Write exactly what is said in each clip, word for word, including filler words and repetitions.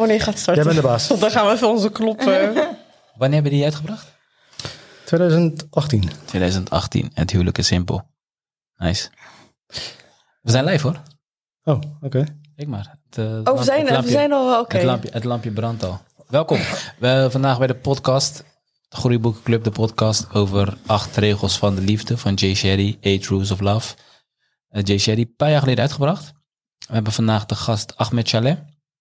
Wanneer gaat het starten? Jij bent de baas. Dan gaan we even onze knop... Uh... Wanneer hebben die uitgebracht? twintig achttien. twintig achttien. Het huwelijk is simpel. Nice. We zijn live hoor. Oh, oké. Okay. Kijk maar. Het, uh, oh, we zijn, lampje, we zijn al oké. Okay. Het lampje, het lampje brandt al. Welkom. We vandaag bij de podcast. De Groeiboekenclub, de podcast over acht regels van de liefde van Jay Shetty, Eight Rules of Love. Uh, Jay Shetty, een paar jaar geleden uitgebracht. We hebben vandaag de gast Ahmed Chaleh.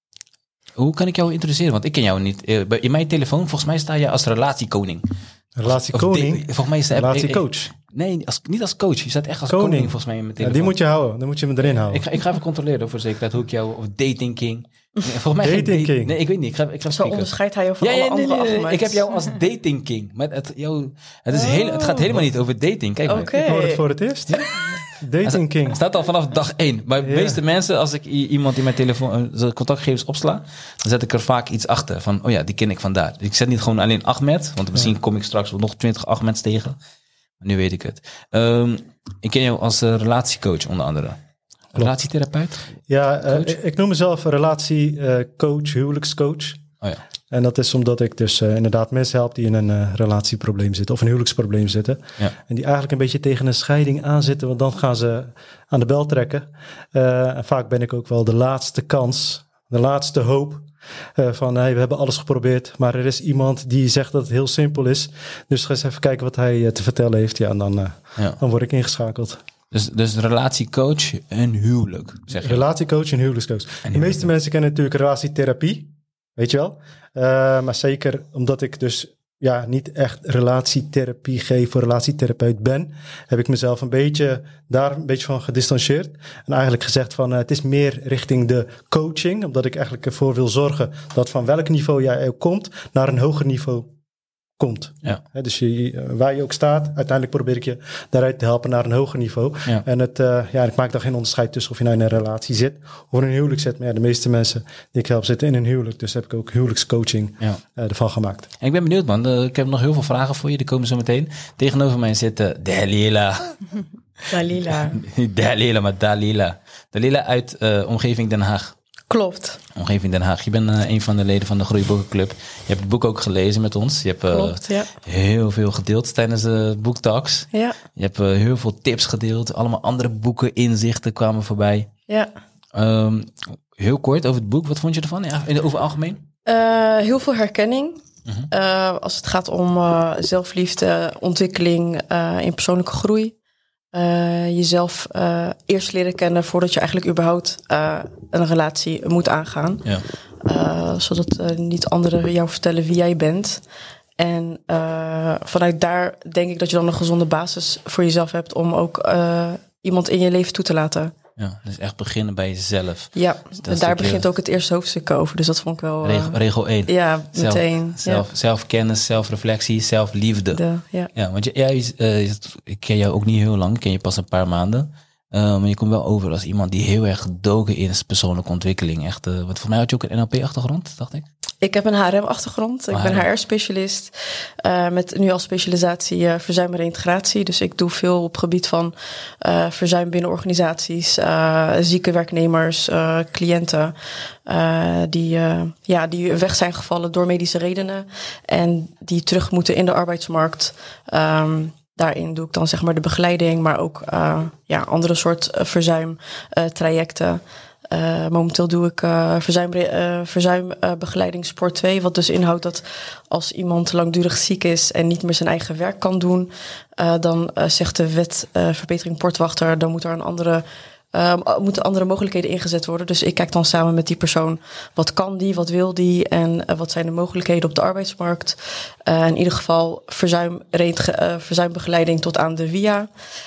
Hoe kan ik jou introduceren? Want ik ken jou niet. In mijn telefoon, volgens mij sta je als relatiekoning. Relatiekoning? De, volgens mij is de relatiecoach. Nee, als, niet als coach. Je staat echt als koning, koning volgens mij in mijn telefoon. Ja, die moet je houden. Dan moet je hem erin houden. Ik ga, ik ga even controleren voor zekerheid hoe ik jou... Of dating king. Nee, volgens mij dating geen, king? Nee, ik weet niet. Ik ga, ik ga Zo onderscheidt hij jou van ja, alle ja, andere nee, nee, nee. nee, Ik heb jou als dating king. Maar het, jou, het, is oh. heel, het gaat helemaal niet over dating. Kijk okay. maar. Ik hoor het voor het eerst. Dating king. Het staat al vanaf dag één. Maar de yeah. meeste mensen, als ik iemand in mijn telefoon zijn contactgegevens opsla, dan zet ik er vaak iets achter. Van, oh ja, die ken ik vandaar. Ik zet niet gewoon alleen Ahmed, want misschien ja. kom ik straks nog twintig Ahmeds tegen. Maar nu weet ik het. Um, ik ken jou als uh, relatiecoach onder andere. Klopt. Relatietherapeut? Ja, uh, ik noem mezelf relatiecoach, huwelijkscoach. Oh ja. En dat is omdat ik dus uh, inderdaad mensen help die in een uh, relatieprobleem zitten of een huwelijksprobleem zitten. Ja. En die eigenlijk een beetje tegen een scheiding aanzitten, want dan gaan ze aan de bel trekken. Uh, en vaak ben ik ook wel de laatste kans, de laatste hoop. Uh, van hey, we hebben alles geprobeerd, maar er is iemand die zegt dat het heel simpel is. Dus ga eens even kijken wat hij uh, te vertellen heeft. Ja, en dan, uh, ja. dan word ik ingeschakeld. Dus, dus relatiecoach en huwelijk, zeg je? Relatiecoach en huwelijkscoach. En huwelijk. De meeste mensen kennen natuurlijk relatietherapie. Weet je wel? Uh, maar zeker omdat ik dus ja, niet echt relatietherapie geef voor relatietherapeut ben, heb ik mezelf een beetje daar een beetje van gedistanceerd. En eigenlijk gezegd van uh, het is meer richting de coaching, omdat ik eigenlijk ervoor wil zorgen dat van welk niveau jij ook komt, naar een hoger niveau komt. Ja. He, dus je, waar je ook staat, uiteindelijk probeer ik je daaruit te helpen naar een hoger niveau. Ja. En het, uh, ja, ik maak daar geen onderscheid tussen of je nou in een relatie zit of in een huwelijk zit. Maar ja, de meeste mensen die ik help zitten in een huwelijk. Dus heb ik ook huwelijkscoaching ja. uh, ervan gemaakt. En ik ben benieuwd man, uh, ik heb nog heel veel vragen voor je, die komen zo meteen. Tegenover mij zit uh, Dalila. Dalila. Dalila, maar Dalila. Dalila uit uh, omgeving Den Haag. Klopt. Omgeving Den Haag. Je bent uh, een van de leden van de Groeiboekenclub. Je hebt het boek ook gelezen met ons. Je hebt uh, Klopt, ja. heel veel gedeeld tijdens de boektalks. Ja. Je hebt uh, heel veel tips gedeeld. Allemaal andere boeken, inzichten kwamen voorbij. Ja. Um, heel kort over het boek. Wat vond je ervan? Ja, in, over algemeen? Uh, heel veel herkenning. Uh-huh. Uh, als het gaat om uh, zelfliefde, ontwikkeling uh, in persoonlijke groei. Uh, jezelf uh, eerst leren kennen voordat je eigenlijk überhaupt uh, een relatie moet aangaan. Ja. Uh, zodat uh, niet anderen jou vertellen wie jij bent. En uh, vanuit daar denk ik dat je dan een gezonde basis voor jezelf hebt om ook uh, iemand in je leven toe te laten. Ja, dus echt beginnen bij jezelf. Ja, dus en daar begint ook het eerste hoofdstuk over. Dus dat vond ik wel... Uh, regel, regel één. Ja, zelf, meteen. Zelf, ja. Zelfkennis, zelfreflectie, zelfliefde. De, ja. ja, want jij, uh, ik ken jou ook niet heel lang. Ik ken je pas een paar maanden. Uh, maar je komt wel over als iemand die heel erg gedoken is persoonlijke ontwikkeling. Echt, uh, wat voor mij had je ook een N L P-achtergrond, dacht ik? Ik heb een H R M-achtergrond. Ik H R M. ben H R-specialist. Uh, met nu als specialisatie uh, verzuim en reintegratie. Dus ik doe veel op gebied van uh, verzuim binnen organisaties. Uh, zieke werknemers, uh, cliënten. Uh, die, uh, ja, die weg zijn gevallen door medische redenen. En die terug moeten in de arbeidsmarkt. Um, Daarin doe ik dan zeg maar de begeleiding, maar ook uh, ja, andere soort uh, verzuimtrajecten. Uh, momenteel doe ik uh, verzuimbegeleiding uh, verzuim, uh, sport twee. Wat dus inhoudt dat als iemand langdurig ziek is en niet meer zijn eigen werk kan doen, uh, dan uh, zegt de wet uh, verbetering portwachter, dan moet er een andere... Uh, moeten andere mogelijkheden ingezet worden. Dus ik kijk dan samen met die persoon. Wat kan die, wat wil die en uh, wat zijn de mogelijkheden op de arbeidsmarkt. Uh, in ieder geval verzuim, reentge, uh, verzuimbegeleiding tot aan de V I A.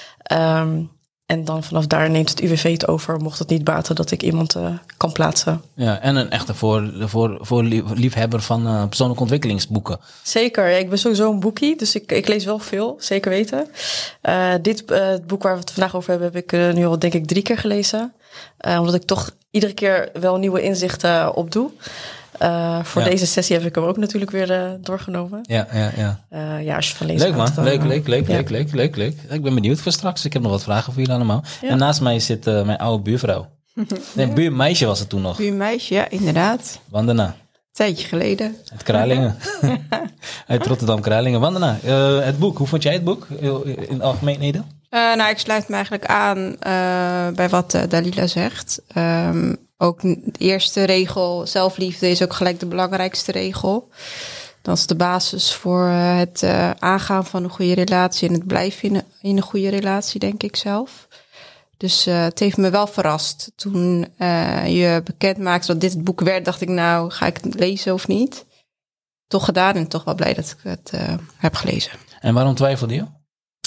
Um, en dan vanaf daar neemt het U W V het over. Mocht het niet baten dat ik iemand uh, kan plaatsen. Ja, en een echte voor, voor, voor liefhebber van uh, persoonlijke ontwikkelingsboeken. Zeker, ja, ik ben sowieso een boekie. Dus ik, ik lees wel veel, zeker weten. Uh, dit uh, het boek waar we het vandaag over hebben, heb ik uh, nu al denk ik drie keer gelezen. Uh, omdat ik toch iedere keer wel nieuwe inzichten opdoe. Uh, voor ja. deze sessie heb ik hem ook natuurlijk weer uh, doorgenomen. Ja, ja, ja. Uh, ja, als je van lezen leuk man, dan, leuk, leuk, leuk, ja. leuk, leuk, leuk, leuk. Ik ben benieuwd voor straks. Ik heb nog wat vragen voor jullie allemaal. Ja. En naast mij zit uh, mijn oude buurvrouw. Nee, buurmeisje was het toen nog. Buurmeisje, ja, inderdaad. Wandana. Tijdje geleden. Uit Kralingen. Uit Rotterdam Kralingen. Wandana, uh, het boek. Hoe vond jij het boek in algemeenheden? Uh, nou, ik sluit me eigenlijk aan uh, bij wat uh, Dalila zegt. Um, ook de eerste regel, zelfliefde, is ook gelijk de belangrijkste regel. Dat is de basis voor uh, het uh, aangaan van een goede relatie en het blijven in een, in een goede relatie, denk ik zelf. Dus uh, het heeft me wel verrast. Toen uh, je bekend maakte dat dit het boek werd, dacht ik, nou, ga ik het lezen of niet? Toch gedaan en toch wel blij dat ik het uh, heb gelezen. En waarom twijfelde je?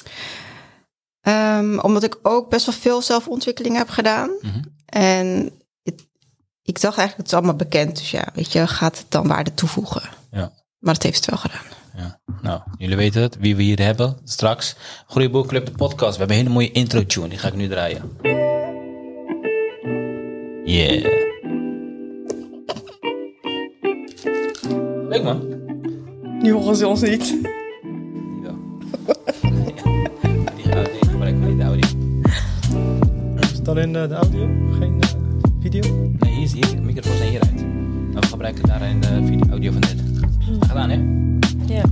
Um, omdat ik ook best wel veel zelfontwikkeling heb gedaan. Mm-hmm. En het, ik dacht eigenlijk, het is allemaal bekend. Dus ja, weet je, gaat het dan waarde toevoegen? Ja. Maar het heeft het wel gedaan. Ja. Nou, jullie weten het, wie we hier hebben straks. Goeie Boekclub, de podcast. We hebben een hele mooie intro tune, die ga ik nu draaien. Yeah. Leuk man. Nu horen ze ons niet. Ja. Die gebruiken we niet de audio. Is het alleen uh, de audio? Geen uh, video? Nee, hier is hier. De microfoons zijn hieruit. Maar we gebruiken daarin de video, audio van dit. Gedaan, hè? Ja. Yeah.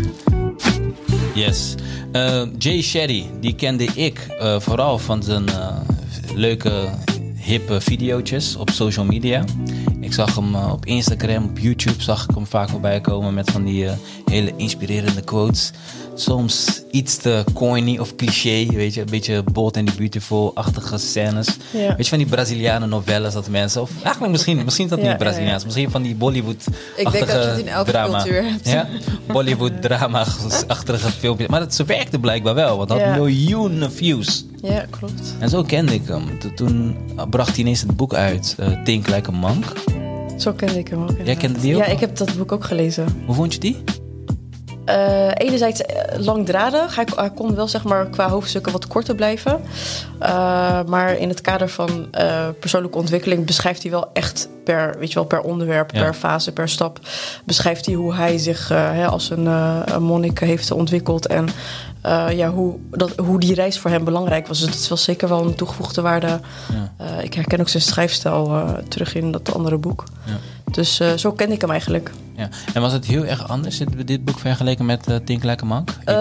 Yes. Uh, Jay Shetty, die kende ik uh, vooral van zijn uh, leuke, hippe video's op social media. Ik zag hem uh, op Instagram, op YouTube zag ik hem vaak voorbij komen met van die uh, hele inspirerende quotes. Soms iets te corny of cliché, weet je, een beetje Bold and the Beautiful-achtige scènes. Ja. Weet je, van die Brazilianen novelles dat mensen, of eigenlijk misschien, misschien is dat ja, niet Braziliaans, ja, ja. misschien van die Bollywood-achtige drama. Ik denk dat je het in elke drama. cultuur hebt. Ja? Bollywood-drama-achtige filmpjes. Maar dat, ze werkte blijkbaar wel, want dat had ja. miljoenen views. Ja, klopt. En zo kende ik hem. Toen bracht hij ineens het boek uit, uh, Think Like a Monk. Zo kende ik hem ook. Jij kende die ook? Ja, ik heb dat boek ook gelezen. Hoe vond je die? Uh, enerzijds langdradig. Hij, hij kon wel zeg maar qua hoofdstukken wat korter blijven. Uh, maar in het kader van uh, persoonlijke ontwikkeling beschrijft hij wel echt per, weet je wel, per onderwerp, ja. per fase, per stap. Beschrijft hij hoe hij zich uh, hè, als een, uh, een monnik heeft ontwikkeld. En uh, ja, hoe, dat, hoe die reis voor hem belangrijk was. Dus dat is wel zeker wel een toegevoegde waarde. Ja. Uh, ik herken ook zijn schrijfstijl uh, terug in dat andere boek. Ja. Dus uh, zo ken ik hem eigenlijk. Ja. En was het heel erg anders, dit, dit boek vergeleken met uh, Think Like a Monk? Uh,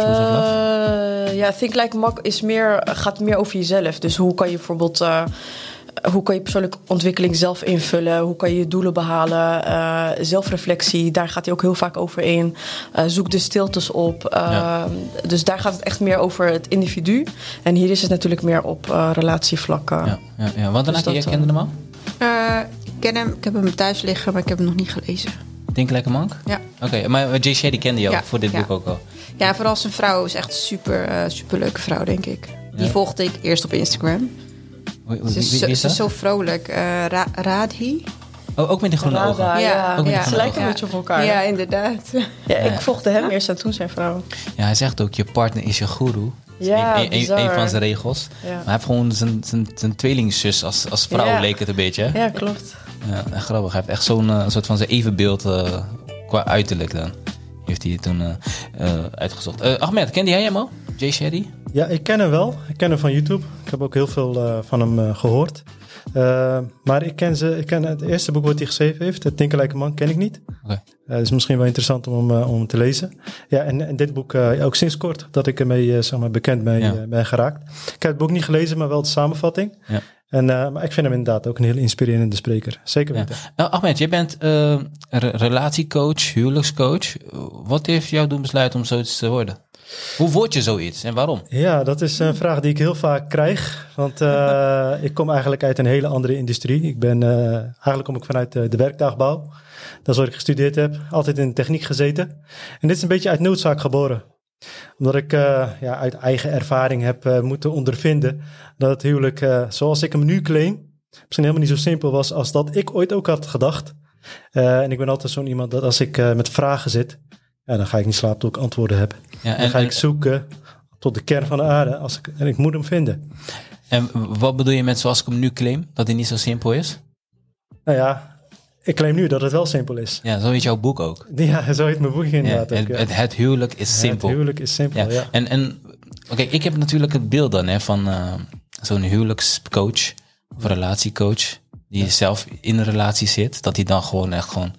ja, Think Like a Monk is meer, gaat meer over jezelf. Dus hoe kan je bijvoorbeeld... Uh, hoe kan je persoonlijke ontwikkeling zelf invullen? Hoe kan je je doelen behalen? Uh, zelfreflectie, daar gaat hij ook heel vaak over in. Uh, zoek de stiltes op. Uh, ja. Dus daar gaat het echt meer over het individu. En hier is het natuurlijk meer op uh, relatievlakken. Ja, ja, ja. Want daarna, dus je kende hem al? Uh, ik ken hem, ik heb hem thuis liggen, maar ik heb hem nog niet gelezen. Think Like a Monk? Ja. Oké, okay, maar Jay Shetty kende je al ja, voor dit ja. boek ook al? Ja, vooral zijn vrouw is echt een super, uh, super leuke vrouw, denk ik. Die ja. volgde ik eerst op Instagram. Wie, wie, wie is ze, ze is zo vrolijk. Uh, Ra- Radhi. Oh, ook met die groene Rada, ogen? Ja, ja. Ook met ja. die ze lijken ogen. een beetje op elkaar. Ja, inderdaad. Ja, ja. Ik volgde hem eerst en toen zijn vrouw. Ja, hij zegt ook, je partner is je guru. Ja, een, een, een van zijn regels. Ja. Maar hij heeft gewoon zijn, zijn, zijn tweelingzus als, als vrouw, ja. leek het een beetje. Hè? Ja, klopt. Ja, echt grappig. Hij heeft echt zo'n uh, soort van zijn evenbeeld uh, qua uiterlijk dan. Heeft hij toen uh, uh, uitgezocht. Uh, Ahmed, kende jij hem al? Jay Shetty? Ja, ik ken hem wel. Ik ken hem van YouTube. Ik heb ook heel veel uh, van hem uh, gehoord. Uh, maar ik ken, ze, ik ken het eerste boek wat hij geschreven heeft, Het Think Like a Monk, ken ik niet. Okay. Uh, het is misschien wel interessant om hem, uh, om hem te lezen. Ja, en, en dit boek uh, ook sinds kort dat ik ermee uh, zeg maar bekend mee, ja. uh, ben geraakt. Ik heb het boek niet gelezen, maar wel de samenvatting. Ja. En, uh, maar ik vind hem inderdaad ook een heel inspirerende spreker. Zeker weten. Ja. Nou, Ahmed, jij bent uh, re- relatiecoach, huwelijkscoach. Wat heeft jou doen besluiten om zoiets te worden? Hoe word je zoiets en waarom? Ja, dat is een vraag die ik heel vaak krijg. Want uh, ik kom eigenlijk uit een hele andere industrie. Ik ben, uh, eigenlijk kom ik vanuit uh, de werktuigbouw. Dat is wat ik gestudeerd heb. Altijd in de techniek gezeten. En dit is een beetje uit noodzaak geboren. Omdat ik uh, ja, uit eigen ervaring heb uh, moeten ondervinden dat het huwelijk, uh, zoals ik hem nu claim, misschien helemaal niet zo simpel was als dat ik ooit ook had gedacht. Uh, en ik ben altijd zo'n iemand dat als ik uh, met vragen zit, ja, dan ga ik niet slapen tot ik antwoorden heb. Ja, en, dan ga ik zoeken tot de kern van de aarde als ik, en ik moet hem vinden. En wat bedoel je met zoals ik hem nu claim, dat hij niet zo simpel is? Nou ja, ik claim nu dat het wel simpel is. Ja, zo heet jouw boek ook. Ja, zo heet mijn boek inderdaad ja, ook. Het, ja. het, het huwelijk is simpel. Het huwelijk is simpel, ja. ja. En, en oké, okay, ik heb natuurlijk het beeld dan hè, van uh, zo'n huwelijkscoach of relatiecoach die ja. zelf in een relatie zit, dat hij dan gewoon echt gewoon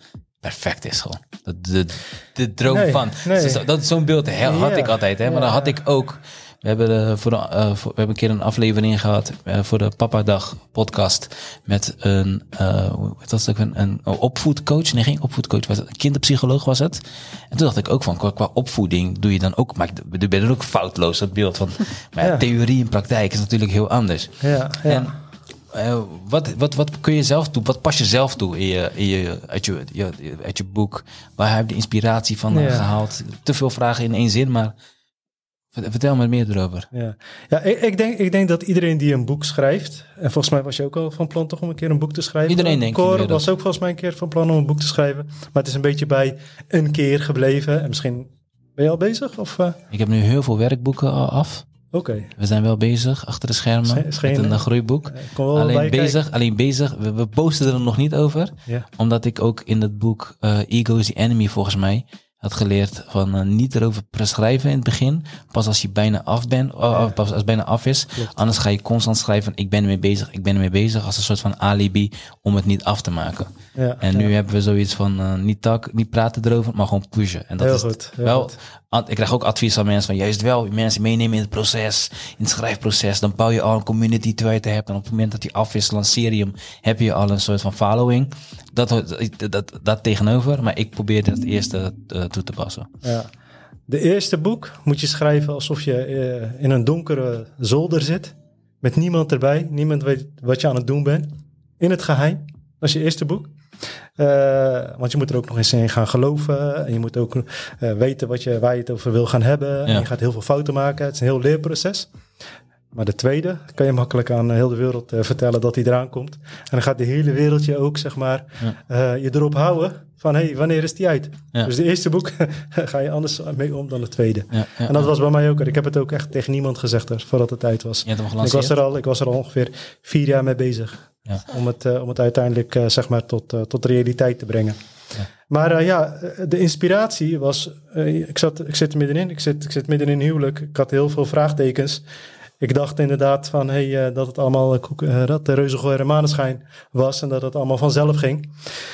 perfect is gewoon. De, de, de droom nee, van. Nee. Dus dat is zo'n beeld had ja. ik altijd. Hè? Maar dan had ik ook... We hebben, de, voor de, uh, voor, we hebben een keer een aflevering gehad uh, voor de Papa-dag podcast met een, uh, wat was het ook, een, een opvoedcoach. Nee, geen opvoedcoach, was het, een kinderpsycholoog was het. En toen dacht ik ook van, qua, qua opvoeding doe je dan ook, maar je bent er ook foutloos, dat beeld van. Maar ja, theorie en praktijk is natuurlijk heel anders. Ja, ja. En uh, wat, wat, wat kun je zelf doen? Wat pas je zelf toe in je, in je, uit, je, je, uit je boek? Waar heb je de inspiratie van ja. gehaald? Te veel vragen in één zin, maar... Vertel me meer erover. Ja, ja ik, ik, denk, ik denk dat iedereen die een boek schrijft... en volgens mij was je ook al van plan toch om een keer een boek te schrijven. Iedereen denkt Cor was ook volgens mij een keer van plan om een boek te schrijven. Maar het is een beetje bij een keer gebleven. En misschien ben je al bezig? Of, uh? Ik heb nu heel veel werkboeken al af. Oké. Okay. We zijn wel bezig achter de schermen Sch- met een uh, groeiboek. Uh, alleen, bezig, alleen bezig, we, we posten er nog niet over. Ja. Omdat ik ook in het boek uh, Ego is the Enemy volgens mij... had geleerd van uh, niet erover schrijven in het begin. Pas als je bijna af bent, oh, ja. pas als het bijna af is. Klopt. Anders ga je constant schrijven van ik ben ermee bezig, ik ben ermee bezig. Als een soort van alibi om het niet af te maken. Ja, en nu ja. hebben we zoiets van uh, niet, tak, niet praten erover, maar gewoon pushen. En dat heel is goed, heel wel... goed. Ik krijg ook advies van mensen van juist wel mensen meenemen in het proces, in het schrijfproces. Dan bouw je al een community terwijl je het hebt. En op het moment dat die af is, lanceer je hem, heb je al een soort van following. Dat, dat, dat, dat tegenover, maar ik probeer het eerste uh, toe te passen. Ja. De eerste boek moet je schrijven alsof je uh, in een donkere zolder zit. Met niemand erbij, niemand weet wat je aan het doen bent. In het geheim, dat is je eerste boek. Uh, want je moet er ook nog eens in gaan geloven. En je moet ook uh, weten wat je, waar je het over wil gaan hebben. Ja. En je gaat heel veel fouten maken. Het is een heel leerproces. Maar de tweede kan je makkelijk aan heel de wereld uh, vertellen dat hij eraan komt. En dan gaat de hele wereld je ook, zeg maar, ja. uh, je erop houden van, hé, hey, wanneer is die uit? Ja. Dus de eerste boek ga je anders mee om dan het tweede. Ja, ja, en dat ja. was bij mij ook. Ik heb het ook echt tegen niemand gezegd er, voordat het uit was. Ik was, er al, ik was er al ongeveer vier jaar mee bezig. Ja. Om, het, uh, om het uiteindelijk uh, zeg maar tot, uh, tot realiteit te brengen. Ja. Maar uh, ja, de inspiratie was... Uh, ik, zat, ik zit er middenin. Ik zit, ik zit midden in een huwelijk. Ik had heel veel vraagtekens. Ik dacht inderdaad van, hey, uh, dat het allemaal uh, dat de reuze gooier en maneschijn was. En dat het allemaal vanzelf ging.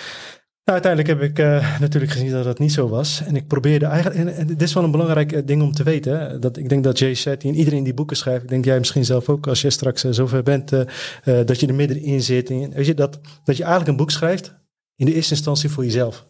Nou, uiteindelijk heb ik uh, natuurlijk gezien dat dat niet zo was. En ik probeerde eigenlijk... En, en dit is wel een belangrijk uh, ding om te weten. Hè, dat, ik denk dat Jay Shetty en iedereen die boeken schrijft... Ik denk jij misschien zelf ook, als je straks uh, zover bent... Uh, uh, dat je er middenin zit. En, weet je, dat, dat je eigenlijk een boek schrijft... in de eerste instantie voor jezelf.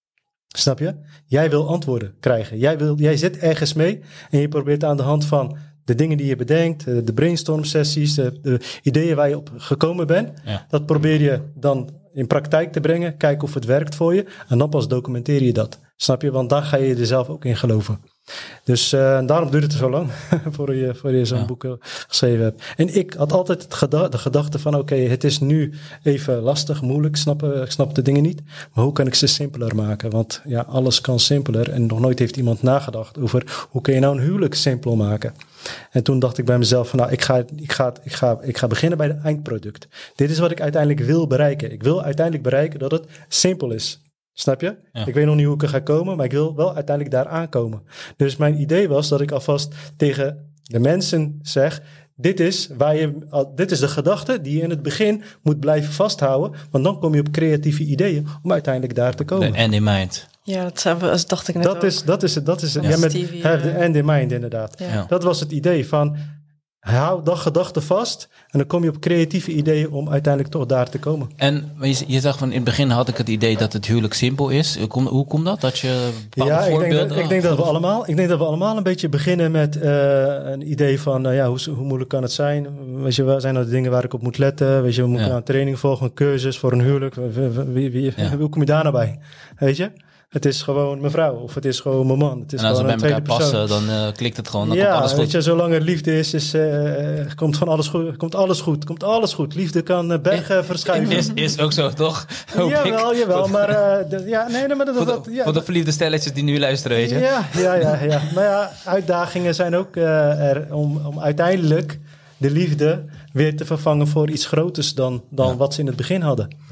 Snap je? Jij wil antwoorden krijgen. Jij, wil, jij zit ergens mee... en je probeert aan de hand van... de dingen die je bedenkt, de brainstorm sessies... de, de ideeën waar je op gekomen bent... Ja. dat probeer je dan... in praktijk te brengen, kijken of het werkt voor je. En dan pas documenteer je dat. Snap je? Want dan ga je er zelf ook in geloven. Dus uh, daarom duurt het zo lang voor je, voor je zo'n ja. boek geschreven hebt. En ik had altijd het geda- de gedachte van... oké, okay, het is nu even lastig, moeilijk. Snap, ik snap de dingen niet. Maar hoe kan ik ze simpeler maken? Want ja, alles kan simpeler. En nog nooit heeft iemand nagedacht over... hoe kun je nou een huwelijk simpel maken? En toen dacht ik bij mezelf van... nou, ik ga, ik, ga, ik, ga, ik ga beginnen bij het eindproduct. Dit is wat ik uiteindelijk wil bereiken. Ik wil uiteindelijk bereiken dat het simpel is. Snap je? Ja. Ik weet nog niet hoe ik er ga komen, maar ik wil wel uiteindelijk daar aankomen. Dus mijn idee was dat ik alvast tegen de mensen zeg... dit is, waar je, dit is de gedachte die je in het begin moet blijven vasthouden. Want dan kom je op creatieve ideeën om uiteindelijk daar te komen. The end in mind. Ja, dat dacht ik net dat ook. Is, dat is het. Dat is het. Ja, ja, met Stevie, have the end in mind inderdaad. Ja. Ja. Dat was het idee van... hou dat gedachte vast en dan kom je op creatieve ideeën om uiteindelijk toch daar te komen. En je, je zag van in het begin had ik het idee dat het huwelijk simpel is. Hoe, kom, hoe komt dat? Dat je ja, ik denk dat, ik denk dat we allemaal, ik denk dat we allemaal een beetje beginnen met uh, een idee van, uh, ja, hoe, hoe moeilijk kan het zijn? Weet je, wat zijn nou de dingen waar ik op moet letten? Weet je, we moeten ja. een training volgen, een cursus voor een huwelijk. Wie, wie, ja. Hoe kom je daar nou bij? Weet je? Het is gewoon mijn vrouw of het is gewoon mijn man. Het is en als we bij elkaar passen, dan uh, klikt het gewoon. Dan ja, komt alles goed. Weet je, zolang er liefde is, is uh, komt van alles goed. Komt alles goed. Komt alles goed. Liefde kan uh, bergen is, verschuiven. Is, is ook zo, toch? Hoop jawel, ik. jawel. Maar uh, de, ja, nee, nee, maar dat, voor, de, dat, ja, voor de verliefde stelletjes die nu luisteren, weet je. Ja, ja, ja, ja. Maar ja, uitdagingen zijn ook uh, er om, om uiteindelijk de liefde weer te vervangen voor iets groters dan, dan ja. wat ze in het begin hadden. Ja.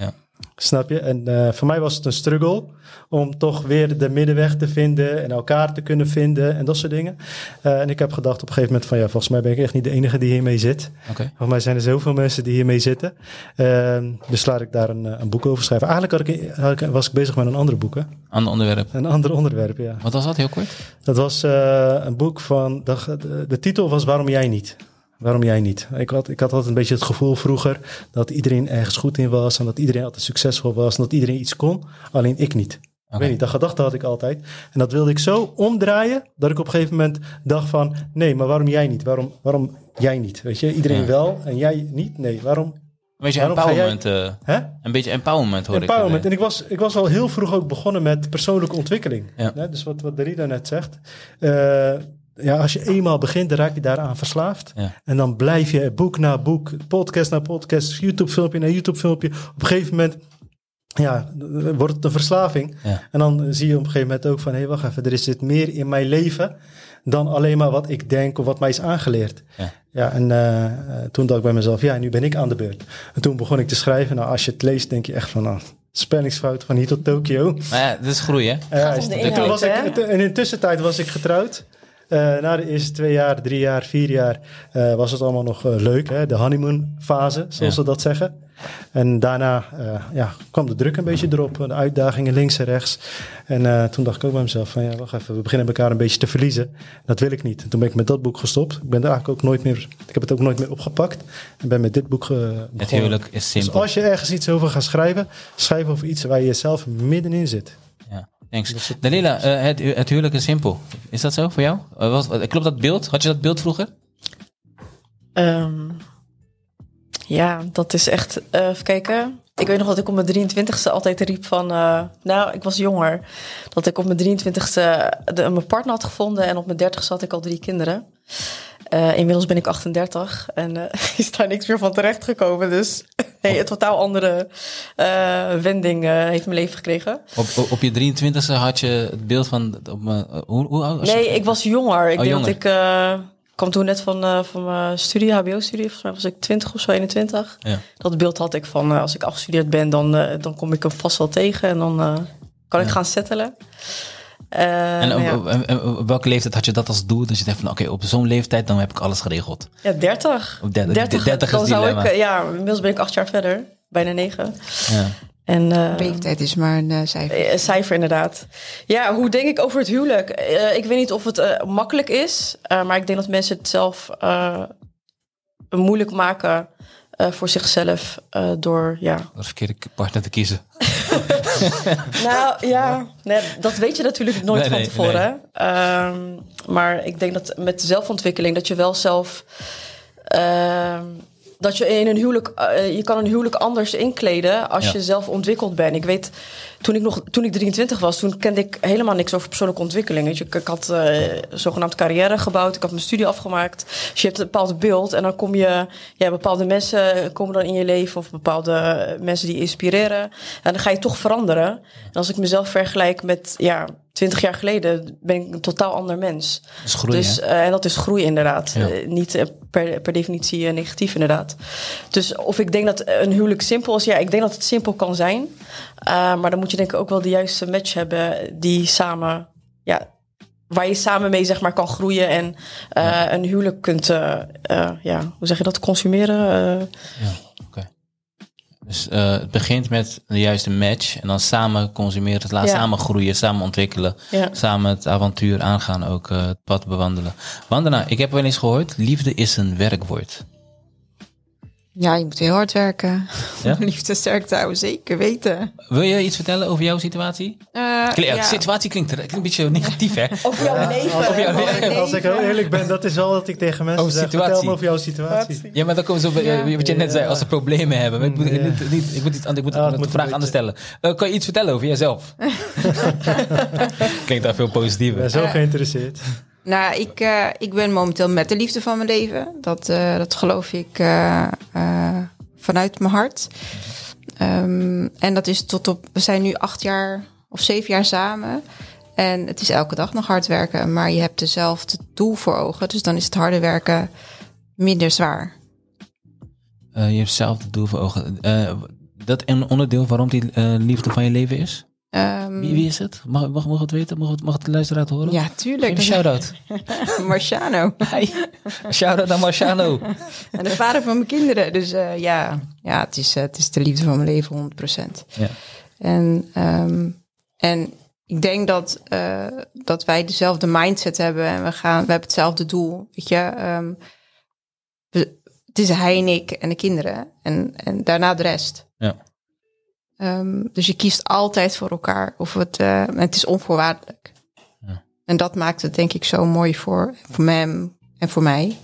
Snap je? En uh, voor mij was het een struggle om toch weer de middenweg te vinden en elkaar te kunnen vinden en dat soort dingen. Uh, en ik heb gedacht op een gegeven moment van ja, volgens mij ben ik echt niet de enige die hiermee zit. Okay. Volgens mij zijn er zoveel mensen die hiermee zitten. Uh, dus laat ik daar een, een boek over schrijven. Eigenlijk had ik, had ik, was ik bezig met een ander boek. Hè? Ander onderwerp? Een ander onderwerp, ja. Wat was dat, heel kort? Dat was uh, een boek van, de, de, de titel was Waarom jij niet? Waarom jij niet? Ik had, ik had altijd een beetje het gevoel vroeger dat iedereen ergens goed in was en dat iedereen altijd succesvol was en dat iedereen iets kon, alleen ik niet. Okay. Ik weet niet, dat gedachte had ik altijd. En dat wilde ik zo omdraaien dat ik op een gegeven moment dacht van nee, maar waarom jij niet? Waarom, waarom jij niet? Weet je, iedereen ja. wel en jij niet? Nee, waarom? Een beetje empowerment. Jij... Uh, een beetje empowerment hoor empowerment. ik. En ik was, ik was al heel vroeg ook begonnen met persoonlijke ontwikkeling. Ja. Ja, dus wat, wat Dalila net zegt. Uh, Ja, als je eenmaal begint, dan raak je daaraan verslaafd. Ja. En dan blijf je boek na boek, podcast na podcast, YouTube-filmpje na YouTube-filmpje. Op een gegeven moment ja, wordt het een verslaving. Ja. En dan zie je op een gegeven moment ook van... hé, hey, wacht even, er zit meer in mijn leven dan alleen maar wat ik denk of wat mij is aangeleerd. Ja, ja en uh, toen dacht ik bij mezelf, ja, nu ben ik aan de beurt. En toen begon ik te schrijven. Nou, als je het leest, denk je echt van... Nou, spellingsfout van hier tot Tokio. Maar ja, dat is groei, hè? Ja, uh, en toen was ik, en in de tussentijd was ik getrouwd. Uh, na de eerste twee jaar, drie jaar, vier jaar uh, was het allemaal nog uh, leuk. Hè? De honeymoon fase, zoals ja. ze dat zeggen. En daarna uh, ja, kwam de druk een beetje erop. De uitdagingen links en rechts. En uh, toen dacht ik ook bij mezelf van ja, wacht even. We beginnen elkaar een beetje te verliezen. Dat wil ik niet. En toen ben ik met dat boek gestopt. Ik ben er eigenlijk ook nooit meer... Ik heb het ook nooit meer opgepakt. En ben met dit boek uh, begonnen. Het huwelijk is simpel. Dus als je ergens iets over gaat schrijven... schrijf over iets waar je zelf middenin zit. Ja. Thanks. Dalila, uh, het, het huwelijk is simpel. Is dat zo voor jou? Uh, wat, klopt dat beeld? Had je dat beeld vroeger? Um, ja, dat is echt... Uh, even kijken. Ik weet nog dat ik op mijn drieëntwintigste altijd riep van... Uh, nou, ik was jonger. Dat ik op mijn drieëntwintigste de, mijn partner had gevonden... en op mijn dertigste had ik al drie kinderen. Uh, inmiddels ben ik achtendertig en uh, is daar niks meer van terechtgekomen. Dus nee, een totaal andere uh, wending uh, heeft mijn leven gekregen. Op, op, op je drieëntwintigste had je het beeld van... Op me, hoe, hoe oud was je? Nee, ik was jonger. Ik oh, denk jonger. dat ik... Uh, kwam toen net van, uh, van mijn studie, H B O-studie. Volgens mij was ik twintig of zo, eenentwintig. Ja. Dat beeld had ik van, uh, als ik afgestudeerd ben... dan, uh, dan kom ik hem vast wel tegen en dan uh, kan ik ja. gaan settelen. Uh, en op, ja. op, op, op welke leeftijd had je dat als doel? Dus je dacht van, oké, okay, op zo'n leeftijd dan heb ik alles geregeld. Ja, dertig. Op dertig, dertig, dertig dan is zou dilemma. ik, ja, inmiddels ben ik acht jaar verder. Bijna negen. Ja. En, uh, leeftijd is maar een uh, cijfer. Een cijfer, inderdaad. Ja, hoe denk ik over het huwelijk? Uh, ik weet niet of het uh, makkelijk is. Uh, maar ik denk dat mensen het zelf uh, moeilijk maken... Uh, voor zichzelf uh, door, ja... Een verkeerde partner te kiezen. nou, ja, nee, dat weet je natuurlijk nooit nee, van nee, tevoren. Nee. Um, maar ik denk dat met zelfontwikkeling... dat je wel zelf... Uh, dat je in een huwelijk... Uh, je kan een huwelijk anders inkleden... als ja. je zelf ontwikkeld bent. Ik weet... Toen ik, nog, toen ik drieëntwintig was, toen kende ik helemaal niks over persoonlijke ontwikkeling. Weet je, ik, ik had uh, zogenaamd carrière gebouwd. Ik had mijn studie afgemaakt. Dus je hebt een bepaald beeld. En dan kom je... Ja, bepaalde mensen komen dan in je leven. Of bepaalde mensen die inspireren. En dan ga je toch veranderen. En als ik mezelf vergelijk met... ja, twintig jaar geleden ben ik een totaal ander mens. Dat is groei, dus, uh, en dat is groei inderdaad. Ja. Uh, niet uh, per, per definitie uh, negatief inderdaad. Dus of ik denk dat een huwelijk simpel is... Ja, ik denk dat het simpel kan zijn. Uh, maar dan moet je denk ik ook wel de juiste match hebben... die samen... ja, waar je samen mee zeg maar kan groeien... en uh, ja. een huwelijk kunt... Uh, uh, ja, hoe zeg je dat? Consumeren? Uh, ja, oké. Okay. Dus uh, het begint met de juiste match... en dan samen consumeren, ja. samen groeien, samen ontwikkelen... Ja. samen het avontuur aangaan, ook uh, het pad bewandelen. Wandana, ik heb wel eens gehoord... liefde is een werkwoord. Ja, je moet heel hard werken ja? om liefde sterk te houden, zeker weten. Wil je iets vertellen over jouw situatie? Uh, Klinkt, ja. situatie klinkt, klinkt een beetje negatief, hè? Over jouw leven. Als, over jouw als, leven. als ik heel eerlijk ben, dat is wel wat ik tegen mensen over zeg. situatie. Vertel me over jouw situatie. Ja, maar dan komen ze op ja. wat je net zei, als ze problemen hebben. Ik moet, ja. niet, niet, ik moet, iets, ik moet ja, een vraag anders stellen. Uh, kan je iets vertellen over jezelf? Klinkt daar veel positiever. Ik ben zo geïnteresseerd. Nou, ik, uh, ik ben momenteel met de liefde van mijn leven. Dat, uh, dat geloof ik uh, uh, vanuit mijn hart. Um, en dat is tot op... We zijn nu acht jaar of zeven jaar samen. En het is elke dag nog hard werken. Maar je hebt dezelfde doel voor ogen. Dus dan is het harde werken minder zwaar. Uh, je hebt hetzelfde doel voor ogen. Uh, dat een onderdeel waarom die uh, liefde van je leven is? Um, wie, wie is het? Mag, mag, mag het weten? Mag het, mag het de luisteraar horen? Ja, tuurlijk. Geef een shout-out. Marciano. Hey, shout-out naar Marciano. En de vader van mijn kinderen. Dus uh, ja, ja het, is, uh, het is de liefde van mijn leven, honderd procent. Ja. En, um, en ik denk dat, uh, dat wij dezelfde mindset hebben. En we, gaan, we hebben hetzelfde doel. Weet je, um, we, het is hij en ik en de kinderen. En, en daarna de rest. Ja. Um, dus je kiest altijd voor elkaar. Of het, uh, het is onvoorwaardelijk. Ja. En dat maakt het denk ik zo mooi voor, voor hem en voor mij.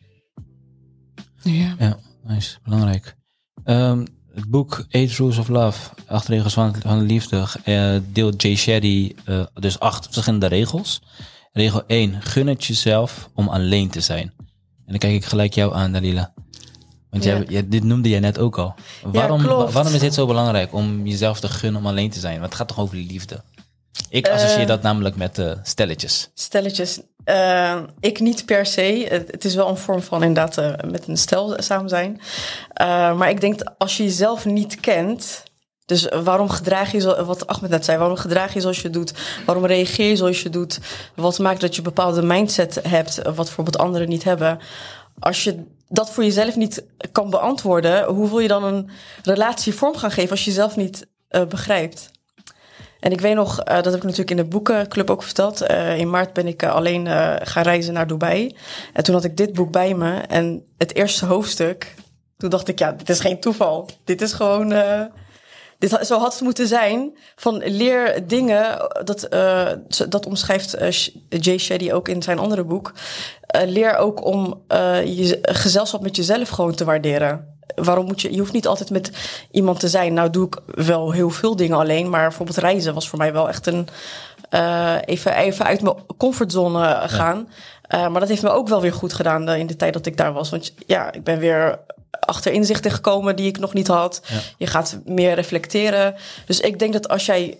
Ja, ja nice. Belangrijk. Um, het boek Eight Rules of Love, acht regels van, van de liefde, uh, deelt Jay Shetty uh, dus acht verschillende regels. Regel één, gun het jezelf om alleen te zijn. En dan kijk ik gelijk jou aan, Dalila. Want ja. jij, jij, dit noemde jij net ook al. Waarom, ja, wa- waarom is dit zo belangrijk om jezelf te gunnen om alleen te zijn? Want het gaat toch over liefde? Ik associeer uh, dat namelijk met uh, stelletjes. Stelletjes. Uh, ik niet per se. Het, het is wel een vorm van inderdaad uh, met een stel samen zijn. Uh, maar ik denk als je jezelf niet kent... Dus waarom gedraag je, zo, wat Ahmed net zei, waarom gedraag je zoals je doet? Waarom reageer je zoals je doet? Wat maakt dat je een bepaalde mindset hebt, wat bijvoorbeeld anderen niet hebben? Als je dat voor jezelf niet kan beantwoorden, hoe wil je dan een relatie vorm gaan geven als je jezelf niet uh, begrijpt? En ik weet nog, uh, dat heb ik natuurlijk in de boekenclub ook verteld. Uh, in maart ben ik uh, alleen uh, gaan reizen naar Dubai. En toen had ik dit boek bij me. En het eerste hoofdstuk, toen dacht ik, ja, dit is geen toeval. Dit is gewoon... Uh, Dit, zo had het moeten zijn. Van leer dingen. Dat, uh, dat omschrijft uh, Jay Shetty ook in zijn andere boek. Uh, leer ook om uh, je gezelschap met jezelf gewoon te waarderen. Waarom moet je... Je hoeft niet altijd met iemand te zijn. Nou doe ik wel heel veel dingen alleen. Maar bijvoorbeeld reizen was voor mij wel echt een... Uh, even, even uit mijn comfortzone gaan. Ja. Uh, maar dat heeft me ook wel weer goed gedaan uh, in de tijd dat ik daar was. Want ja, ik ben weer... achter inzichten gekomen die ik nog niet had. Ja. Je gaat meer reflecteren. Dus ik denk dat als jij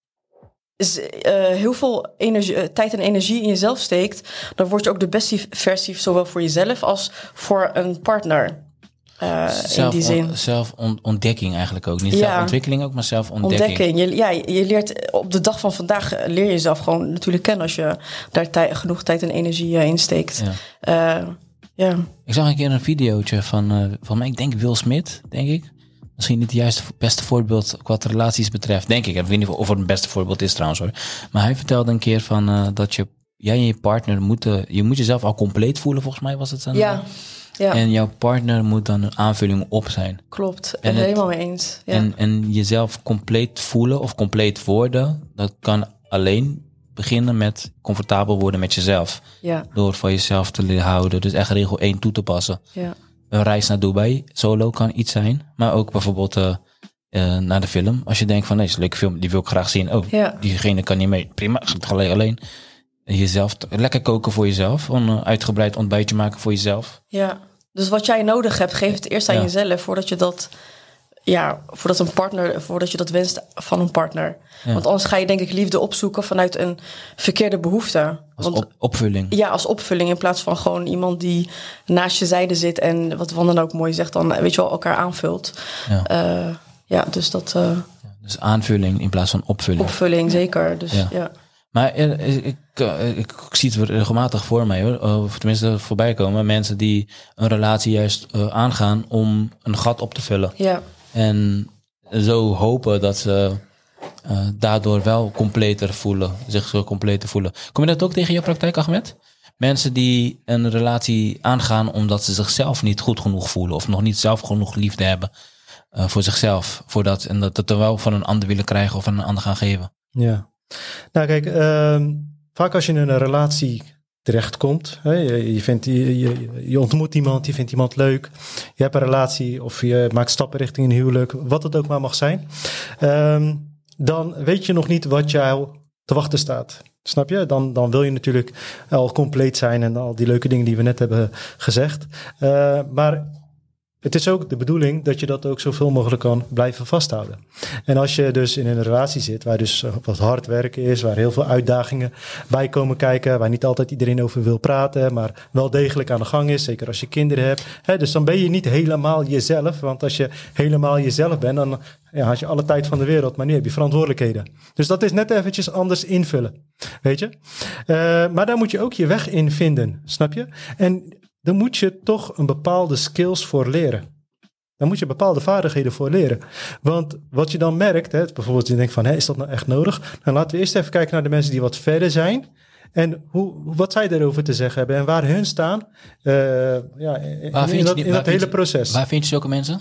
uh, heel veel energie, uh, tijd en energie in jezelf steekt, dan word je ook de beste versie zowel voor jezelf als voor een partner. Uh, zelf, in die zin. On, zelfontdekking eigenlijk ook. Niet ja. zelfontwikkeling ook, maar zelfontdekking. Ontdekking. Je, ja, je leert op de dag van vandaag leer je jezelf gewoon natuurlijk kennen als je daar tij, genoeg tijd en energie uh, in steekt. Ja. Uh, Ja. Ik zag een keer een videootje van, uh, van mij, ik denk Will Smith, denk ik. Misschien niet het juiste beste voorbeeld wat relaties betreft, denk ik. Ik weet niet of het het beste voorbeeld is trouwens hoor. Maar hij vertelde een keer van uh, dat je, jij en je partner moeten, je moet jezelf al compleet voelen, volgens mij was het dan. Ja. Ja. En jouw partner moet dan een aanvulling op zijn. Klopt, en het, helemaal mee eens. Ja. En, en jezelf compleet voelen of compleet worden, dat kan alleen beginnen met comfortabel worden met jezelf. Ja. Door van jezelf te leren houden. Dus echt regel één toe te passen. Ja. Een reis naar Dubai, solo kan iets zijn. Maar ook bijvoorbeeld uh, uh, naar de film. Als je denkt van, nee, is een leuke film, die wil ik graag zien. Oh, ja. diegene kan niet mee. Prima, ik ga het gelijk alleen. Jezelf, t- lekker koken voor jezelf. Een uitgebreid ontbijtje maken voor jezelf. Ja, dus wat jij nodig hebt, geef het eerst aan ja. jezelf. Voordat je dat... Ja, voordat een partner, voordat je dat wenst van een partner. Ja. Want anders ga je denk ik liefde opzoeken vanuit een verkeerde behoefte. Als Want, op, opvulling. Ja, als opvulling in plaats van gewoon iemand die naast je zijde zit en wat Wanda ook mooi zegt, dan weet je wel, elkaar aanvult. Ja, uh, ja dus dat... Uh, ja, dus aanvulling in plaats van opvulling. Opvulling, zeker. Dus ja. ja. Maar ik, ik, ik, ik zie het regelmatig voor mij hoor. Of tenminste voorbij komen. Mensen die een relatie juist uh, aangaan om een gat op te vullen. Ja. En zo hopen dat ze uh, daardoor wel completer voelen. Zich zo completer voelen. Kom je dat ook tegen je praktijk, Ahmed? Mensen die een relatie aangaan omdat ze zichzelf niet goed genoeg voelen. Of nog niet zelf genoeg liefde hebben uh, voor zichzelf. Voordat, en dat het er wel van een ander willen krijgen of aan een ander gaan geven. Ja. Nou kijk, uh, vaak als je in een relatie terechtkomt, hè, je, je, vindt, je, je, je ontmoet iemand, je vindt iemand leuk, je hebt een relatie of je maakt stappen richting een huwelijk, wat het ook maar mag zijn, um, dan weet je nog niet wat jou te wachten staat. Snap je? Dan, dan wil je natuurlijk al compleet zijn en al die leuke dingen die we net hebben gezegd. Uh, maar het is ook de bedoeling dat je dat ook zoveel mogelijk kan blijven vasthouden. En als je dus in een relatie zit waar dus wat hard werken is, waar heel veel uitdagingen bij komen kijken, waar niet altijd iedereen over wil praten, maar wel degelijk aan de gang is, zeker als je kinderen hebt. Hè, dus dan ben je niet helemaal jezelf, want als je helemaal jezelf bent, dan ja, had je alle tijd van de wereld, maar nu heb je verantwoordelijkheden. Dus dat is net eventjes anders invullen, weet je. Uh, maar daar moet je ook je weg in vinden, snap je? En dan moet je toch een bepaalde skills voor leren. Dan moet je bepaalde vaardigheden voor leren. Want wat je dan merkt, hè, bijvoorbeeld je denkt van, hé, is dat nou echt nodig? Dan laten we eerst even kijken naar de mensen die wat verder zijn. En hoe, wat zij daarover te zeggen hebben en waar hun staan. Uh, ja, in, in dat, in dat hele proces. Waar vind je zulke mensen?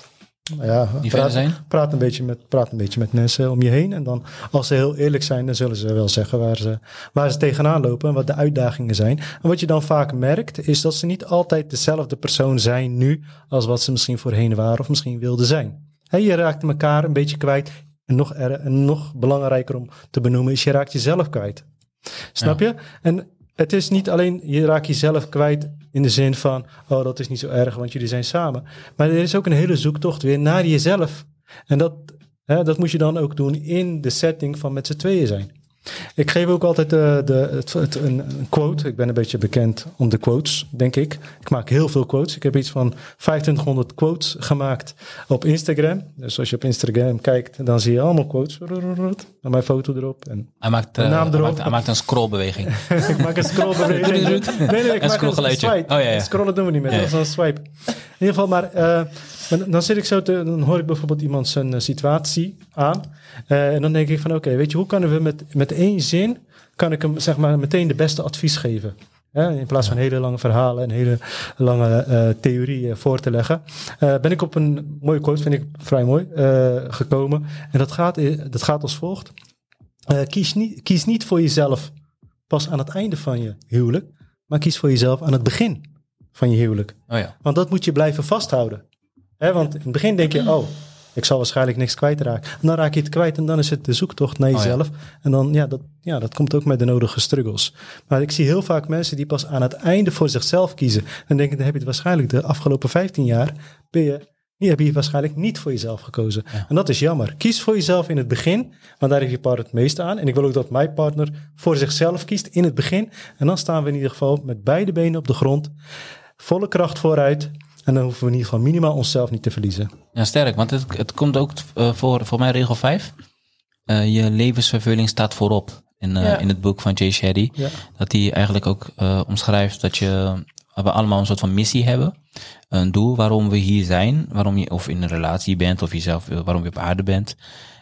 Ja, die praat, zijn? Praat, een beetje met, praat een beetje met mensen om je heen. En dan, als ze heel eerlijk zijn, dan zullen ze wel zeggen waar ze, waar ze tegenaan lopen en wat de uitdagingen zijn. En wat je dan vaak merkt, is dat ze niet altijd dezelfde persoon zijn nu als wat ze misschien voorheen waren of misschien wilden zijn. He, je raakt elkaar een beetje kwijt. En nog, er, en nog belangrijker om te benoemen is, je raakt jezelf kwijt. Snap ja. je? En het is niet alleen, je raakt jezelf kwijt in de zin van, oh, dat is niet zo erg, want jullie zijn samen. Maar er is ook een hele zoektocht weer naar jezelf. En dat, hè, dat moet je dan ook doen in de setting van met z'n tweeën zijn. Ik geef ook altijd de, de, het, het, een, een quote. Ik ben een beetje bekend om de quotes, denk ik. Ik maak heel veel quotes. Ik heb iets van vijfentwintighonderd quotes gemaakt op Instagram. Dus als je op Instagram kijkt, dan zie je allemaal quotes. En mijn foto erop. En hij, maakt, uh, naam erop. Hij, maakt, hij maakt een scrollbeweging. ik maak een scrollbeweging. nee, nee, ik een maak een swipe. Oh, ja, ja. Scrollen doen we niet meer. Ja, ja. Dat is een swipe. In ieder geval, maar uh, dan zit ik zo te, dan hoor ik bijvoorbeeld iemand zijn uh, situatie aan. Uh, en dan denk ik van, oké, okay, weet je, hoe kunnen we met, met één zin, kan ik hem zeg maar meteen de beste advies geven. Ja, in plaats van hele lange verhalen en hele lange uh, theorieën voor te leggen. Uh, ben ik op een mooie quote, vind ik vrij mooi, uh, gekomen. En dat gaat, dat gaat als volgt. Uh, kies, niet, kies niet voor jezelf pas aan het einde van je huwelijk, maar kies voor jezelf aan het begin van je huwelijk. Oh ja. Want dat moet je blijven vasthouden. He, want in het begin denk je, oh, ik zal waarschijnlijk niks kwijtraken. En dan raak je het kwijt en dan is het de zoektocht naar jezelf. Oh ja. En dan, ja dat, ja, dat komt ook met de nodige struggles. Maar ik zie heel vaak mensen die pas aan het einde voor zichzelf kiezen. En denken, dan heb je het waarschijnlijk de afgelopen vijftien jaar, ben je, die heb je waarschijnlijk niet voor jezelf gekozen. Ja. En dat is jammer. Kies voor jezelf in het begin, want daar heeft je partner het meeste aan. En ik wil ook dat mijn partner voor zichzelf kiest in het begin. En dan staan we in ieder geval met beide benen op de grond. Volle kracht vooruit. En dan hoeven we in ieder geval minimaal onszelf niet te verliezen. Ja, sterk. Want het, het komt ook uh, voor, voor mij regel vijf. Uh, je levensvervulling staat voorop. In, uh, ja. in het boek van Jay Shetty. Ja. Dat hij eigenlijk ook uh, omschrijft dat je, we allemaal een soort van missie hebben. Een doel waarom we hier zijn. Waarom je of in een relatie bent of jezelf, waarom je op aarde bent.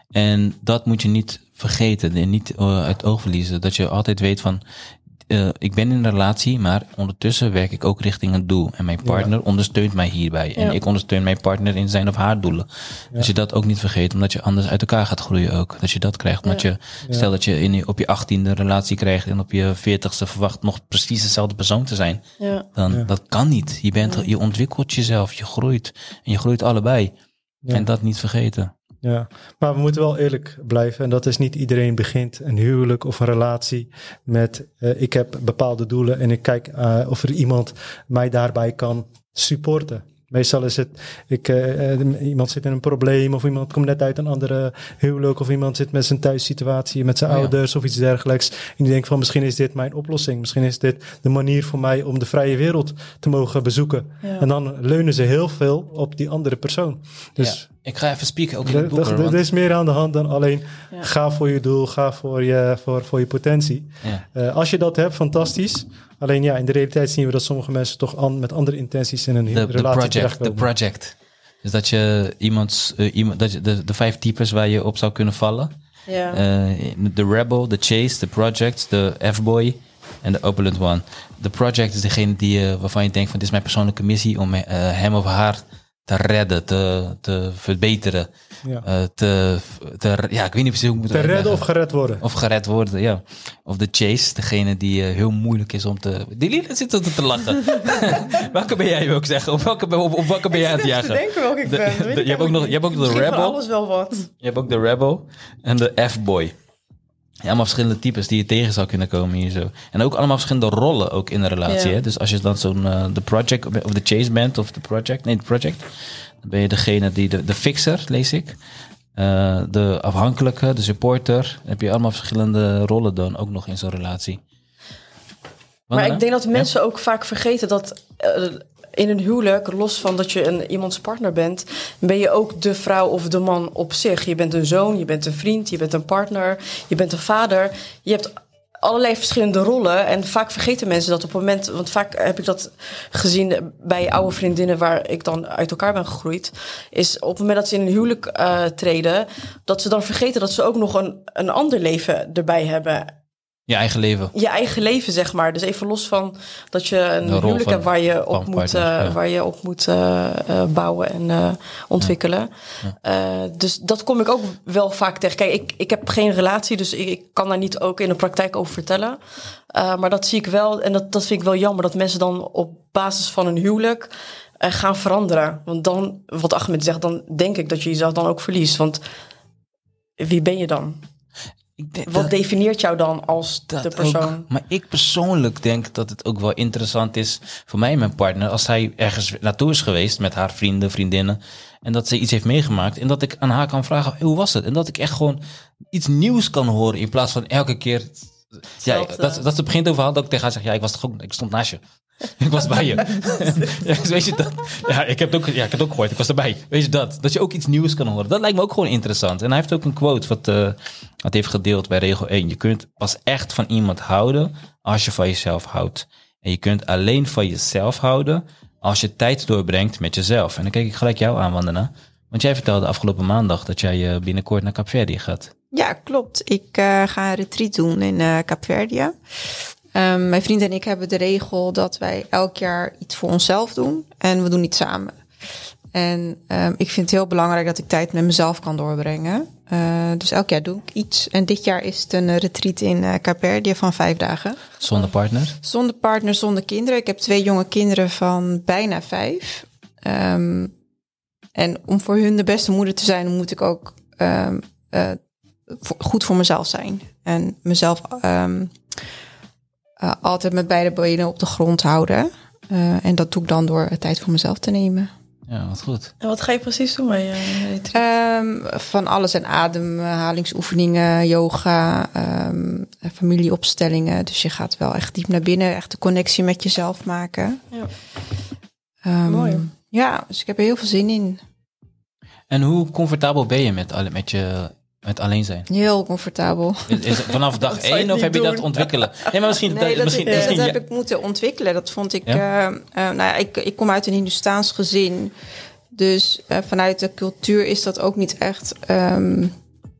En dat moet je niet vergeten en niet uh, uit het oog verliezen. Dat je altijd weet van, Uh, ik ben in een relatie, maar ondertussen werk ik ook richting een doel. En mijn partner ja. ondersteunt mij hierbij. En ja. ik ondersteun mijn partner in zijn of haar doelen. Ja. Dat je dat ook niet vergeet, omdat je anders uit elkaar gaat groeien ook. Dat je dat krijgt, omdat ja. je, stel dat je in, op je achttiende relatie krijgt en op je veertigste verwacht nog precies dezelfde persoon te zijn. Ja. Dan, ja. dat kan niet. Je, bent, ja. je ontwikkelt jezelf, je groeit. En je groeit allebei. Ja. En dat niet vergeten. Ja, maar we moeten wel eerlijk blijven. En dat is niet iedereen begint een huwelijk of een relatie met uh, ik heb bepaalde doelen en ik kijk uh, of er iemand mij daarbij kan supporten. Meestal is het, ik, uh, iemand zit in een probleem of iemand komt net uit een andere huwelijk of iemand zit met zijn thuissituatie, met zijn oh, ouders ja. of iets dergelijks. En die denkt van misschien is dit mijn oplossing. Misschien is dit de manier voor mij om de vrije wereld te mogen bezoeken. Ja. En dan leunen ze heel veel op die andere persoon. Dus ja. Ik ga even spieken ook in het boek. Er want... is meer aan de hand dan alleen ja. ga voor je doel, ga voor je, voor, voor je potentie. Ja. Uh, als je dat hebt, fantastisch. Alleen ja, in de realiteit zien we dat sommige mensen toch an, met andere intenties in een de, relatie terechtkomen. De project. Dus dat je iemand, uh, iemand dat je, de, de vijf types waar je op zou kunnen vallen. Ja. Uh, de rebel, de chase, de project, de F-boy en de opulent one. De project is degene die, uh, waarvan je denkt van dit is mijn persoonlijke missie om uh, hem of haar te redden, te, te verbeteren. Ja. Uh, te, te, ja, ik weet niet precies hoe ik moet Te redden leggen. Of gered worden. Of gered worden, ja. Of de chase, degene die uh, heel moeilijk is om te... Die lieden zitten te, te lachen. Welke ben jij, wil ik zeggen? Op welke, op, op welke ben jij aan het jagen? Ik denk welke ik ben. De, de, je hebt ook nog, je hebt ook de rebel. Alles wel wat. Je hebt ook de rebel en de F-boy. Ja, allemaal verschillende types die je tegen zou kunnen komen hier zo. En ook allemaal verschillende rollen ook in een relatie. Ja. Hè? Dus als je dan zo'n uh, de project of de chase bent of de project, nee, de project, dan ben je degene die de, de fixer, lees ik. Uh, de afhankelijke, de supporter. Dan heb je allemaal verschillende rollen dan ook nog in zo'n relatie. Maar ik denk dat mensen ja? ook vaak vergeten dat uh, in een huwelijk, los van dat je een, iemands partner bent, ben je ook de vrouw of de man op zich. Je bent een zoon, je bent een vriend, je bent een partner, je bent een vader. Je hebt allerlei verschillende rollen en vaak vergeten mensen dat op het moment, want vaak heb ik dat gezien bij oude vriendinnen waar ik dan uit elkaar ben gegroeid, is op het moment dat ze in een huwelijk uh, treden, dat ze dan vergeten dat ze ook nog een, een ander leven erbij hebben. Je eigen leven. Je eigen leven, zeg maar. Dus even los van dat je een huwelijk hebt waar je op moet, uh, ja. waar je op moet uh, uh, bouwen en uh, ontwikkelen. Ja. Ja. Uh, dus dat kom ik ook wel vaak tegen. Kijk, ik, ik heb geen relatie, dus ik, ik kan daar niet ook in de praktijk over vertellen. Uh, maar dat zie ik wel, en dat, dat vind ik wel jammer, dat mensen dan op basis van een huwelijk uh, gaan veranderen. Want dan, wat Ahmed zegt, dan denk ik dat je jezelf dan ook verliest. Want wie ben je dan? Denk, Wat dat, definieert jou dan als de persoon? Ook, maar ik persoonlijk denk dat het ook wel interessant is voor mij en mijn partner, als hij ergens naartoe is geweest met haar vrienden, vriendinnen, en dat ze iets heeft meegemaakt en dat ik aan haar kan vragen, hey, hoe was het? En dat ik echt gewoon iets nieuws kan horen in plaats van elke keer, ja, dat, dat ze begint over had, dat ik tegen haar zeg, ja, ik was toch ook, ik stond naast je. Ik was bij je. Ja, weet je dat? Ja, ik heb het ook, ja, ik heb het ook gehoord. Ik was erbij. Weet je dat? Dat je ook iets nieuws kan horen. Dat lijkt me ook gewoon interessant. En hij heeft ook een quote wat, uh, wat heeft gedeeld bij regel één. Je kunt pas echt van iemand houden als je van jezelf houdt. En je kunt alleen van jezelf houden als je tijd doorbrengt met jezelf. En dan kijk ik gelijk jou aan, Wandana. Want jij vertelde afgelopen maandag dat jij uh, binnenkort naar Kaapverdië gaat. Ja, klopt. Ik uh, ga een retreat doen in uh, Kaapverdië. Um, mijn vriend en ik hebben de regel dat wij elk jaar iets voor onszelf doen. En we doen iets samen. En um, ik vind het heel belangrijk dat ik tijd met mezelf kan doorbrengen. Uh, dus elk jaar doe ik iets. En dit jaar is het een retreat in uh, Kaapverdië van vijf dagen. Zonder partner? Zonder partner, zonder kinderen. Ik heb twee jonge kinderen van bijna vijf. Um, en om voor hun de beste moeder te zijn, moet ik ook um, uh, voor, goed voor mezelf zijn. En mezelf um, uh, altijd met beide benen op de grond houden. Uh, en dat doe ik dan door tijd voor mezelf te nemen. Ja, wat goed. En wat ga je precies doen bij je retreat? Um, van alles en ademhalingsoefeningen, yoga, um, familieopstellingen. Dus je gaat wel echt diep naar binnen, echt de connectie met jezelf maken. Ja. Um, Mooi. Ja, dus ik heb er heel veel zin in. En hoe comfortabel ben je met, met je met alleen zijn? Heel comfortabel. Is, is het vanaf dag één of heb je doen. dat ontwikkelen? Nee, maar misschien... Nee, dat, misschien, ik, misschien dat ja. heb ik moeten ontwikkelen. Dat vond ik... Ja? Uh, uh, nou ja, ik, ik kom uit een Hindoestaans gezin. Dus uh, vanuit de cultuur is dat ook niet echt... Um,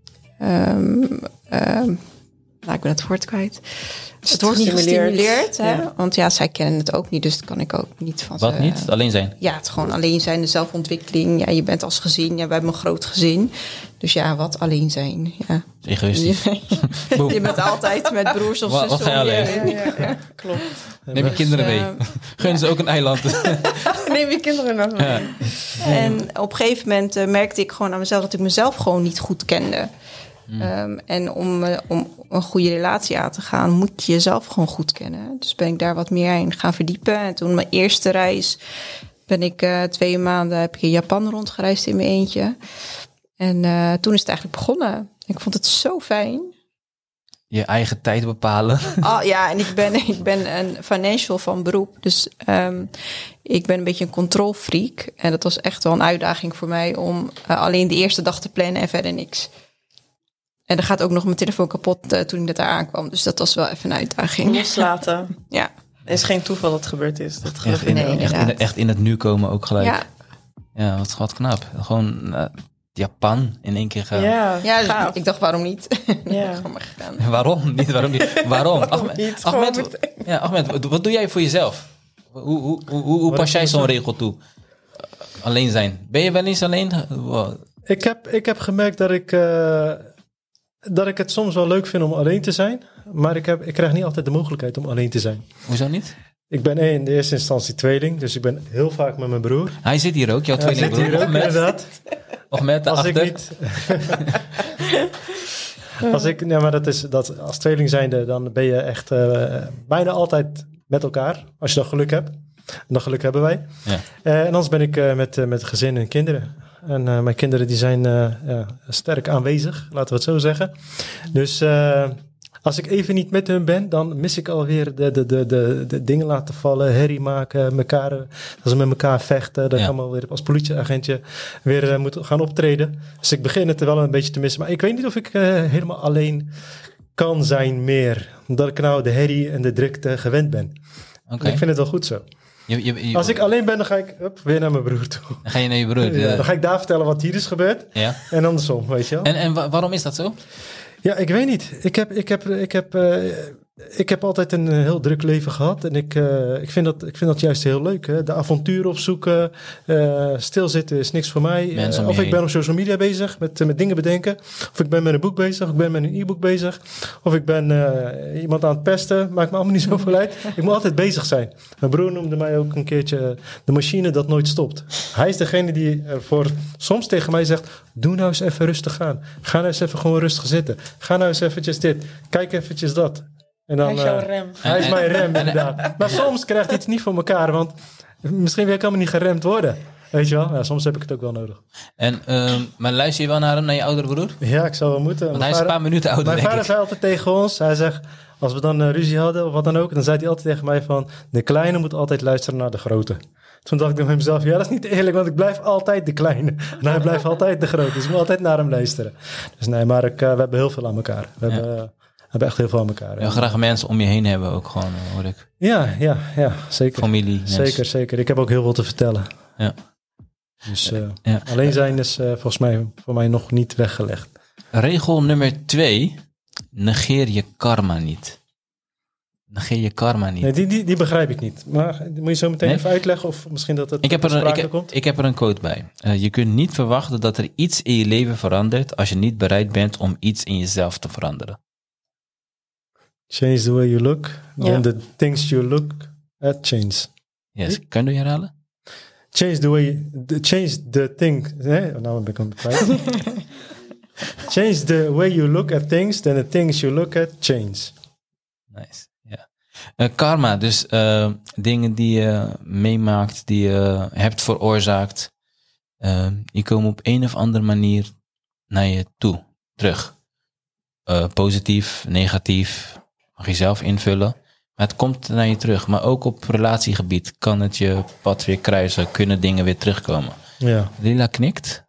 um, um, nou, ik ben het woord kwijt. Dus het wordt niet gestimuleerd. Hè? Ja. Want ja, zij kennen het ook niet, dus dat kan ik ook niet van Wat ze, niet? Alleen zijn? Ja, het gewoon alleen zijn, de zelfontwikkeling. Ja, je bent als gezin, ja, we hebben een groot gezin. Dus ja, wat alleen zijn. Ja. Egoïstisch. Je, je bent altijd met broers of zussen. Wat ga je alleen? Ja, ja, ja, klopt. Neem je kinderen mee. Uh, Gun ze ook een eiland. Neem je kinderen nog mee. Ja. En op een gegeven moment uh, merkte ik gewoon aan mezelf dat ik mezelf gewoon niet goed kende. Hmm. Um, en om, uh, om een goede relatie aan te gaan, moet je jezelf gewoon goed kennen. Dus ben ik daar wat meer in gaan verdiepen. En toen mijn eerste reis ben ik uh, twee maanden heb ik in Japan rondgereisd in mijn eentje. En uh, toen is het eigenlijk begonnen. Ik vond het zo fijn. Je eigen tijd bepalen. Oh, ja, en ik ben, ik ben een financial van beroep. Dus um, ik ben een beetje een controlfreak. En dat was echt wel een uitdaging voor mij om uh, alleen de eerste dag te plannen en verder niks. En er gaat ook nog mijn telefoon kapot uh, toen ik net daar aankwam. Dus dat was wel even een uitdaging. Loslaten. Ja. Het is geen toeval dat het gebeurd is. Dat echt, in, nee, echt, in, echt in het nu komen ook gelijk. Ja, ja wat, wat knap. Gewoon uh, Japan in één keer gaan. Ja, ja dus ik dacht waarom niet? Ja. Gewoon maar gegaan. Waarom niet? Waarom niet? Waarom? Waarom Ahmed, niet? Ahmed, ja, Ahmed, wat doe jij voor jezelf? Hoe, hoe, hoe, hoe pas jij zo'n regel toe? Uh, alleen zijn. Ben je wel eens alleen? Wow. Ik heb, ik heb gemerkt dat ik... Uh, dat ik het soms wel leuk vind om alleen te zijn. Maar ik, heb, ik krijg niet altijd de mogelijkheid om alleen te zijn. Hoezo niet? Ik ben in de eerste instantie tweeling. Dus ik ben heel vaak met mijn broer. Hij zit hier ook, jouw tweelingbroer. Hij zit hier ook, inderdaad. Of met de Als achter. ik niet... Als ik, nee, maar dat is dat als tweeling zijnde, dan ben je echt uh, bijna altijd met elkaar. Als je dan geluk hebt. En dat geluk hebben wij. Ja. Uh, en anders ben ik uh, met, uh, met gezin en kinderen. En uh, mijn kinderen die zijn uh, uh, sterk aanwezig, laten we het zo zeggen. Dus uh, als ik even niet met hun ben, dan mis ik alweer de, de, de, de, de dingen laten vallen, herrie maken, elkaar, dat ze met elkaar vechten. Dan ja. gaan we weer als politieagentje weer uh, moeten gaan optreden. Dus ik begin het er wel een beetje te missen. Maar ik weet niet of ik uh, helemaal alleen kan zijn meer. Omdat ik nou de herrie en de drukte gewend ben. Okay. Ik vind het wel goed zo. Je, je, je, Als ik alleen ben, dan ga ik up, weer naar mijn broer toe. Dan ga je naar je broer. Ja, dan ga ik daar vertellen wat hier is gebeurd. Ja. En andersom, weet je wel. En, en wa- waarom is dat zo? Ja, ik weet niet. Ik heb, ik heb, ik heb, uh, ik heb altijd een heel druk leven gehad. En ik, uh, ik, vind, dat, ik vind dat juist heel leuk. Hè? De avontuur opzoeken. Uh, stilzitten is niks voor mij. Uh, of ik ben op social media bezig met, uh, met dingen bedenken. Of ik ben met een boek bezig. Of ik ben met een e-book bezig. Of ik ben uh, iemand aan het pesten. Maakt me allemaal niet zoveel uit. Ik moet altijd bezig zijn. Mijn broer noemde mij ook een keertje de machine dat nooit stopt. Hij is degene die ervoor soms tegen mij zegt... Doe nou eens even rustig aan. Ga nou eens even gewoon rustig zitten. Ga nou eens eventjes dit. Kijk eventjes dat. En dan, hij is jouw rem. Uh, hij is mijn rem, inderdaad. Maar soms krijgt hij het niet voor elkaar. Want misschien wil ik helemaal niet geremd worden. Weet je wel? Ja, soms heb ik het ook wel nodig. En, uh, maar luister je wel naar hem, naar je oudere broer? Ja, ik zou wel moeten. Want hij is een paar minuten ouder, Mijn vader zei altijd tegen ons. Hij zegt, als we dan uh, ruzie hadden of wat dan ook. Dan zei hij altijd tegen mij van... De kleine moet altijd luisteren naar de grote. Toen dacht ik bij mezelf, ja, dat is niet eerlijk, want ik blijf altijd de kleine. En hij blijft altijd de grote, dus ik moet altijd naar hem luisteren. Dus nee, maar ik, uh, we hebben heel veel aan elkaar. We ja. hebben, uh, we hebben echt heel veel aan elkaar. Ja, ja. Graag mensen om je heen hebben ook gewoon, hoor ik. Ja, ja, ja, zeker. Familie. Zeker, yes. zeker. Ik heb ook heel veel te vertellen. Ja. Dus uh, ja. alleen zijn is uh, volgens mij voor mij nog niet weggelegd. Regel nummer twee, negeer je karma niet. Negeer je karma niet. Nee, die, die, die begrijp ik niet. Maar moet je zo meteen nee? even uitleggen of misschien dat het ik heb er een, ik, komt? Ik heb er een quote bij. Uh, je kunt niet verwachten dat er iets in je leven verandert als je niet bereid bent om iets in jezelf te veranderen. Change the way you look, then yeah. the things you look at change. Yes, hm? Kan je herhalen? Change the way, the, change the thing. Nee, nou ben ik aan het kwijt. Change the way you look at things, then the things you look at change. Nice. Uh, karma, dus uh, dingen die je meemaakt, die je hebt veroorzaakt, uh, die komen op een of andere manier naar je toe, terug. Uh, positief, negatief, mag je zelf invullen. Maar het komt naar je terug. Maar ook op relatiegebied kan het je pad weer kruisen, kunnen dingen weer terugkomen. Ja. Lila knikt.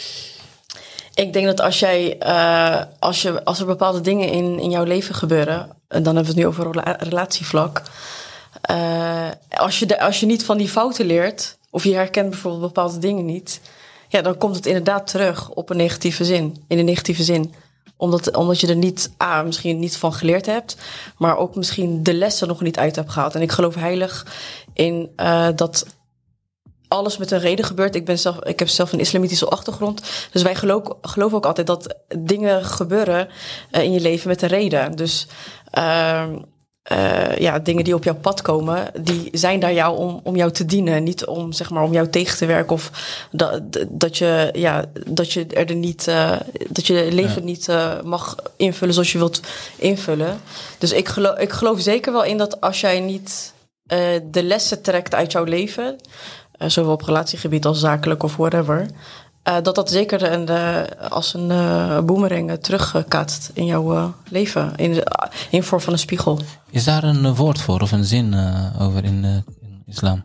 Ik denk dat als jij, uh, als je, als er bepaalde dingen in, in jouw leven gebeuren, en dan hebben we het nu over rela- relatievlak. Uh, als je de, als je niet van die fouten leert, of je herkent bijvoorbeeld bepaalde dingen niet, ja, dan komt het inderdaad terug op een negatieve zin, in een negatieve zin. Omdat, omdat je er niet, ah, misschien niet van geleerd hebt, maar ook misschien de lessen nog niet uit hebt gehaald. En ik geloof heilig in uh, dat alles met een reden gebeurt. Ik, ben zelf, ik heb zelf een islamitische achtergrond. Dus wij geloof, geloven ook altijd dat dingen gebeuren uh, in je leven met een reden. Dus uh, uh, ja, dingen die op jouw pad komen, die zijn daar jou om, om jou te dienen. Niet om, zeg maar, om jou tegen te werken. Of dat, dat, je, ja, dat je er niet, uh, dat je je leven ja. niet uh, mag invullen zoals je wilt invullen. Dus ik geloof, ik geloof zeker wel in dat als jij niet uh, de lessen trekt uit jouw leven, Uh, zowel op relatiegebied als zakelijk of whatever, Uh, dat dat zeker een, uh, als een uh, boemerang uh, terugkaatst in jouw uh, leven. In, uh, in vorm van een spiegel. Is daar een uh, woord voor of een zin uh, over in, uh, in islam?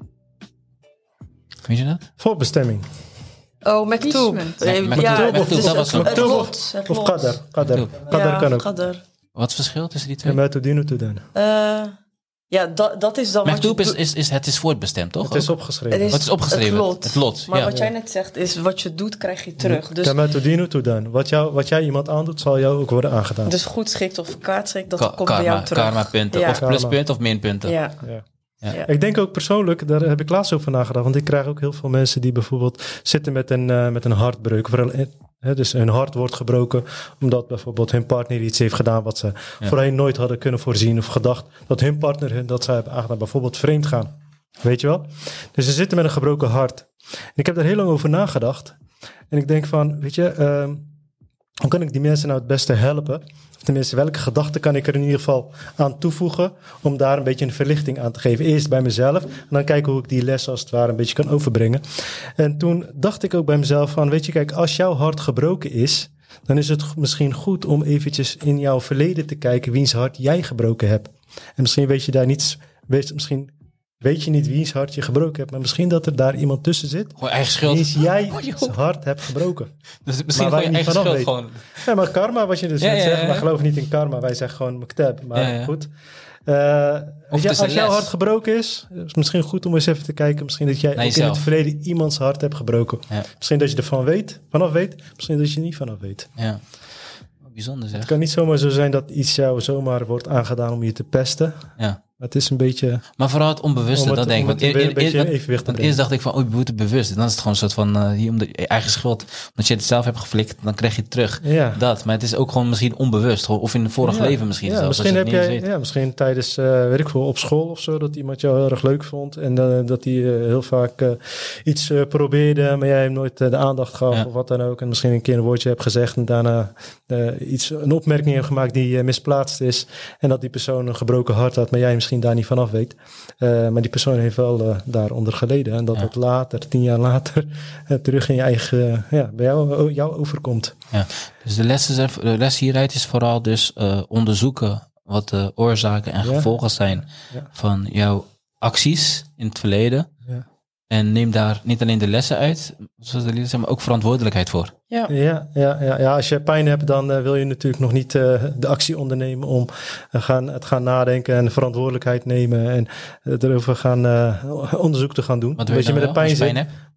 Weet je dat? Voorbestemming. Oh, maktoob. Ja, maktoob of qadar. Qadar kan ook. Wat is het verschil tussen die twee? Maktoob to doen. Uh, Ja, dat, dat is dan. Maktoob is, is, is, het is voortbestemd, toch? Het is opgeschreven. Het is, wat is opgeschreven? Het lot. Het lot. Maar ja. wat jij net zegt is, wat je doet, krijg je terug. Dus, wat, jou, wat jij iemand aandoet, zal jou ook worden aangedaan. Dus goed schikt of kwaad schikt, dat Ka- komt karma, bij jou terug. Karma punten. Ja. Of pluspunten of minpunten. Ja. Ja. Ja. Ja. Ik denk ook persoonlijk, daar heb ik laatst over nagedacht. Want ik krijg ook heel veel mensen die bijvoorbeeld zitten met een, uh, met een hartbreuk. He, dus hun hart wordt gebroken omdat bijvoorbeeld hun partner iets heeft gedaan wat ze ja. voorheen nooit hadden kunnen voorzien of gedacht dat hun partner hun dat ze hebben aangedaan, bijvoorbeeld vreemd gaan. Weet je wel? Dus ze zitten met een gebroken hart. En ik heb daar heel lang over nagedacht. En ik denk van, weet je, uh, hoe kan ik die mensen nou het beste helpen? Of tenminste, welke gedachten kan ik er in ieder geval aan toevoegen om daar een beetje een verlichting aan te geven? Eerst bij mezelf en dan kijken hoe ik die les als het ware een beetje kan overbrengen. En toen dacht ik ook bij mezelf van, weet je, kijk, als jouw hart gebroken is, dan is het misschien goed om eventjes in jouw verleden te kijken wiens hart jij gebroken hebt. En misschien weet je daar niets, weet, misschien weet je niet wiens hart je gebroken hebt, maar misschien dat er daar iemand tussen zit. Gewoon eigen schuld. Wiens jij zijn hart hebt gebroken. Dus misschien maar gewoon je eigen schuld weet. gewoon. Ja, maar karma, wat je dus ja, ja, zegt, ja. maar geloof niet in karma. Wij zeggen gewoon maktab. Maar ja, ja. goed. Uh, Of je, als als jouw les. hart gebroken is, is het misschien goed om eens even te kijken. Misschien dat jij Naar ook in jezelf. het verleden iemands hart hebt gebroken. Ja. Misschien dat je ervan weet, vanaf weet. Misschien dat je er niet vanaf weet. Ja. Bijzonder zeg. Het kan niet zomaar zo zijn dat iets jou zomaar wordt aangedaan om je te pesten. Ja. Maar het is een beetje... Maar vooral het onbewuste, Om het- dat denk ik. om het Want weer eer- een beetje eer- in evenwicht te want brengen. eerst dacht ik van, oh, je moet het bewust. En dan is het gewoon een soort van, uh, hier om de je eigen schuld. Omdat je het zelf hebt geflikt, dan krijg je het terug. Ja. Dat, maar het is ook gewoon misschien onbewust. Of in het vorige Ja. leven misschien Ja, zelfs. misschien als je heb het jij, niet eens ja, misschien tijdens, uh, weet ik veel, op school of zo, dat iemand jou heel erg leuk vond. En uh, dat hij uh, heel vaak uh, iets uh, probeerde, maar jij hem nooit uh, de aandacht gaf Ja. of wat dan ook. En misschien een keer een woordje hebt gezegd en daarna uh, iets, een opmerking hebt gemaakt die uh, misplaatst is. En dat die persoon een gebroken hart had, maar jij misschien daar niet vanaf weet. Uh, maar die persoon heeft wel uh, daaronder geleden. En dat Ja. het later, tien jaar later, uh, terug in je eigen, uh, ja, bij jou, jou overkomt. Ja. Dus de les, is er, de les hieruit is vooral dus uh, onderzoeken wat de oorzaken en Ja. gevolgen zijn Ja. van jouw acties in het verleden. Ja. En neem daar niet alleen de lessen uit, zoals de lieden zeggen, maar ook verantwoordelijkheid voor. Ja. Ja, ja, ja, ja, als je pijn hebt, dan uh, wil je natuurlijk nog niet uh, de actie ondernemen om uh, gaan, het gaan nadenken en verantwoordelijkheid nemen en uh, erover gaan uh, onderzoek te gaan doen. Wat wil je, je dan met de wel, als pijn je zit. pijn hebt?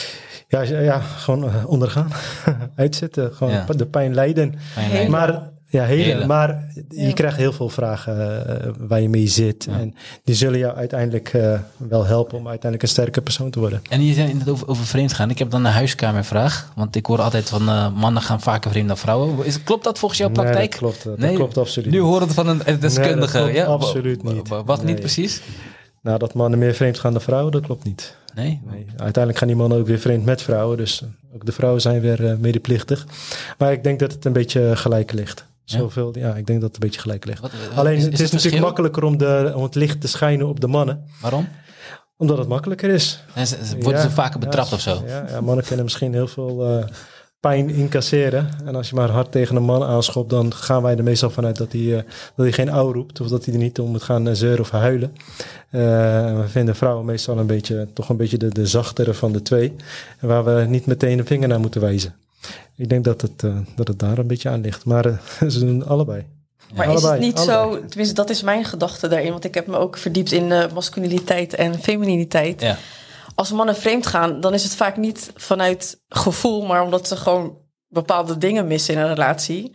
Ja, als je- ja, gewoon uh, ondergaan, uitzitten, gewoon Ja. de pijn lijden. Pijn lijden. Maar ja, hele, Hele. maar je Ja. krijgt heel veel vragen uh, waar je mee zit Ja. en die zullen jou uiteindelijk uh, wel helpen om uiteindelijk een sterke persoon te worden. En je zei net over, over vreemd gaan. Ik heb dan een huiskamervraag. Want ik hoor altijd van uh, mannen gaan vaker vreemd dan vrouwen. Is, klopt dat volgens jouw praktijk? Nee, dat klopt, dat Nee, klopt absoluut. Nu niet. horen we het van een een deskundige. Nee, dat klopt ja? absoluut Wa- wa- niet. wa- Wat niet Nee. precies? Nou, dat mannen meer vreemd gaan dan vrouwen, dat klopt niet. Nee? Nee, uiteindelijk gaan die mannen ook weer vreemd met vrouwen. Dus ook de vrouwen zijn weer uh, medeplichtig. Maar ik denk dat het een beetje gelijk ligt. Ja? Zoveel, ja, ik denk dat het een beetje gelijk ligt. Wat- wat- Alleen is- het is is, het natuurlijk verschil? makkelijker om, de, om het licht te schijnen op de mannen. Waarom? Omdat het makkelijker is. En ze- ze- Worden Ja, ze vaker betrapt ja, of zo? Ja, ja, mannen kunnen misschien heel veel uh, pijn incasseren. En als je maar hard tegen een man aanschopt, dan gaan wij er meestal vanuit dat hij, uh, dat hij geen ouw roept. Of dat hij er niet om moet gaan uh, zeuren of huilen. Uh, we vinden vrouwen meestal een beetje, toch een beetje de, de zachtere van de twee. En waar we niet meteen een vinger naar moeten wijzen. Ik denk dat het, uh, dat het daar een beetje aan ligt. Maar uh, ze doen allebei. Maar Ja. is het Allebei, niet allebei. zo, tenminste dat is mijn gedachte daarin, want ik heb me ook verdiept in uh, masculiniteit en femininiteit. Ja. Als mannen vreemd gaan, dan is het vaak niet vanuit gevoel, maar omdat ze gewoon bepaalde dingen missen in een relatie.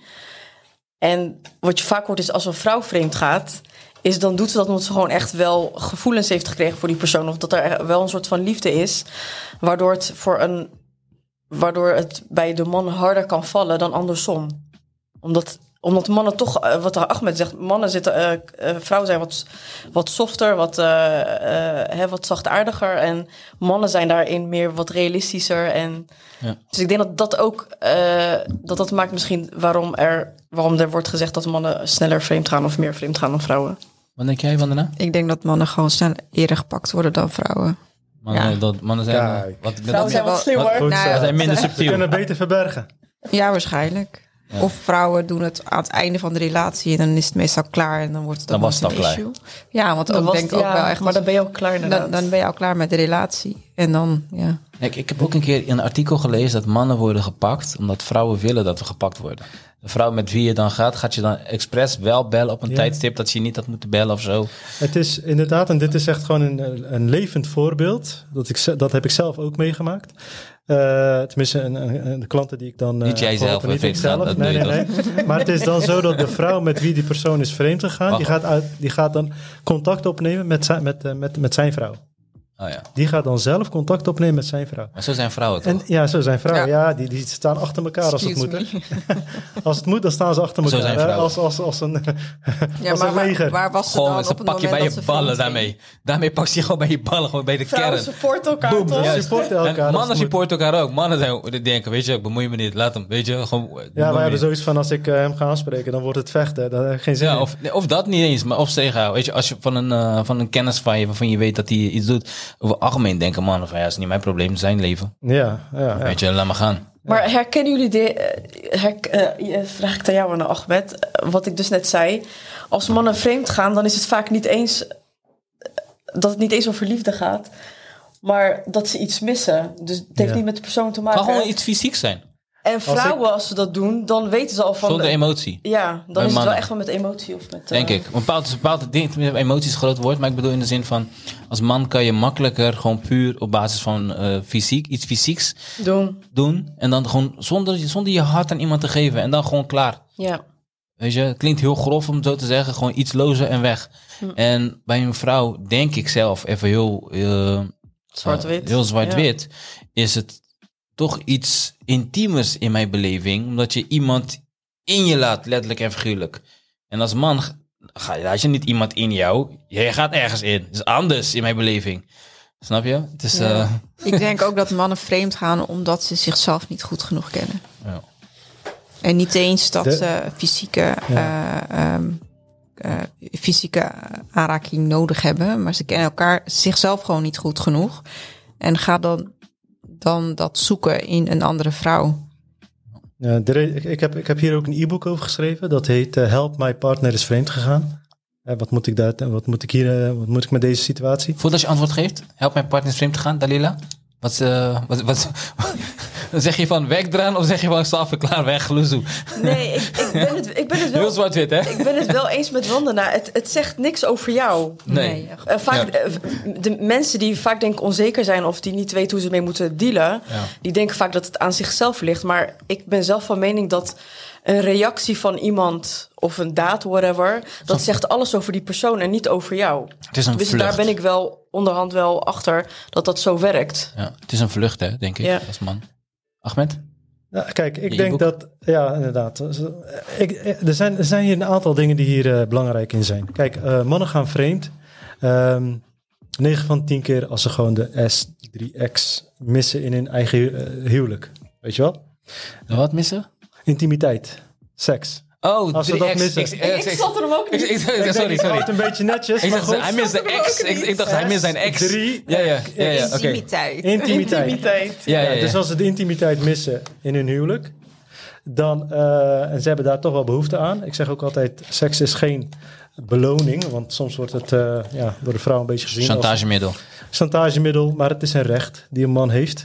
En wat je vaak hoort is als een vrouw vreemd gaat, is dan doet ze dat omdat ze gewoon echt wel gevoelens heeft gekregen voor die persoon. Of dat er wel een soort van liefde is, waardoor het voor een, waardoor het bij de man harder kan vallen dan andersom. Omdat Omdat mannen toch, uh, wat Ahmed zegt, mannen zitten, uh, uh, vrouwen zijn wat, wat softer, wat, uh, uh, hè, wat zachtaardiger. En mannen zijn daarin meer wat realistischer. En Ja. Dus ik denk dat dat ook, uh, dat dat maakt misschien waarom er, waarom er wordt gezegd dat mannen sneller vreemd gaan of meer vreemd gaan dan vrouwen. Wat denk jij, Wandana? Ik denk dat mannen gewoon snel eerder gepakt worden dan vrouwen. Mannen, Ja. dat, mannen zijn, Kijk. uh, wat, Vrouwen zijn wel- wat slimmer. Goed Nou, zo. wat zijn minder Ze subtiel. kunnen beter verbergen. Ja, waarschijnlijk. Ja. Of vrouwen doen het aan het einde van de relatie en dan is het meestal klaar en dan wordt het Dan ook was het een al klaar. issue. Ja, want Dan ook was denk ik het- ook ja, wel echt. maar dan ben je ook klaar inderdaad. dan, dan ben je al klaar met de relatie. En dan, ja. Ik, ik heb ook een keer in een artikel gelezen dat mannen worden gepakt omdat vrouwen willen dat we gepakt worden. De vrouw met wie je dan gaat, gaat je dan expres wel bellen op een Ja. tijdstip dat je niet had moeten bellen of zo. Het is inderdaad, en dit is echt gewoon een, een levend voorbeeld. Dat, ik, ze- dat heb ik zelf ook meegemaakt. Uh, tenminste, een, een, een- de klanten die ik dan... Uh, Niet jij zelf, niet hè, ik Vincent, zelf. dat Nee, doe nee, je nee. Maar het is dan zo dat de vrouw met wie die persoon is vreemd gegaan, die Wacht. gaat, uit, die gaat dan contact opnemen met zijn, met, uh, met, met zijn vrouw. Oh, ja. Die gaat dan zelf contact opnemen met zijn vrouw. Maar zo zijn vrouwen toch? En, ja, zo zijn vrouwen. Ja, Ja die, die staan achter elkaar als het Excuse moet. Hè? Als het moet, dan staan ze achter Zo elkaar. zijn hè? vrouwen. Als, als, als een, Ja, als maar een waar, leger. waar was ze Gewoon, dan ze op het pak je moment bij dat je ze ballen vreemd ging? daarmee. Daarmee pak je gewoon bij je ballen, gewoon bij de Vrouwen kern. supporten elkaar, Boom, toch? ja, supporten elkaar. En als mannen het moet. supporten elkaar ook. Mannen zijn, die denken, weet je, ik bemoei me niet, laat hem, weet je. Gewoon, bemoei me Ja, wij hebben niet. zoiets van, als ik uh, hem ga aanspreken, dan wordt het vechten. Daar heb ik geen zin Ja, in. of, of dat niet eens, maar of zeggen, weet je, als je van een, uh, van een kennis van je, waarvan je weet dat hij iets doet, over algemeen denken mannen van, ja, dat is niet mijn probleem, zijn leven. Ja, ja, ja. Weet je, laat maar gaan. Maar herkennen jullie de, eh, herk, uh, vraag ik aan jou, Anne Ahmed, uh, wat ik dus net zei. Als mannen vreemd gaan, dan is het vaak niet eens dat het niet eens over liefde gaat, maar dat ze iets missen. Dus het heeft Ja. niet met de persoon te Het maken. kan gewoon iets fysieks zijn, En vrouwen, ik- als ze dat doen, dan weten ze al van... zonder emotie. Ja, dan Bij is het mannen. wel echt wel met emotie of met... uh, Denk ik. Een bepaald, een bepaald ding, emotie is een groot woord, maar ik bedoel in de zin van, als man kan je makkelijker gewoon puur op basis van uh, fysiek, iets fysieks Doen. doen. En dan gewoon zonder, zonder je hart aan iemand te geven. En dan gewoon klaar. Ja. Weet je, het klinkt heel grof om het zo te zeggen. Gewoon iets lozen en weg. Hm. En bij een vrouw, denk ik zelf, even heel... Uh, Zwart-wit. uh, heel zwart-wit. Is het toch iets intiemers in mijn beleving. Omdat je iemand in je laat, letterlijk en figuurlijk. En als man ga, laat je niet iemand in jou. Jij gaat ergens in. Het is anders in mijn beleving. Snap je? Het is... Ja. Uh, Ik denk ook dat mannen vreemd gaan omdat ze zichzelf niet goed genoeg kennen. ja. En niet eens dat De- ze fysieke, eh, um, uh, fysieke aanraking nodig hebben. Maar ze kennen elkaar zichzelf gewoon niet goed genoeg. En gaan dan, dan dat zoeken in een andere vrouw. Ja, de re- ik, ik, heb, ik heb hier ook een e-book over geschreven. Dat heet uh, Help, my partner is vreemd gegaan. Uh, wat moet ik daar, wat moet ik hier, uh, wat moet ik met deze situatie? Voordat je antwoord geeft, help mijn partner vreemd te gaan, Dalila. Wat, uh, wat, wat, zeg je van werk eraan of zeg je van staf klaar weg, loezoe? Nee, ik, ik, ben het, ik ben het wel... Heel zwart-wit, hè? Ik ben het wel eens met Wandana. Het, het zegt niks over jou. Nee. echt. Uh, vaak, Ja. uh, de mensen die vaak denk ik onzeker zijn of die niet weten hoe ze mee moeten dealen, Ja. die denken vaak dat het aan zichzelf ligt. Maar ik ben zelf van mening dat een reactie van iemand of een daad, whatever, dat zegt alles over die persoon en niet over jou. Het is een Dus vlucht. daar ben ik wel onderhand wel achter dat dat zo werkt. Ja, het is een vlucht, hè, denk ik, Ja. als man. Ahmed? Ja, kijk, ik Je denk e-book? dat... Ja, inderdaad. Ik, er, zijn, er zijn hier een aantal dingen die hier uh, belangrijk in zijn. Kijk, uh, mannen gaan vreemd. Um, negen van tien keer als ze gewoon de S drie X missen in hun eigen uh, huwelijk. Weet je wel? Wat missen? Intimiteit. Seks. Oh, Als we drie dat X. missen. Ik, ik, Ik, ik zat er hem ook ik, niet. ik, ik, sorry, Ik hou het sorry. een beetje netjes, Ik maar dacht, goed. hij mist de er X. ook Ik, niet. ik dacht, hij mist zijn X. Drie. Ja, ja, ja, ja oké. Intimiteit. Intimiteit. Intimiteit. Ja, ja, Ja, ja. dus als ze de intimiteit missen in hun huwelijk, dan, uh, en ze hebben daar toch wel behoefte aan. Ik zeg ook altijd, seks is geen beloning, want soms wordt het uh, ja, door de vrouw een beetje gezien Chantagemiddel. als chantagemiddel, maar het is een recht die een man heeft.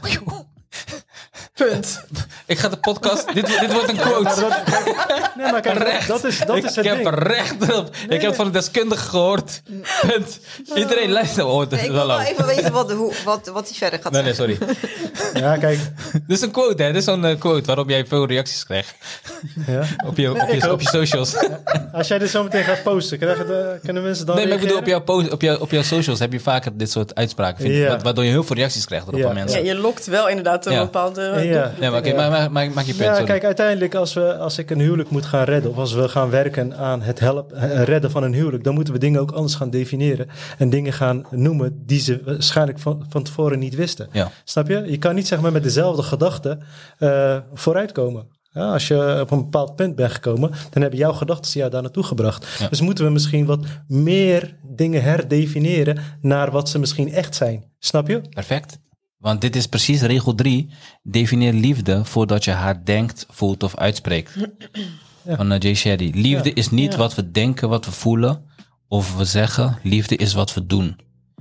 Punt. Ik ga de podcast... dit, dit wordt een quote. Maar dat, nee, maar kijk, Recht. dat is, dat ik is het heb ding. er recht op. ik heb het van een deskundige gehoord. Punt. Iedereen luistert. Oh, het is Nee, ik wel wil wel lang. even weten wat, hoe, wat, wat hij verder gaat Nee, nee, zeggen. sorry. Ja, kijk. Dit is een quote, hè? Dit is zo'n uh, quote waarop jij veel reacties krijgt. Ja. Op je, op je, op je socials. Als jij dit zo meteen gaat posten, krijgen de, kunnen mensen dan Nee, maar ik bedoel, op reageren? jouw, post, op, jouw, op jouw socials heb je vaker dit soort uitspraken. Vind, Ja. wa- Waardoor je heel veel reacties krijgt erop Ja. van mensen. Ja, Ja, je lokt wel inderdaad een Ja. bepaalde... Ja. maar oké, Ja. maar, maar, maar maak je punt, Ja, sorry. kijk, uiteindelijk als, we, als ik een huwelijk moet gaan redden, of als we gaan werken aan het help, eh, redden van een huwelijk, dan moeten we dingen ook anders gaan definiëren en dingen gaan noemen die ze waarschijnlijk van, van tevoren niet wisten. Ja. Snap je? Je kan niet zeg maar met dezelfde gedachten uh, vooruitkomen. Ja, als je op een bepaald punt bent gekomen, dan hebben jouw gedachten jou daar naartoe gebracht. Ja. Dus moeten we misschien wat meer dingen herdefiniëren naar wat ze misschien echt zijn. Snap je? Perfect. Want dit is precies regel drie. Defineer liefde voordat je haar denkt, voelt of uitspreekt. Ja. Van uh, Jay Shetty. Liefde Ja. is niet Ja. wat we denken, wat we voelen of we zeggen. Liefde is wat we doen.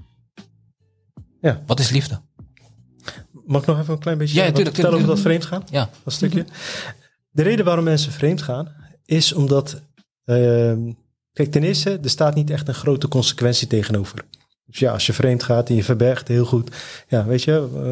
Ja. Wat is liefde? Mag ik nog even een klein beetje Ja, wat tuurlijk, vertellen over tuurlijk. dat vreemd gaan? Ja. Dat stukje. De reden waarom mensen vreemd gaan, is omdat, uh, kijk, ten eerste, er staat niet echt een grote consequentie tegenover. Dus ja, als je vreemd gaat en je verbergt heel goed, ja, weet je, uh,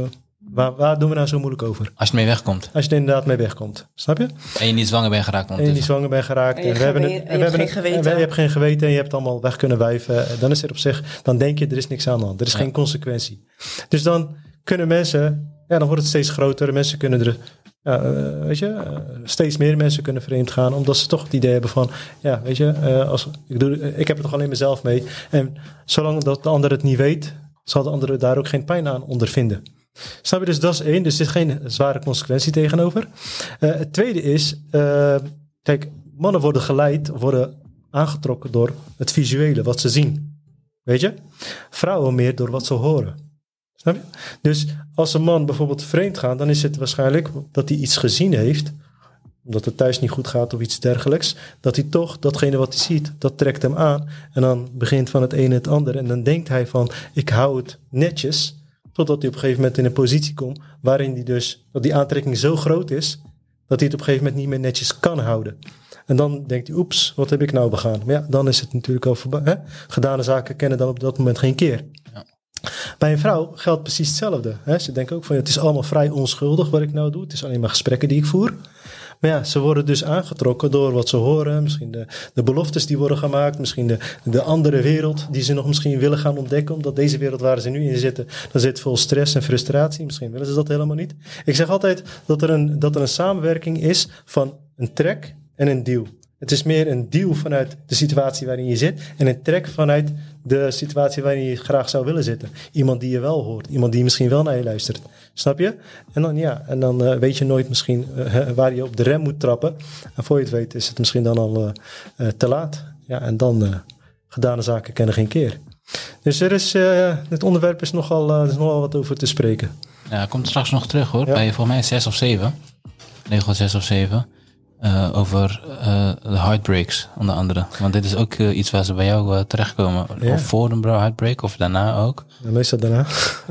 Waar, waar doen we nou zo moeilijk over? Als je mee wegkomt. Als je er inderdaad mee wegkomt. Snap je? En je niet zwanger bent geraakt. En je niet zwanger bent geraakt. En, en we hebben het, en we hebben het, en we, je hebt geen geweten en je hebt het allemaal weg kunnen wijven. Dan is er op zich, dan denk je, er is niks aan de hand. Er is ja. geen consequentie. Dus dan kunnen mensen, ja, dan wordt het steeds groter. Mensen kunnen er, ja, uh, weet je, uh, steeds meer mensen kunnen vreemd gaan. Omdat ze toch het idee hebben van, ja, weet je, uh, als, ik, doe, uh, ik heb het toch alleen mezelf mee. En zolang dat de ander het niet weet, zal de ander daar ook geen pijn aan ondervinden. Snap je? Dus dat is één. Dus er is geen zware consequentie tegenover. Uh, het tweede is, uh, kijk, mannen worden geleid, worden aangetrokken door het visuele, wat ze zien. Weet je? Vrouwen meer door wat ze horen. Snap je? Dus als een man bijvoorbeeld vreemd gaat, dan is het waarschijnlijk dat hij iets gezien heeft, omdat het thuis niet goed gaat of iets dergelijks, dat hij toch datgene wat hij ziet, dat trekt hem aan. En dan begint van het ene het andere. En dan denkt hij van, ik hou het netjes, totdat hij op een gegeven moment in een positie komt waarin hij dus, dat die aantrekking zo groot is, dat hij het op een gegeven moment niet meer netjes kan houden. En dan denkt hij, oeps, wat heb ik nou begaan? Maar ja, dan is het natuurlijk al voorbij. Hè? Gedane zaken kennen dan op dat moment geen keer. Ja. Bij een vrouw geldt precies hetzelfde. Hè? Ze denken ook van, ja, het is allemaal vrij onschuldig wat ik nou doe. Het is alleen maar gesprekken die ik voer. Maar ja, ze worden dus aangetrokken door wat ze horen. Misschien de, de beloftes die worden gemaakt. Misschien de, de andere wereld die ze nog misschien willen gaan ontdekken. Omdat deze wereld waar ze nu in zitten, daar zit vol stress en frustratie. Misschien willen ze dat helemaal niet. Ik zeg altijd dat er een, dat er een samenwerking is van een trek en een duw. Het is meer een duw vanuit de situatie waarin je zit. En een trek vanuit de situatie waarin je graag zou willen zitten. Iemand die je wel hoort. Iemand die misschien wel naar je luistert. Snap je? En dan, ja, en dan uh, weet je nooit misschien uh, waar je op de rem moet trappen. En voor je het weet is het misschien dan al uh, uh, te laat. Ja, en dan uh, gedane zaken kennen geen keer. Dus er is, uh, het onderwerp is nogal, uh, er is nogal wat over te spreken. Ja, komt straks nog terug hoor. Ja. Bij volgens mij zes of zeven. Regel zes of zeven. Uh, over uh, de heartbreaks, onder andere. Want dit is ook uh, iets waar ze bij jou uh, terechtkomen. Ja. Of voor een heartbreak, of daarna ook. Ja, meestal daarna.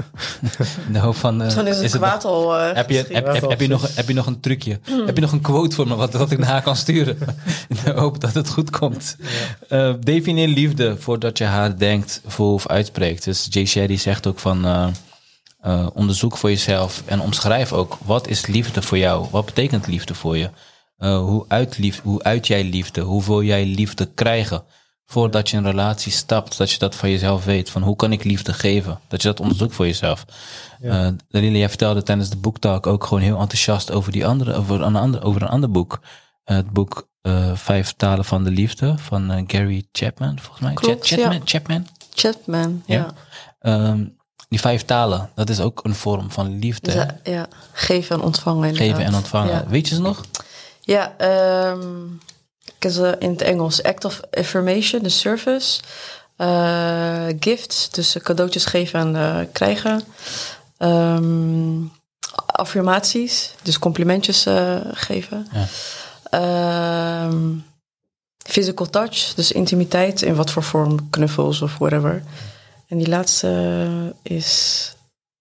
De hoop van... Uh, Dan is het kwaad al... Uh, heb, je, heb, heb, heb, je nog, heb je nog een trucje? Mm. Heb je nog een quote voor me, wat, wat ik naar haar kan sturen? In de hoop dat het goed komt. Ja. Uh, definieer liefde voordat je haar denkt, voelt of uitspreekt. Dus Jay Shetty zegt ook van... Uh, uh, onderzoek voor jezelf en omschrijf ook... wat is liefde voor jou? Wat betekent liefde voor je? Uh, hoe, uit liefde, hoe uit jij liefde? Hoe wil jij liefde krijgen? Voordat je een relatie stapt, dat je dat van jezelf weet. Van hoe kan ik liefde geven? Dat je dat onderzoekt voor jezelf. Ja. Uh, Dalila, jij vertelde tijdens de boektalk ook gewoon heel enthousiast over, die andere, over, een, ander, over een ander boek. Uh, het boek uh, Vijf Talen van de Liefde van uh, Gary Chapman, volgens mij. Klopt, Ch- Chapman, ja. Chapman? Chapman, ja. ja. Um, die vijf talen, dat is ook een vorm van liefde. Ja, ja. Geven en ontvangen. Inderdaad. Geven en ontvangen. Ja. Weet je ze nog? Ja, um, ik is in het Engels act of affirmation, de service. Uh, gifts, dus cadeautjes geven en uh, krijgen. Um, affirmaties, dus complimentjes uh, geven. Ja. Um, physical touch, dus intimiteit in wat voor vorm, knuffels of whatever. En die laatste uh, is...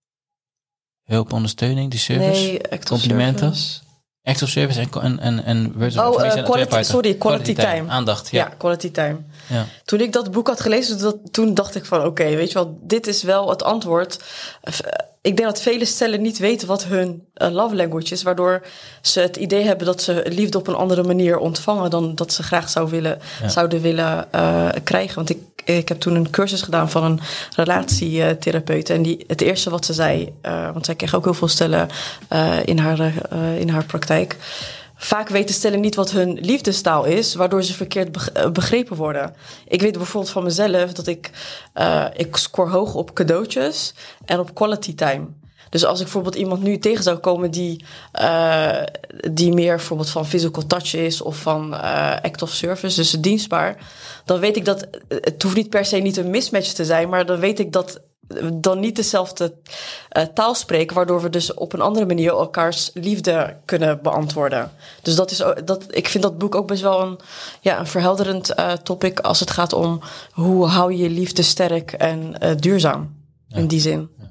Hulp, ondersteuning, die service? Nee, act of complimenten? Service. Act of service en, en, en, en words of oh, information. Uh, quality, sorry, quality, quality time. time. Aandacht, ja. Ja, quality time. Ja. Toen ik dat boek had gelezen, dat, toen dacht ik van... oké, okay, weet je wel, dit is wel het antwoord. Ik denk dat vele stellen niet weten wat hun uh, love language is... waardoor ze het idee hebben dat ze liefde op een andere manier ontvangen... dan dat ze graag zou willen, ja. zouden willen uh, krijgen. Want ik, ik heb toen een cursus gedaan van een relatietherapeut... en die, het eerste wat ze zei... Uh, want zij kreeg ook heel veel stellen uh, in, haar, uh, in haar praktijk... Vaak weten stellen niet wat hun liefdestaal is... waardoor ze verkeerd begrepen worden. Ik weet bijvoorbeeld van mezelf dat ik... Uh, ik score hoog op cadeautjes en op quality time. Dus als ik bijvoorbeeld iemand nu tegen zou komen... die, uh, die meer bijvoorbeeld van physical touch is... of van uh, act of service, dus dienstbaar... dan weet ik dat... het hoeft niet per se niet een mismatch te zijn... maar dan weet ik dat... dan niet dezelfde uh, taal spreken... waardoor we dus op een andere manier elkaars liefde kunnen beantwoorden. Dus dat is, dat, ik vind dat boek ook best wel een, ja, een verhelderend uh, topic... als het gaat om hoe hou je je liefde sterk en uh, duurzaam. Ja. In die zin. Ja.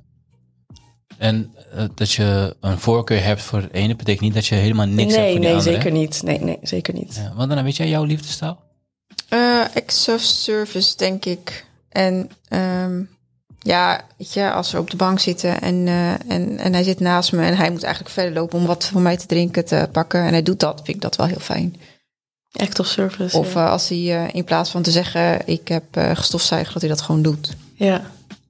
En uh, dat je een voorkeur hebt voor het ene... betekent niet dat je helemaal niks nee, hebt voor die nee, andere. Zeker niet. Nee, nee, zeker niet. Ja, want dan weet jij jouw liefdestaal? Uh, acts of service, denk ik. En... Um Ja, weet je, als we op de bank zitten en, uh, en, en hij zit naast me... en hij moet eigenlijk verder lopen om wat voor mij te drinken te pakken... en hij doet dat, vind ik dat wel heel fijn. Act of service. Of ja. uh, als hij uh, in plaats van te zeggen... ik heb uh, gestofzuigd, dat hij dat gewoon doet. Ja.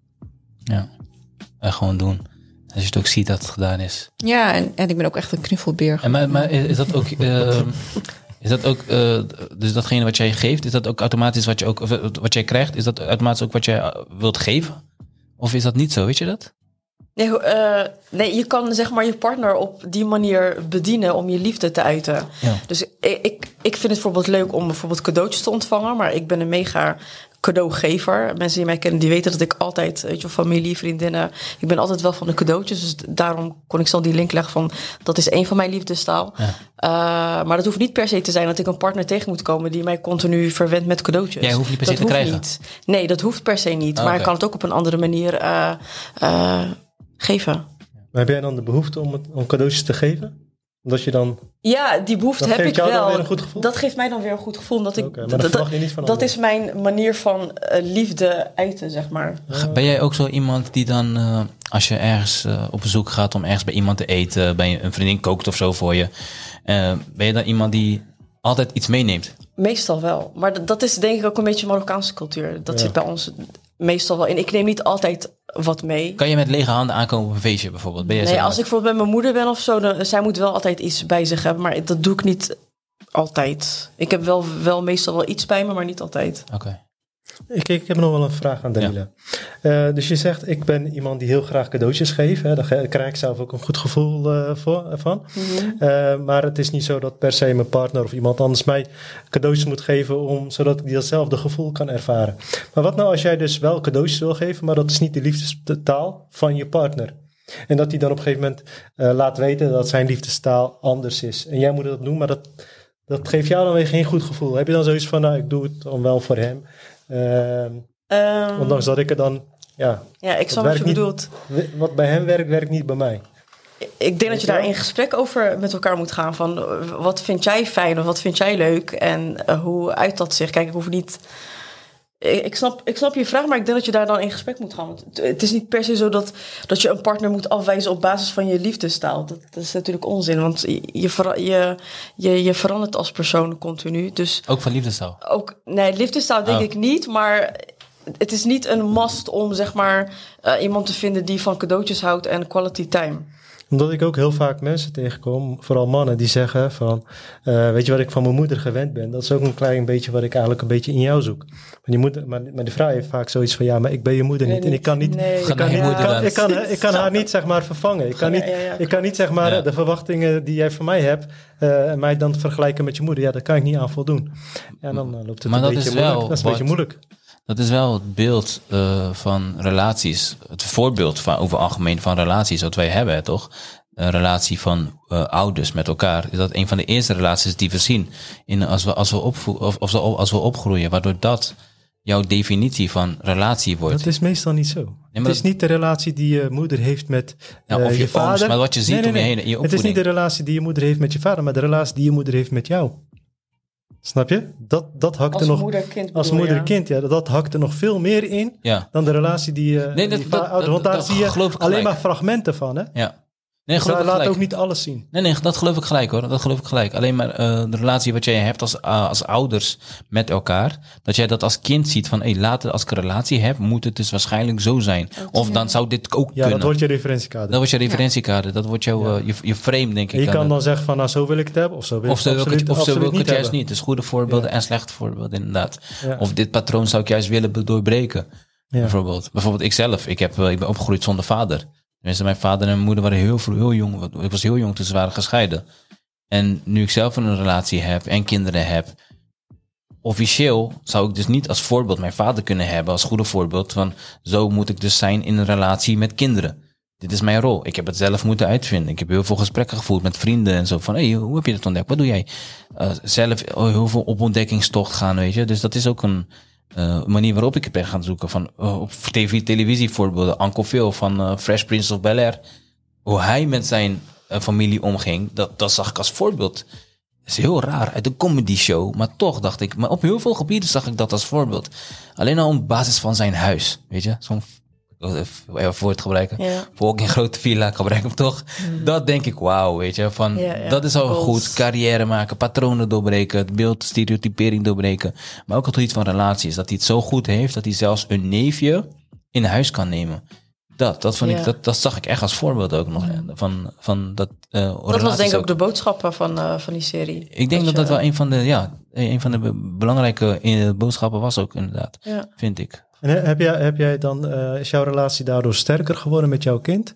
Ja, en gewoon doen. Als je het ook ziet dat het gedaan is. Ja, en, en ik ben ook echt een knuffelbeer. En maar, maar is dat ook... Uh, is dat ook... Uh, dus datgene wat jij geeft, is dat ook automatisch wat je ook... wat jij krijgt, is dat automatisch ook wat jij wilt geven? Of is dat niet zo, weet je dat? Nee, uh, nee, je kan zeg maar je partner op die manier bedienen om je liefde te uiten. Ja. Dus ik, ik, ik vind het bijvoorbeeld leuk om bijvoorbeeld cadeautjes te ontvangen, maar ik ben een mega cadeaugever. Mensen die mij kennen, die weten dat ik altijd, weet je, familie, vriendinnen, ik ben altijd wel van de cadeautjes. Dus daarom kon ik zo die link leggen van, dat is één van mijn liefdestaal. Ja. Uh, maar dat hoeft niet per se te zijn dat ik een partner tegen moet komen die mij continu verwendt met cadeautjes. Jij hoeft niet per se dat te krijgen? Niet. Nee, dat hoeft per se niet. Oh, maar okay. ik kan het ook op een andere manier uh, uh, geven. Maar heb jij dan de behoefte om, het, om cadeautjes te geven? Omdat je dan... Ja, die behoefte dat heb ik jou wel. Dan weer een goed gevoel? Dat geeft mij dan weer een goed gevoel. Dat, ik, okay, maar dat, dat, je niet van dat is mijn manier van uh, liefde uiten, zeg maar. Ben jij ook zo iemand die dan, uh, als je ergens uh, op bezoek gaat om ergens bij iemand te eten, bij een vriendin kookt of zo voor je, uh, ben je dan iemand die altijd iets meeneemt? Meestal wel. Maar dat, dat is denk ik ook een beetje Marokkaanse cultuur. Dat ja. zit bij ons meestal wel in. Ik neem niet altijd wat mee. Kan je met lege handen aankomen op een feestje bijvoorbeeld? Ben jij nee, zo als ik bijvoorbeeld bij mijn moeder ben of zo, dan, zij moet wel altijd iets bij zich hebben. Maar dat doe ik niet altijd. Ik heb wel, wel meestal wel iets bij me, maar niet altijd. Oké. Okay. Ik, ik heb nog wel een vraag aan Dalila. Ja. Uh, dus je zegt, ik ben iemand die heel graag cadeautjes geeft. Hè. Daar krijg ik zelf ook een goed gevoel uh, voor, van. Mm-hmm. Uh, maar het is niet zo dat per se mijn partner of iemand anders mij cadeautjes moet geven, om, zodat ik datzelfde gevoel kan ervaren. Maar wat nou als jij dus wel cadeautjes wil geven, maar dat is niet de liefdestaal van je partner? En dat hij dan op een gegeven moment uh, laat weten dat zijn liefdestaal anders is. En jij moet dat doen, maar dat, dat geeft jou dan weer geen goed gevoel. Heb je dan zoiets van, nou, ik doe het dan wel voor hem. Uh, um, ondanks dat ik er dan... Ja, ja ik snap wat je niet, bedoelt. Wat bij hem werkt, werkt niet bij mij. Ik denk dat je daar in gesprek over met elkaar moet gaan. Van wat vind jij fijn of wat vind jij leuk? En uh, hoe uit dat zich? Kijk, ik hoef niet... Ik, ik, snap, ik snap je vraag, maar ik denk dat je daar dan in gesprek moet gaan. Want het, het is niet per se zo dat, dat je een partner moet afwijzen op basis van je liefdestaal. Dat, dat is natuurlijk onzin, want je, je, je, je, je verandert als persoon continu. Dus ook van liefdestaal? Ook, nee, liefdestaal denk oh. ik niet, maar het is niet een must om zeg maar uh, iemand te vinden die van cadeautjes houdt en quality time. Omdat ik ook heel vaak mensen tegenkom, vooral mannen, die zeggen van, uh, weet je wat ik van mijn moeder gewend ben? Dat is ook een klein beetje wat ik eigenlijk een beetje in jou zoek. Maar, die moeder, maar, maar de vrouw heeft vaak zoiets van, ja, maar ik ben je moeder niet. Nee, en ik kan niet, nee, ik kan, niet, ja. kan, ik kan, ik kan haar niet zeg maar vervangen. Ik kan niet, ja, ja, ja, ik kan niet zeg maar ja. de verwachtingen die jij van mij hebt, uh, mij dan vergelijken met je moeder. Ja, daar kan ik niet aan voldoen. Ja, dan uh, loopt het maar een beetje moeilijk. Dat is een wat, beetje moeilijk. Dat is wel het beeld uh, van relaties, het voorbeeld van over algemeen van relaties wat wij hebben, toch? Een relatie van uh, ouders met elkaar. Is dat een van de eerste relaties die we zien in, als, we, als, we opvo- of, of als we opgroeien, waardoor dat jouw definitie van relatie wordt. Dat is meestal niet zo. Nee, het is dat... niet de relatie die je moeder heeft met uh, nou, of je, je vader. Ooms, maar wat je ziet nee, nee, nee. om je heen in je opvoeding. Het is niet de relatie die je moeder heeft met je vader, maar de relatie die je moeder heeft met jou. Snap je? Dat, dat hakt als er nog. Moeder-kind als moeder-kind, ja. ja. Dat hakt er nog veel meer in ja. dan de relatie die je. Nee, dat, die dat, vader, want daar dat, zie je alleen gelijk. maar fragmenten van, hè? Ja. Nee, dus hij laat ook niet alles zien. Nee, nee, dat geloof ik gelijk hoor. Dat geloof ik gelijk. Alleen maar uh, de relatie wat jij hebt als, uh, als ouders met elkaar. Dat jij dat als kind ziet van, hé, hey, later als ik een relatie heb, moet het dus waarschijnlijk zo zijn. Of dan zou dit ook ja, kunnen. Dat wordt je referentiekader. Dat wordt je referentiekader. Dat wordt jouw, uh, je, je frame, denk ik. En je kan dan zeggen van, nou, zo wil ik het hebben. Of zo wil of ik het absoluut, het, of absoluut zo wil ik het niet juist niet. Dus goede voorbeelden ja. en slechte voorbeelden, inderdaad. Ja. Of dit patroon zou ik juist willen doorbreken. Ja. Bijvoorbeeld. Bijvoorbeeld ikzelf. Ik, heb, ik ben opgegroeid zonder vader. Tenminste, mijn vader en mijn moeder waren heel vroeg, heel jong. Ik was heel jong toen ze waren gescheiden. En nu ik zelf een relatie heb en kinderen heb, officieel zou ik dus niet als voorbeeld mijn vader kunnen hebben, als goede voorbeeld van zo moet ik dus zijn in een relatie met kinderen. Dit is mijn rol. Ik heb het zelf moeten uitvinden. Ik heb heel veel gesprekken gevoerd met vrienden en zo van, hé, hey, hoe heb je dat ontdekt? Wat doe jij? Uh, zelf heel veel op ontdekkingstocht gaan, weet je. Dus dat is ook een Uh, manier waarop ik ben gaan zoeken van uh, op tv, televisie voorbeelden. Uncle Phil van uh, Fresh Prince of Bel-Air. Hoe hij met zijn uh, familie omging, dat, dat zag ik als voorbeeld. Dat is heel raar, uit een comedy show. Maar toch dacht ik, maar op heel veel gebieden zag ik dat als voorbeeld. Alleen al op basis van zijn huis, weet je. Zo'n even voor het gebruiken. Ja. Voor ook in grote villa, ik gebruik hem toch. Mm. Dat denk ik, wauw, weet je. Van, ja, ja. Dat is al Goals. Goed. Carrière maken, patronen doorbreken, het beeld, stereotypering doorbreken. Maar ook het iets van relaties. Dat hij het zo goed heeft, dat hij zelfs een neefje in huis kan nemen. Dat, dat, vond ja. ik, dat, dat zag ik echt als voorbeeld ook nog. Van, van dat, uh, dat was denk ik ook de boodschappen van, uh, van die serie. Ik denk dat dat, dat wel een van de, ja, een van de belangrijke boodschappen was ook inderdaad. Ja. Vind ik. En heb jij, heb jij dan, uh, is jouw relatie daardoor sterker geworden met jouw kind?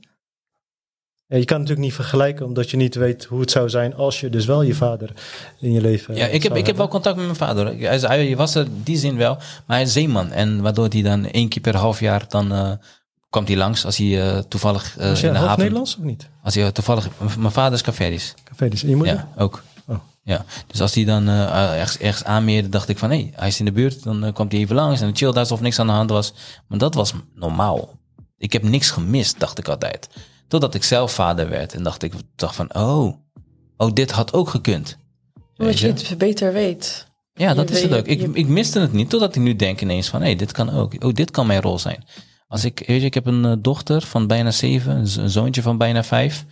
Ja, je kan natuurlijk niet vergelijken, omdat je niet weet hoe het zou zijn als je dus wel je vader in je leven. Ja, ik heb, ik heb wel contact met mijn vader. Hij, hij was er die zin wel, maar hij is zeeman. En waardoor hij dan één keer per half jaar dan uh, kwam hij langs als hij uh, toevallig uh, was je in de half haven. Nederlands of niet? Als hij uh, toevallig, mijn vader is Caverisch. Caverisch. En je moeder? Ja, ook. Oh. Ja, dus als hij dan uh, ergens, ergens aanmeerde, dacht ik van hé, hey, hij is in de buurt, dan uh, kwam hij even langs en chill alsof niks aan de hand was. Maar dat was normaal. Ik heb niks gemist, dacht ik altijd. Totdat ik zelf vader werd en dacht ik dacht van oh, oh dit had ook gekund. Omdat je het beter weet. Ja, dat je is weet, het ook. Ik, je... ik miste het niet, totdat ik nu denk ineens van hé, hey, dit kan ook. Oh, dit kan mijn rol zijn. Als ik, weet je, ik heb een uh, dochter van bijna zeven, een zoontje van bijna vijf.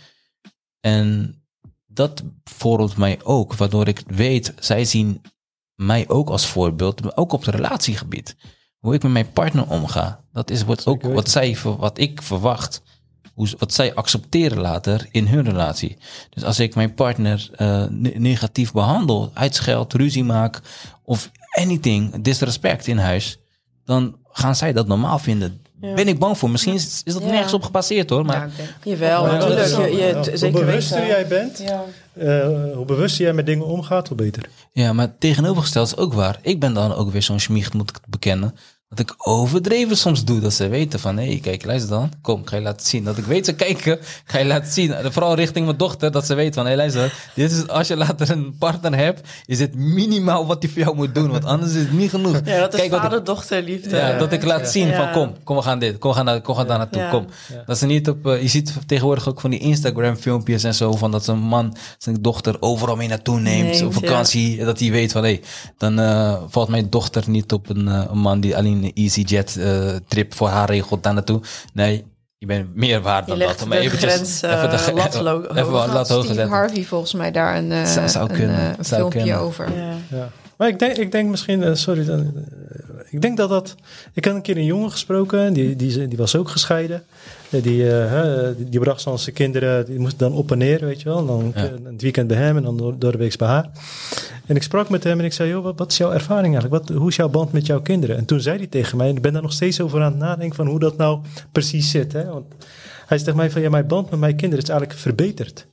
En dat vormt mij ook, waardoor ik weet, zij zien mij ook als voorbeeld, ook op het relatiegebied. Hoe ik met mijn partner omga. Dat is wat, ook wat, zij, wat ik verwacht. Hoe, wat zij accepteren later in hun relatie. Dus als ik mijn partner uh, negatief behandel, uitscheld, ruzie maak of anything, disrespect in huis, dan gaan zij dat normaal vinden. Ja. Ben ik bang voor. Misschien is, is dat ja. nergens op gebaseerd hoor. Maar... Ja, jawel, maar natuurlijk. Je, je, je, ja. zeker Hoe bewuster weten. jij bent, ja. uh, hoe bewuster jij met dingen omgaat, hoe beter. Ja, maar tegenovergesteld is ook waar. Ik ben dan ook weer zo'n schmiecht, moet ik het bekennen. Dat ik overdreven soms doe. Dat ze weten van, hé, hey, kijk, luister dan. Kom, ik ga je laten zien. Dat ik weet, ze kijken, ga je laten zien. Vooral richting mijn dochter, dat ze weet van, hé, hey, luister. Dit is, als je later een partner hebt, is het minimaal wat hij voor jou moet doen. Want anders is het niet genoeg. Ja, dat is kijk, vader-dochterliefde. Ja, dat ik laat ja. zien van, kom, kom, we gaan dit. Kom, we gaan, naar, kom, we gaan daar naartoe, ja. kom. Ja. Dat ze niet op, uh, je ziet tegenwoordig ook van die Instagram filmpjes en zo, van dat een man zijn dochter overal mee naartoe neemt. neemt op vakantie, ja. Dat hij weet van, hé, hey, dan uh, valt mijn dochter niet op een, uh, een man die alleen een EasyJet uh, trip voor haar regelt daar naartoe. Nee, je bent meer waard dan dat. Om de eventjes, grens, uh, even de even, even, even wat lat hoger Steve Harvey volgens mij daar een, uh, zou, zou een, kunnen, uh, een filmpje kunnen. over. Ja. Ja. Maar ik denk, ik denk misschien, uh, sorry, uh, ik denk dat dat... Ik had een keer een jongen gesproken, die, die, die was ook gescheiden. Die, uh, die, die bracht zo'n zijn kinderen, die moesten dan op en neer, weet je wel. Dan ja. Het weekend bij hem en dan door, door de week bij haar. En ik sprak met hem en ik zei, joh, wat, wat is jouw ervaring eigenlijk? Wat, hoe is jouw band met jouw kinderen? En toen zei hij tegen mij, en ik ben daar nog steeds over aan het nadenken van hoe dat nou precies zit. Hè? Want hij zei tegen mij van, ja, mijn band met mijn kinderen is eigenlijk verbeterd.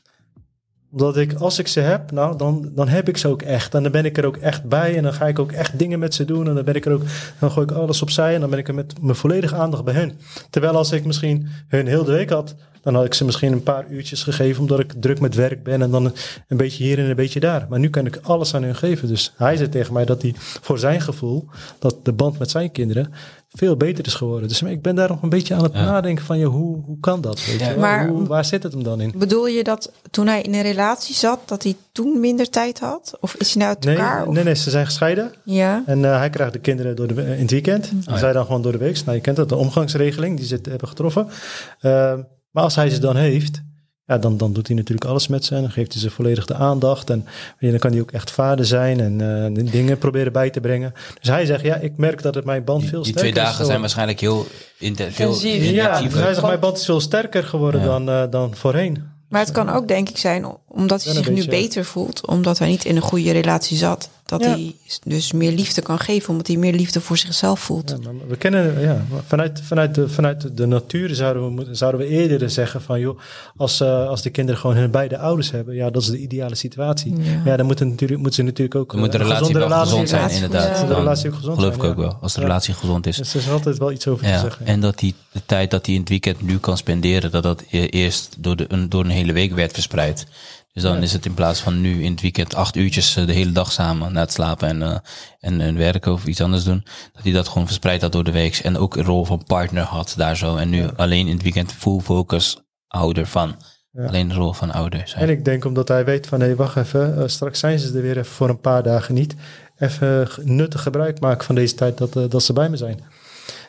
Omdat ik, als ik ze heb, nou, dan, dan heb ik ze ook echt. En dan ben ik er ook echt bij. En dan ga ik ook echt dingen met ze doen. En dan ben ik er ook, dan gooi ik alles opzij. En dan ben ik er met mijn volledige aandacht bij hun. Terwijl als ik misschien hun heel de week had, dan had ik ze misschien een paar uurtjes gegeven, omdat ik druk met werk ben. En dan een, een beetje hier en een beetje daar. Maar nu kan ik alles aan hun geven. Dus hij zei tegen mij dat hij voor zijn gevoel, dat de band met zijn kinderen veel beter is geworden. Dus ik ben daar nog een beetje aan het ja. nadenken van, ja, hoe, hoe kan dat? Weet ja. je? Maar hoe, waar zit het hem dan in? Bedoel je dat toen hij in een relatie zat, dat hij toen minder tijd had? Of is hij nou uit nee, elkaar? Of? Nee, nee, ze zijn gescheiden. Ja. En uh, hij krijgt de kinderen door de, in het weekend. Oh, en ja. zij dan gewoon door de week. Nou, je kent dat, de omgangsregeling die ze hebben getroffen. Uh, maar als hij ze dan heeft, ja, dan, dan doet hij natuurlijk alles met ze. En dan geeft hij ze volledig de aandacht. En ja, dan kan hij ook echt vader zijn en uh, dingen proberen bij te brengen. Dus hij zegt, ja, ik merk dat het mijn band veel die, sterker is. Die twee dagen is zijn waarschijnlijk heel intensief. Ja, dus hij zegt, mijn band is veel sterker geworden ja. dan, uh, dan voorheen. Maar het kan ook, denk ik, zijn omdat hij zich nu beter voelt, omdat hij niet in een goede relatie zat. Dat ja. hij dus meer liefde kan geven, omdat hij meer liefde voor zichzelf voelt. Ja, maar we kennen, ja, vanuit, vanuit, de, vanuit de natuur zouden we, zouden we eerder zeggen van, joh, als, uh, als de kinderen gewoon hun beide ouders hebben, ja, dat is de ideale situatie. Ja, ja dan moeten natuurlijk, moet ze natuurlijk ook. Dan moet de relatie wel relatie gezond zijn, inderdaad. Ja. De relatie ook gezond geloof zijn, ik ook ja. wel, als de relatie ja. gezond is. Dus er is altijd wel iets over ja. te zeggen. En dat hij de tijd dat hij in het weekend nu kan spenderen, dat dat eerst door, de, een, door een hele week werd verspreid. Dus dan ja. is het in plaats van nu in het weekend acht uurtjes de hele dag samen na het slapen en, uh, en, en werken of iets anders doen. Dat hij dat gewoon verspreid had door de week. En ook een rol van partner had daar zo. En nu ja. alleen in het weekend full focus ouder van. Ja. Alleen de rol van ouder zijn. En ik denk omdat hij weet van, hé, hey, wacht even. Uh, straks zijn ze er weer even voor een paar dagen niet. Even nuttig gebruik maken van deze tijd dat, uh, dat ze bij me zijn.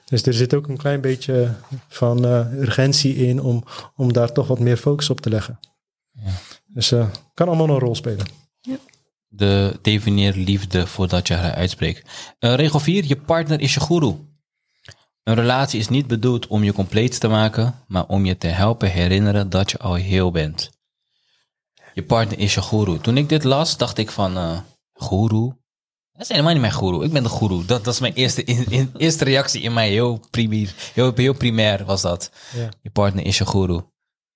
Dus er zit ook een klein beetje van uh, urgentie in om, om daar toch wat meer focus op te leggen. Ja. Dus uh, kan allemaal een rol spelen. Ja. De definieer liefde voordat je haar uitspreekt. Uh, regel vier, je partner is je goeroe. Een relatie is niet bedoeld om je compleet te maken, maar om je te helpen herinneren dat je al heel bent. Je partner is je goeroe. Toen ik dit las, dacht ik van, uh, goeroe? Dat is helemaal niet mijn goeroe. Ik ben de goeroe. Dat, dat is mijn eerste, in, in, eerste reactie in mij. Heel primair, heel, heel primair was dat. Ja. Je partner is je goeroe.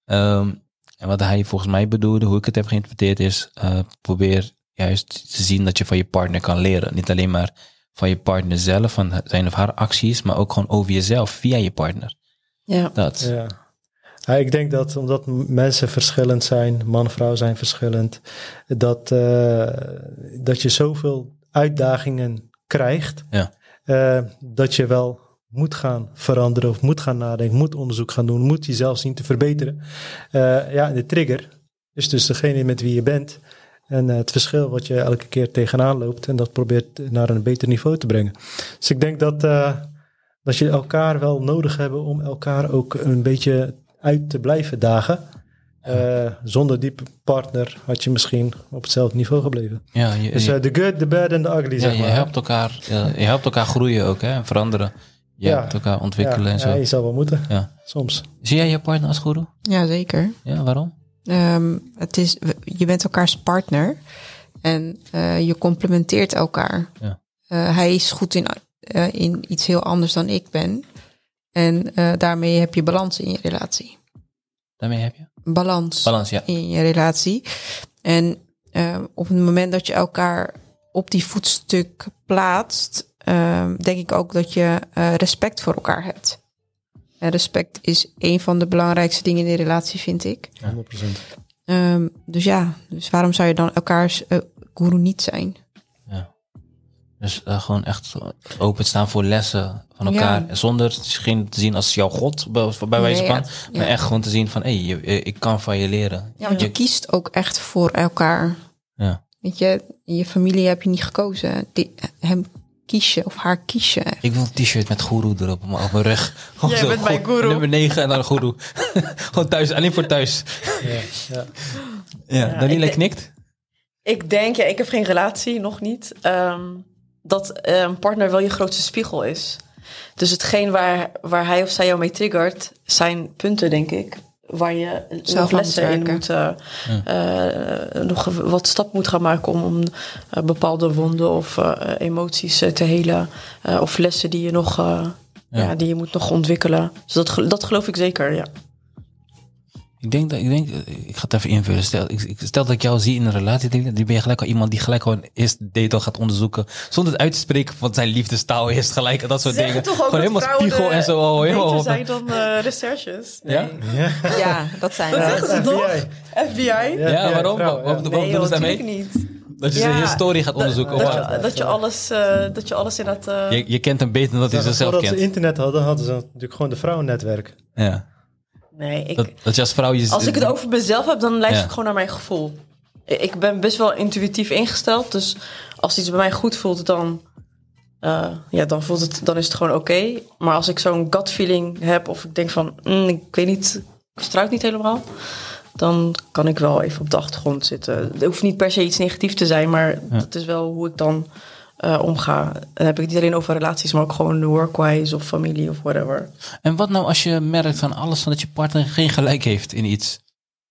Um, en wat hij volgens mij bedoelde, hoe ik het heb geïnterpreteerd is, uh, probeer juist te zien dat je van je partner kan leren. Niet alleen maar van je partner zelf, van zijn of haar acties, maar ook gewoon over jezelf, via je partner. Ja. Dat. Ja. Ja, ik denk dat omdat mensen verschillend zijn, man en vrouw zijn verschillend, dat, uh, dat je zoveel uitdagingen krijgt, ja. uh, dat je wel moet gaan veranderen of moet gaan nadenken, moet onderzoek gaan doen, moet jezelf zien te verbeteren. Uh, ja, de trigger is dus degene met wie je bent en uh, het verschil wat je elke keer tegenaan loopt en dat probeert naar een beter niveau te brengen. Dus ik denk dat, uh, dat je elkaar wel nodig hebben om elkaar ook een beetje uit te blijven dagen. Uh, zonder die partner had je misschien op hetzelfde niveau gebleven. Ja, je, dus uh, the good, the bad en the ugly, ja, zeg maar. Je helpt elkaar, je, je helpt elkaar groeien ook, hè, en veranderen. Je ja. helpt elkaar ontwikkelen ja, en zo. Ja, je zou wel moeten, ja. soms. Zie jij je partner als goeroe? Ja, zeker. Ja, waarom? Um, het is, je bent elkaars partner en uh, je complementeert elkaar. Ja. Uh, hij is goed in, uh, in iets heel anders dan ik ben. En uh, daarmee heb je balans in je relatie. Daarmee heb je? Balans, balans ja. in je relatie. En uh, op het moment dat je elkaar op die voetstuk plaatst, uh, denk ik ook dat je uh, respect voor elkaar hebt. En respect is een van de belangrijkste dingen in de relatie, vind ik. honderd procent. Um, dus ja, dus waarom zou je dan elkaars uh, guru niet zijn? Ja. Dus uh, gewoon echt openstaan voor lessen van elkaar. Ja. Zonder geen te zien als jouw god, bij, bij wijze van. Nee, ja. Maar echt gewoon te zien van, hé, hey, ik kan van je leren. Ja, want je, je kiest ook echt voor elkaar. Ja. Weet je, in je familie heb je niet gekozen. Die, hem kies je of haar kies je. Ik wil een t-shirt met goeroe erop op mijn rug. Jij zo, bent mijn goeroe. Nummer negen en dan goeroe. Gewoon thuis, alleen voor thuis. Ja, ja. ja, ja Daniela ik knikt. Ik denk, ja, ik heb geen relatie, nog niet. Um, dat uh, een partner wel je grootste spiegel is. Dus hetgeen waar, waar hij of zij jou mee triggert, zijn punten, denk ik. Waar je nog lessen in moet, uh, ja. uh, nog wat stap moet gaan maken om, om uh, bepaalde wonden of uh, emoties uh, te helen. Uh, of lessen die je nog, uh, ja. Ja, die je moet nog ontwikkelen. Dus dat, dat geloof ik zeker, ja. Ik denk dat, ik denk, ik ga het even invullen. Stel, ik, stel dat ik jou zie in een relatie, dan ben je gelijk al iemand die gelijk gewoon eerst date al gaat onderzoeken. Zonder het uit te spreken wat zijn liefdestaal is, gelijk dat soort zeg dingen. Toch gewoon helemaal spiegel en zo. Al helemaal beter zijn dan uh, researches. Nee. Ja? Ja? Ja, dat zijn dat uh, zeggen ze toch? F B I? Ja, ja waarom? Vrouw, ja. Wat, wat nee, doen ze daarmee? niet. Dat je ja, zijn historie gaat onderzoeken. Dat, dat, je, dat, je, alles, uh, dat je alles in dat... Uh... Je, je kent hem beter dan dat hij zichzelf kent. Voordat ze internet hadden, hadden ze natuurlijk gewoon de vrouwennetwerk. Ja. Nee, ik, dat, dat je als vrouw... Je, als ik het over mezelf heb, dan luister ja. ik gewoon naar mijn gevoel. Ik ben best wel intuïtief ingesteld. Dus als iets bij mij goed voelt, dan, uh, ja, dan, voelt het, dan is het gewoon oké. Okay. Maar als ik zo'n gut feeling heb, of ik denk van... Mm, ik weet niet, ik vertrouw het niet helemaal... dan kan ik wel even op de achtergrond zitten. Het hoeft niet per se iets negatiefs te zijn... maar ja. dat is wel hoe ik dan uh, omga. Dan heb ik het niet alleen over relaties... maar ook gewoon workwise of familie of whatever. En wat nou als je merkt van alles... van dat je partner geen gelijk heeft in iets?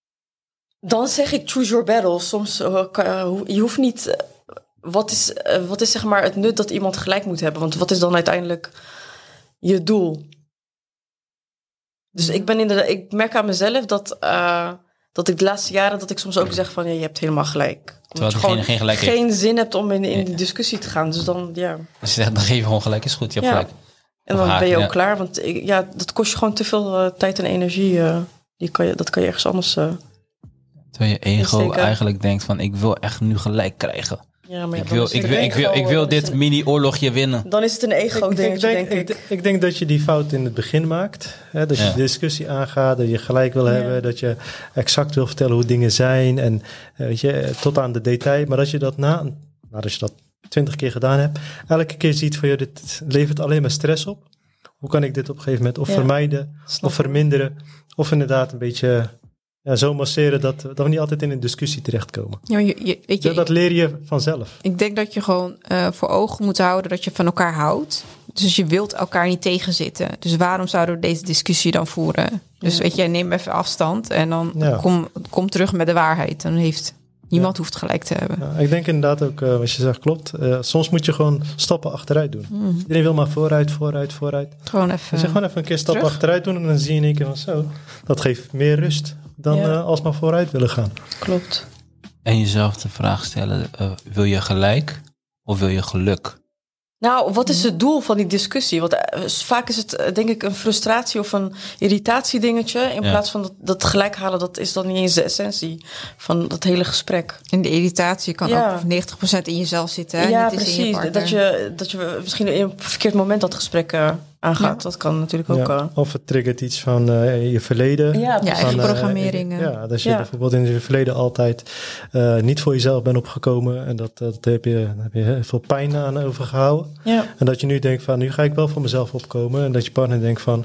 Dan zeg ik choose your battles. Soms, uh, je hoeft niet... Uh, wat, is, uh, wat is zeg maar het nut dat iemand gelijk moet hebben? Want wat is dan uiteindelijk je doel? Dus ik ben inderdaad... Ik merk aan mezelf dat... Uh, dat ik de laatste jaren dat ik soms ook zeg van... ja, je hebt helemaal gelijk. Terwijl je gewoon geen, gelijk geen heeft. zin hebt om in, in die discussie te gaan. Dus dan, ja. Dus je zegt, dan geef je gewoon gelijk, is goed, je hebt ja. gelijk. En dan haar, ben je ook ja. klaar. Want ik, ja, dat kost je gewoon te veel uh, tijd en energie. Uh, die kan je, dat kan je ergens anders... Uh, Terwijl je ego insteken. Eigenlijk denkt van... ik wil echt nu gelijk krijgen. Ja, maar ja, ik, wil, ik, wil, ik, wil, ik wil dit een, mini-oorlogje winnen. Dan is het een ego-dingetje, denk, denk ik. ik. Ik denk dat je die fout in het begin maakt. Hè, dat je ja. de discussie aangaat, dat je gelijk wil ja. hebben. Dat je exact wil vertellen hoe dingen zijn. En weet je, tot aan de detail. Maar dat je dat na, nadat je dat twintig keer gedaan hebt... elke keer ziet van, joh, dit levert alleen maar stress op. hoe kan ik dit op een gegeven moment of Ja. vermijden Snap of verminderen. Of inderdaad een beetje ja, zo masseren dat, dat we niet altijd in een discussie terechtkomen. Ja, je, je, weet je, Dat, dat leer je vanzelf. Ik denk dat je gewoon uh, voor ogen moet houden dat je van elkaar houdt. Dus je wilt elkaar niet tegenzitten. Dus waarom zouden we deze discussie dan voeren? Dus ja. weet je, neem even afstand en dan ja. kom, kom terug met de waarheid. Dan heeft niemand ja. hoeft gelijk te hebben. Ja, ik denk inderdaad ook, uh, wat je zegt klopt. Uh, soms moet je gewoon stappen achteruit doen. Mm. Iedereen wil maar vooruit, vooruit, vooruit. Gewoon even, dus gewoon even een keer stappen terug. achteruit doen en dan zie je in één keer van zo. Dat geeft meer rust dan ja. uh, alsmaar vooruit willen gaan. Klopt. En jezelf de vraag stellen, uh, wil je gelijk of wil je geluk? Nou, wat is het doel van die discussie? Want uh, vaak is het uh, denk ik een frustratie of een irritatiedingetje. In ja. plaats van dat, dat gelijk halen, dat is dan niet eens de essentie van dat hele gesprek. En de irritatie kan ja. ook negentig procent in jezelf zitten. Hè? Ja, Niet precies. In je partner. dat, je, dat je misschien in een verkeerd moment dat gesprek uh, aangaat. Ja. Dat kan natuurlijk ook. Ja. Uh, of het triggert iets van uh, je verleden. Ja, ja eigen uh, programmeringen. Ja, dat je ja. bijvoorbeeld in je verleden altijd uh, niet voor jezelf bent opgekomen. En dat, dat heb je, daar heb je heel veel pijn aan overgehouden. Ja. En dat je nu denkt van, nu ga ik wel voor mezelf opkomen. En dat je partner denkt van,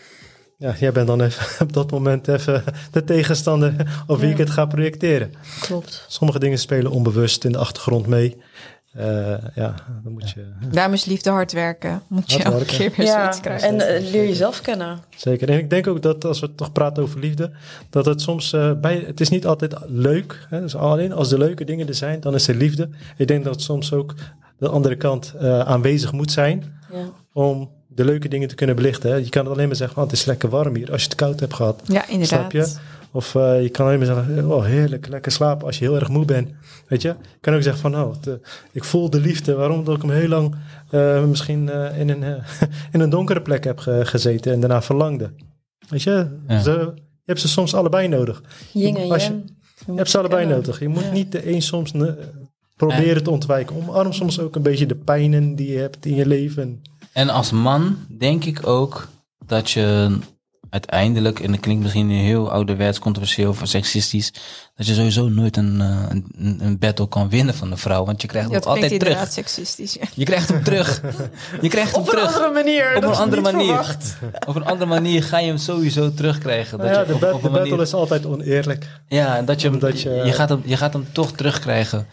ja, jij bent dan even op dat moment even de tegenstander op wie ja. ik het ga projecteren. Klopt. Sommige dingen spelen onbewust in de achtergrond mee. Uh, ja, dan moet je... Ja. Daarom is liefde hard werken. Moet je elke keer weer ja, zoiets krijgen. En uh, leer jezelf kennen. Zeker. En ik denk ook dat als we toch praten over liefde, dat het soms uh, bij... Het is niet altijd leuk. Hè? Dus alleen als de leuke dingen er zijn, dan is er liefde. Ik denk dat het soms ook de andere kant uh, aanwezig moet zijn. Ja. Om de leuke dingen te kunnen belichten. Hè? Je kan alleen maar zeggen, oh, het is lekker warm hier. Als je het koud hebt gehad. Ja, inderdaad. Snap je? Of uh, je kan alleen maar zeggen, oh heerlijk, lekker slapen als je heel erg moe bent. Weet je? Je kan ook zeggen van, nou, oh, ik voel de liefde. Waarom? Dat ik hem heel lang uh, misschien uh, in, een, uh, in een donkere plek heb ge- gezeten en daarna verlangde. Weet je? Ja. Ze, je hebt ze soms allebei nodig. Yin en als je, yang. je hebt ze allebei kennen. nodig. Je moet ja. niet de een soms uh, proberen te ontwijken. Omarm soms ook een beetje de pijnen die je hebt in je leven. En als man denk ik ook dat je uiteindelijk, en dat klinkt misschien heel ouderwets, controversieel of seksistisch, dat je sowieso nooit een, een, een battle kan winnen van de vrouw, want je krijgt hem altijd terug. Dat seksistisch, ja. Je krijgt hem terug. Je krijgt hem op terug. Op een andere manier. Op dat een andere manier. Verwacht. Op een andere manier ga je hem sowieso terugkrijgen. Dat ja, je de, op, bat- op de een manier... battle is altijd oneerlijk. Ja, dat je, hem, dat je, je, gaat hem, je gaat hem toch terugkrijgen.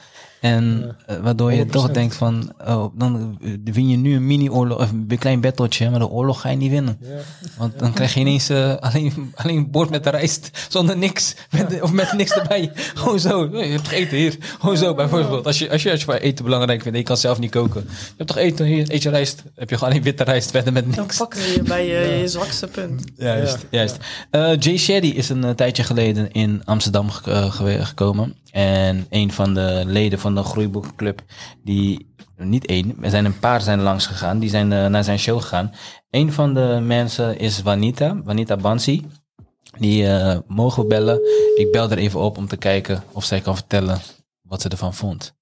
En ja, waardoor je honderd procent toch denkt van, oh, dan win je nu een mini-oorlog, of een klein battletje, maar de oorlog ga je niet winnen. Ja. Want dan krijg je ineens uh, alleen, alleen een bord met de rijst, zonder niks, met, of met niks erbij. Gewoon zo, je hebt toch eten hier. Gewoon zo, bijvoorbeeld. Als je, als je, als je eten belangrijk vindt en je kan zelf niet koken. Je hebt toch eten hier, eet je rijst. Heb je gewoon alleen witte rijst, verder met niks. Dan pakken ze je bij je, ja. je zwakste punt. Juist, ja. juist. Uh, Jay Shetty is een uh, tijdje geleden in Amsterdam ge- uh, ge- gekomen. En een van de leden van de Groeiboekenclub, die, niet één, er zijn een paar zijn langs gegaan, die zijn uh, naar zijn show gegaan. Een van de mensen is Wanita, Wanita Bansi. Die uh, mogen we bellen. Ik bel er even op om te kijken of zij kan vertellen wat ze ervan vond.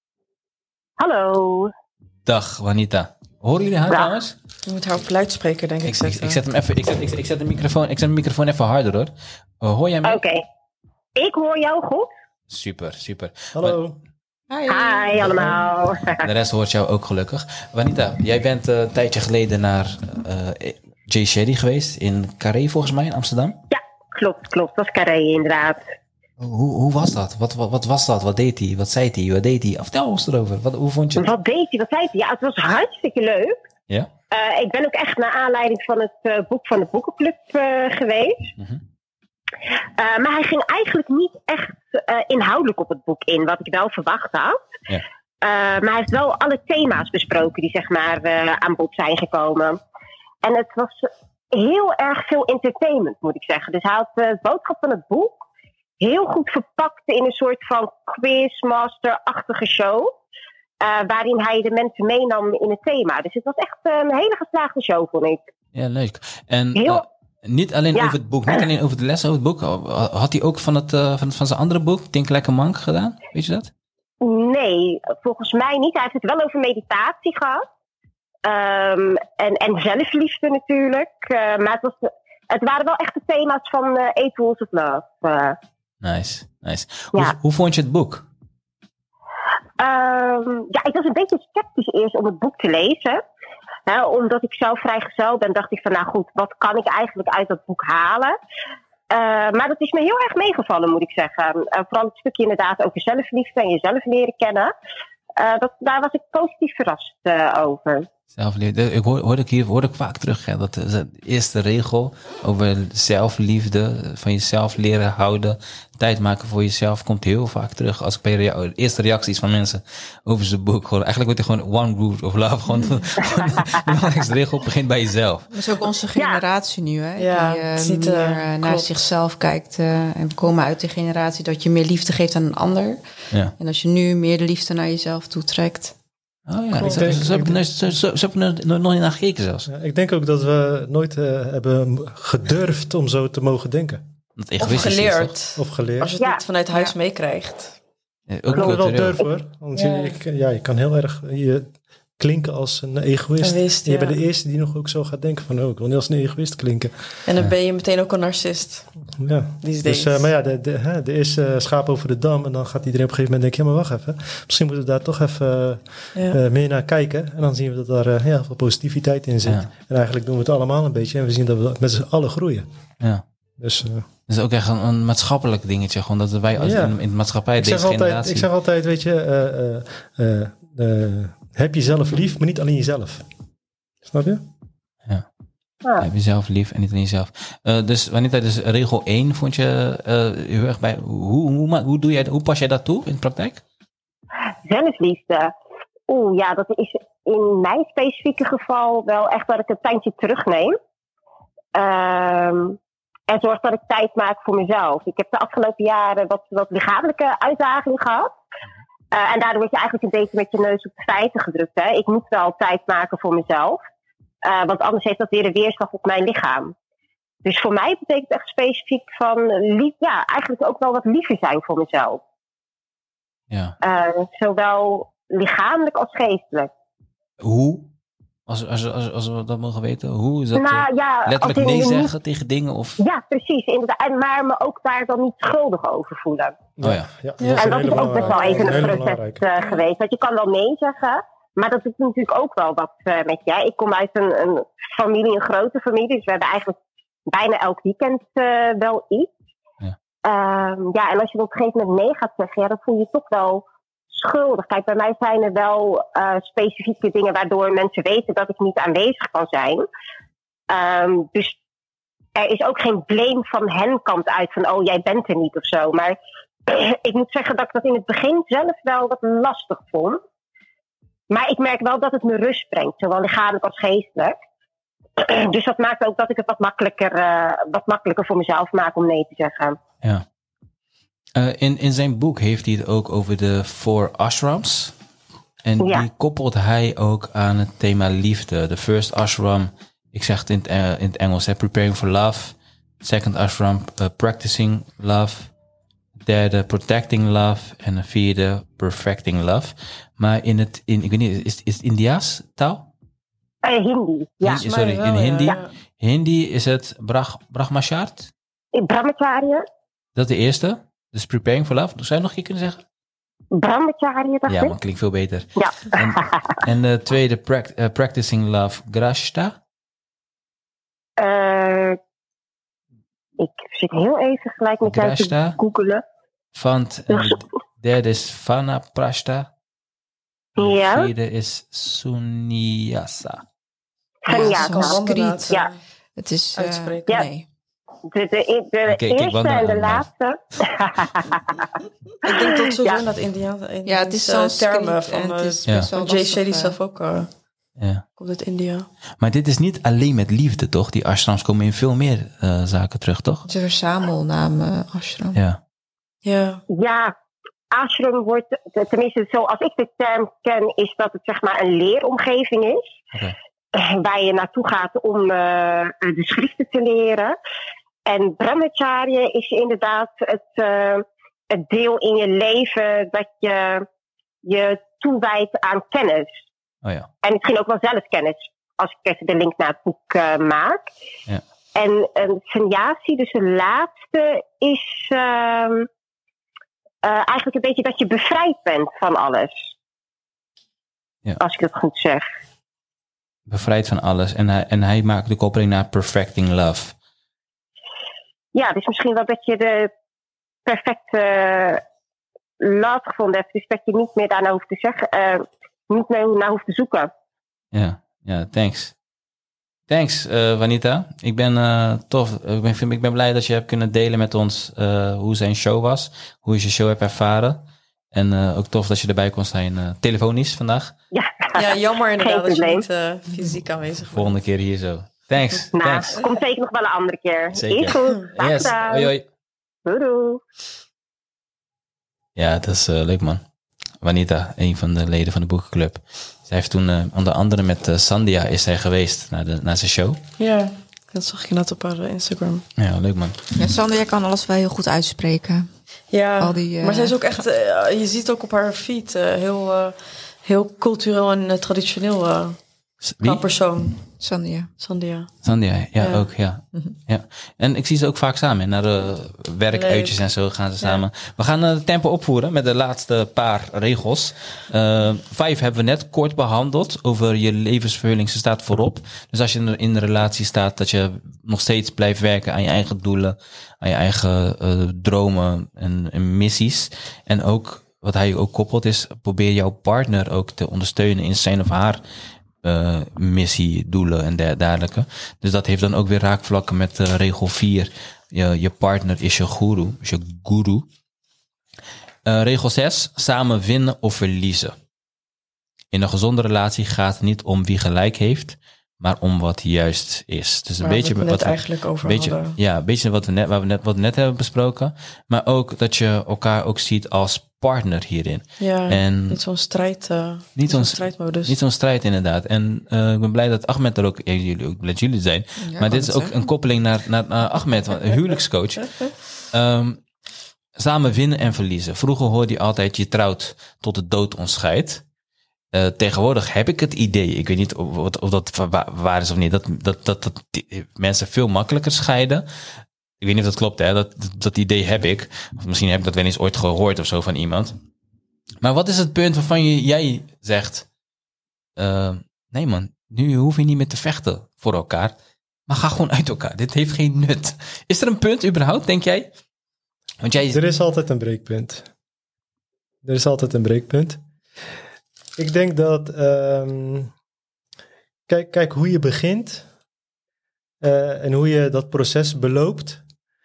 Hallo. Dag Wanita. Horen jullie haar trouwens? Je moet haar op luidspreker denk ik, ik zetten. Ik, ik zet hem even, ik zet, ik, ik zet de microfoon, ik zet de microfoon even harder hoor. Uh, hoor jij mij? Oké. Okay. Ik hoor jou goed. Super, super. Hallo. Hi. Hi allemaal. De rest hoort jou ook gelukkig. Wanita, jij bent uh, een tijdje geleden naar uh, Jay Shetty geweest in Carré volgens mij in Amsterdam. Ja, klopt, klopt. Dat was Carré inderdaad. Hoe, hoe was dat? Wat, wat, wat was dat? Wat deed hij? Wat zei hij? Wat deed hij? Vertel ons erover. Wat, hoe vond je het? Wat deed hij? Wat zei hij? Ja, het was hartstikke leuk. Ja? Uh, ik ben ook echt naar aanleiding van het uh, boek van de Boekenclub uh, geweest. Mm-hmm. Uh, maar hij ging eigenlijk niet echt uh, inhoudelijk op het boek in, wat ik wel verwacht had. Ja. Uh, maar hij heeft wel alle thema's besproken die zeg maar uh, aan bod zijn gekomen. En het was heel erg veel entertainment, moet ik zeggen. Dus hij had uh, het boodschap van het boek heel goed verpakt in een soort van quizmaster-achtige show. Uh, waarin hij de mensen meenam in het thema. Dus het was echt uh, een hele geslaagde show, vond ik. Ja, leuk. En heel... uh, niet alleen ja. over het boek, niet alleen over de les over het boek. Had hij ook van, het, uh, van, van zijn andere boek, Think Like a Monk, gedaan? Weet je dat? Nee, volgens mij niet. Hij heeft het wel over meditatie gehad. Um, en, en zelfliefde natuurlijk. Uh, maar het, was, het waren wel echt de thema's van uh, Eight Rules of Love. Uh. Nice, nice. Ja. Hoe, hoe vond je het boek? Um, ja, ik was een beetje sceptisch eerst om het boek te lezen. Hè, omdat ik zelf vrijgezel ben, dacht ik van, nou goed, wat kan ik eigenlijk uit dat boek halen? Uh, maar dat is me heel erg meegevallen, moet ik zeggen. Uh, vooral het stukje inderdaad over zelfliefde en jezelf leren kennen. Uh, dat, daar was ik positief verrast uh, over. Zelfliefde. Ik hoor, hoor ik hier hoor ik vaak terug. Hè, dat de eerste regel over zelfliefde, van jezelf leren houden, tijd maken voor jezelf, komt heel vaak terug. Als ik bij de eerste reacties van mensen over zijn boek hoor. Eigenlijk wordt het gewoon one root of love. Gewoon, gewoon de belangrijkste regel begint bij jezelf. Dat is ook onze generatie ja. nu, hè? Ja, die uh, ziet, uh, meer naar zichzelf kijkt. Uh, en we komen uit de generatie dat je meer liefde geeft aan een ander. Ja. En als je nu meer de liefde naar jezelf toetrekt. Oh ja, ik denk, zo, heb ik, ik, zo, zo, zo heb ik er nog niet naar gekeken zelfs. Ja, ik denk ook dat we nooit uh, hebben gedurfd om zo te mogen denken. Dat of geleerd. Is, of geleerd. Als je het ja. niet vanuit huis ja. meekrijgt. Ja, ook ik wel durf hoor. Want ja. Je, ja, je kan heel erg je klinken als een egoïst. Egoïst je ja. bent de eerste die nog ook zo gaat denken van... oh, ik wil niet als een egoïst klinken. En dan ja. ben je meteen ook een narcist. Ja, dus, uh, maar ja, de, de, hè, de eerste uh, schaap over de dam... en dan gaat iedereen op een gegeven moment denken... ja, maar wacht even. Misschien moeten we daar toch even uh, ja. uh, meer naar kijken. En dan zien we dat daar uh, heel veel positiviteit in zit. Ja. En eigenlijk doen we het allemaal een beetje... en we zien dat we met z'n allen groeien. Ja. Dus... Uh, Dat is ook echt een, een maatschappelijk dingetje. Gewoon dat wij als ja. in, in de maatschappij, ik deze zeg altijd, generatie... Ik zeg altijd, weet je... Uh, uh, uh, uh, heb jezelf lief, maar niet alleen jezelf. Snap je? Ja. ja. Heb jezelf lief en niet alleen jezelf. Uh, dus wanneer dus regel één vond je uh, heel erg bij... Hoe, hoe, hoe, doe jij, hoe pas jij dat toe in de praktijk? Zelfliefde. Oeh, ja, dat is in mijn specifieke geval wel echt dat ik een tijdje terugneem. Um, En zorg dat ik tijd maak voor mezelf. Ik heb de afgelopen jaren wat, wat lichamelijke uitdagingen gehad. Uh, en daardoor word je eigenlijk een beetje met je neus op de feiten gedrukt. Hè? Ik moet wel tijd maken voor mezelf. Uh, want anders heeft dat weer een weerslag op mijn lichaam. Dus voor mij betekent het echt specifiek van... Lief, ja, eigenlijk ook wel wat liever zijn voor mezelf. Ja. Uh, zowel lichamelijk als geestelijk. Hoe? Als, als, als, als we dat mogen weten, hoe is dat? Nou, ja, letterlijk nee zeggen niet... tegen dingen? Of? Ja, precies. Inderdaad. Maar me ook daar dan niet schuldig over voelen. Oh ja. ja, ja. En dat is ook best wel even een proces uh, geweest. Want je kan wel nee zeggen, maar dat doet natuurlijk ook wel wat uh, met je. Ik kom uit een, een familie, een grote familie. Dus we hebben eigenlijk bijna elk weekend uh, wel iets. Ja. Um, ja, en als je op een gegeven moment nee gaat zeggen, ja, dan voel je je toch wel... schuldig. Kijk, bij mij zijn er wel uh, specifieke dingen waardoor mensen weten dat ik niet aanwezig kan zijn. Um, dus er is ook geen blame van hen kant uit van oh, jij bent er niet of zo. Maar ik moet zeggen dat ik dat in het begin zelf wel wat lastig vond. Maar ik merk wel dat het me rust brengt, zowel lichamelijk als geestelijk. Dus dat maakt ook dat ik het wat makkelijker, uh, wat makkelijker voor mezelf maak om nee te zeggen. Ja. Uh, in, in zijn boek heeft hij het ook over de four ashrams. En ja. die koppelt hij ook aan het thema liefde. De first ashram, ik zeg het in het, uh, in het Engels, hè, preparing for love. Second ashram, uh, practicing love. Derde, protecting love. En de vierde, perfecting love. Maar in het, in, ik weet niet, is, is het Indiaas taal? Uh, Hindi, ja. Hindi, sorry, in Hindi. Ja. Hindi is het brah, Brahmachart? Brahmacharya. Dat is de eerste. Dus preparing for love. Zou je nog een keer kunnen zeggen? Brahmacharya, dacht ja, ik. maar klinkt veel beter. Ja. En, en de tweede, pract, uh, practicing love, Grashta? Uh, ik zit heel even gelijk met jou te googelen. Van de derde is Vanaprashta. Ja. De vierde is Sunyasa. Sunyasa. Ja. Het is uitspreken. Uh, nee. De, de, de okay, eerste en de aan, laatste. Ik denk dat sowieso ja. dat Indiaan. Ja, het is zo'n termen van uh, ja. Jay Shetty zelf ook. Uh, ja. Komt uit India. Maar dit is niet alleen met liefde, toch? Die ashrams komen in veel meer uh, zaken terug, toch? Het is een verzamelnaam uh, ashram. Ja. Ja. Ja. Ashram wordt, tenminste zoals ik de term ken, is dat het zeg maar een leeromgeving is. Okay. Waar je naartoe gaat om uh, de schriften te leren. En Brahmacharya is inderdaad het, uh, het deel in je leven dat je je toewijdt aan kennis. Oh ja. En misschien ook wel zelfkennis, als ik even de link naar het boek uh, maak. Ja. En een sannyasi, dus de laatste, is uh, uh, eigenlijk een beetje dat je bevrijd bent van alles. Ja. Als ik het goed zeg. bevrijd van alles. En hij, en hij maakt de koppeling naar perfecting love. Ja, dus misschien wel dat je de perfecte love gevonden hebt. Dus dat je niet meer daarna hoeft te zeggen, uh, niet meer naar hoeft te zoeken. Ja, ja, thanks. Thanks, uh, Wanita. Ik ben uh, tof. Ik ben, ik ben blij dat je hebt kunnen delen met ons uh, hoe zijn show was. Hoe je zijn show hebt ervaren. En uh, ook tof dat je erbij kon zijn uh, telefonisch vandaag. Ja, ja jammer inderdaad dat je niet uh, fysiek aanwezig bent. Volgende keer hier zo. Thanks. Nou, thanks. Komt zeker nog wel een andere keer. Zeker. Is goed. Dag Yes. Hoi, hoi. Doei, doei. Ja, dat is uh, leuk man. Wanita, een van de leden van de boekenclub. Zij heeft toen uh, onder andere met uh, Sandia is zij geweest naar, de, naar zijn show. Ja, dat zag ik net op haar Instagram. Ja, leuk man. Ja, Sandia kan alles wel heel goed uitspreken. Ja, Al die, uh... maar zij is ook echt, uh, je ziet ook op haar feed, uh, heel, uh, heel cultureel en uh, traditioneel uh, qua persoon. Sandia. Sandia. Sandia, ja, ja. ook, ja. Mm-hmm. ja. En ik zie ze ook vaak samen, hè, naar de werkuitjes en zo gaan ze samen. Ja. We gaan het tempo opvoeren met de laatste paar regels. Uh, vijf hebben we net kort behandeld over je levensvervulling. Ze staat voorop. Dus als je in een relatie staat, dat je nog steeds blijft werken aan je eigen doelen, aan je eigen uh, dromen en, en missies. En ook, wat hij ook koppelt is, probeer jouw partner ook te ondersteunen in zijn of haar Uh, missie, doelen en dergelijke. Dus dat heeft dan ook weer raakvlakken met uh, regel vier. Je, je partner is je guru, is je guru. Uh, regel zes, samen winnen of verliezen. In een gezonde relatie gaat het niet om wie gelijk heeft, maar om wat juist is. Dus een waar beetje we het wat net we, eigenlijk over beetje, hadden. Ja, een beetje wat we net, waar we net, wat we net hebben besproken. Maar ook dat je elkaar ook ziet als partner hierin. Ja, en niet zo'n strijd, uh, niet, niet zo'n zo'n strijdmodus. Niet zo'n strijd inderdaad. En uh, ik ben blij dat Ahmed er ook, ja, jullie ook blij jullie zijn. Ja, maar dit is ook zeggen. Een koppeling naar, naar, naar Ahmed, een huwelijkscoach. Um, samen winnen en verliezen. Vroeger hoorde je altijd, je trouwt tot de dood ons scheidt. Uh, tegenwoordig heb ik het idee, ik weet niet of, of dat waar is of niet, dat, dat, dat, dat mensen veel makkelijker scheiden. Ik weet niet of dat klopt, hè? Dat, dat idee heb ik. Of misschien heb ik dat wel eens ooit gehoord of zo van iemand. Maar wat is het punt waarvan je, jij zegt, uh, nee man, nu hoef je niet meer te vechten voor elkaar, maar ga gewoon uit elkaar. Dit heeft geen nut. Is er een punt überhaupt, denk jij? Want jij... Er is altijd een breekpunt. Er is altijd een breekpunt. Ik denk dat, um, kijk, kijk hoe je begint uh, en hoe je dat proces beloopt.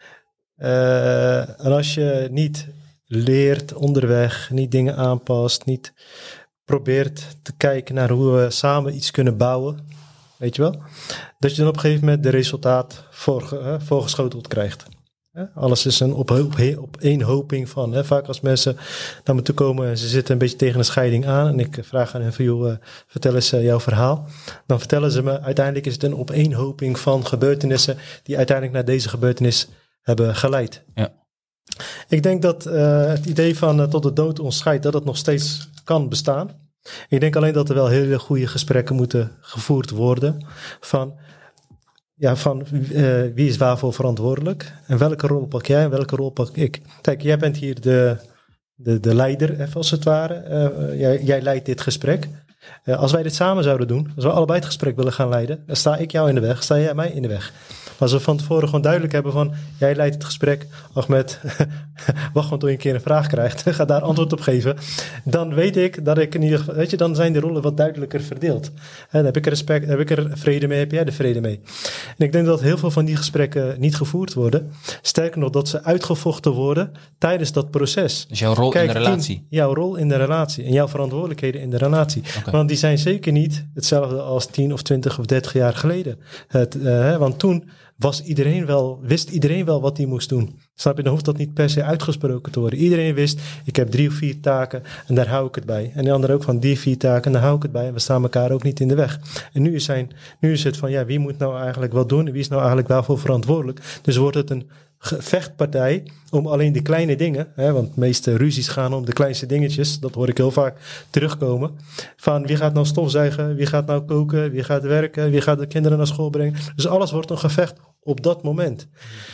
Uh, en als je niet leert onderweg, niet dingen aanpast, niet probeert te kijken naar hoe we samen iets kunnen bouwen, weet je wel, dat je dan op een gegeven moment de resultaat voor, uh, voorgeschoteld krijgt. Ja, alles is een opeenhoping van. Hè. Vaak als mensen naar me toe komen en ze zitten een beetje tegen een scheiding aan en ik vraag aan hen van, joh, uh, vertel eens uh, jouw verhaal. Dan vertellen ze me, uiteindelijk is het een opeenhoping van gebeurtenissen die uiteindelijk naar deze gebeurtenis hebben geleid. Ja. Ik denk dat uh, het idee van uh, tot de dood ons scheidt, dat het nog steeds kan bestaan. Ik denk alleen dat er wel hele goede gesprekken moeten gevoerd worden van... Ja, van uh, wie is waarvoor verantwoordelijk? En welke rol pak jij en welke rol pak ik? Kijk, jij bent hier de, de, de leider, even als het ware. Uh, jij, jij leidt dit gesprek. Uh, als wij dit samen zouden doen, als we allebei het gesprek willen gaan leiden, dan sta ik jou in de weg, sta jij mij in de weg. Maar als we van tevoren gewoon duidelijk hebben van, jij leidt het gesprek, Ahmed, wacht gewoon tot je een keer een vraag krijgt, ga daar antwoord op geven. Dan weet ik dat ik in ieder geval, weet je, dan zijn de rollen wat duidelijker verdeeld. En dan heb ik er respect, heb ik er vrede mee, heb jij er vrede mee. En ik denk dat heel veel van die gesprekken niet gevoerd worden. Sterker nog, dat ze uitgevochten worden tijdens dat proces. Dus jouw rol Kijk, in de relatie? Tien, jouw rol in de relatie en jouw verantwoordelijkheden in de relatie. Okay. Want die zijn zeker niet hetzelfde als tien of twintig of dertig jaar geleden. Het, uh, want toen was iedereen wel, wist iedereen wel wat hij moest doen. Snap je, dan hoeft dat niet per se uitgesproken te worden. Iedereen wist, ik heb drie of vier taken en daar hou ik het bij. En de ander ook van die vier taken en daar hou ik het bij. En we staan elkaar ook niet in de weg. En nu is, zijn, nu is het van, ja, wie moet nou eigenlijk wat doen? Wie is nou eigenlijk waarvoor verantwoordelijk? Dus wordt het een vechtpartij om alleen de kleine dingen, hè, want de meeste ruzies gaan om de kleinste dingetjes, dat hoor ik heel vaak terugkomen, van wie gaat nou stofzuigen, wie gaat nou koken, wie gaat werken, wie gaat de kinderen naar school brengen. Dus alles wordt een gevecht op dat moment.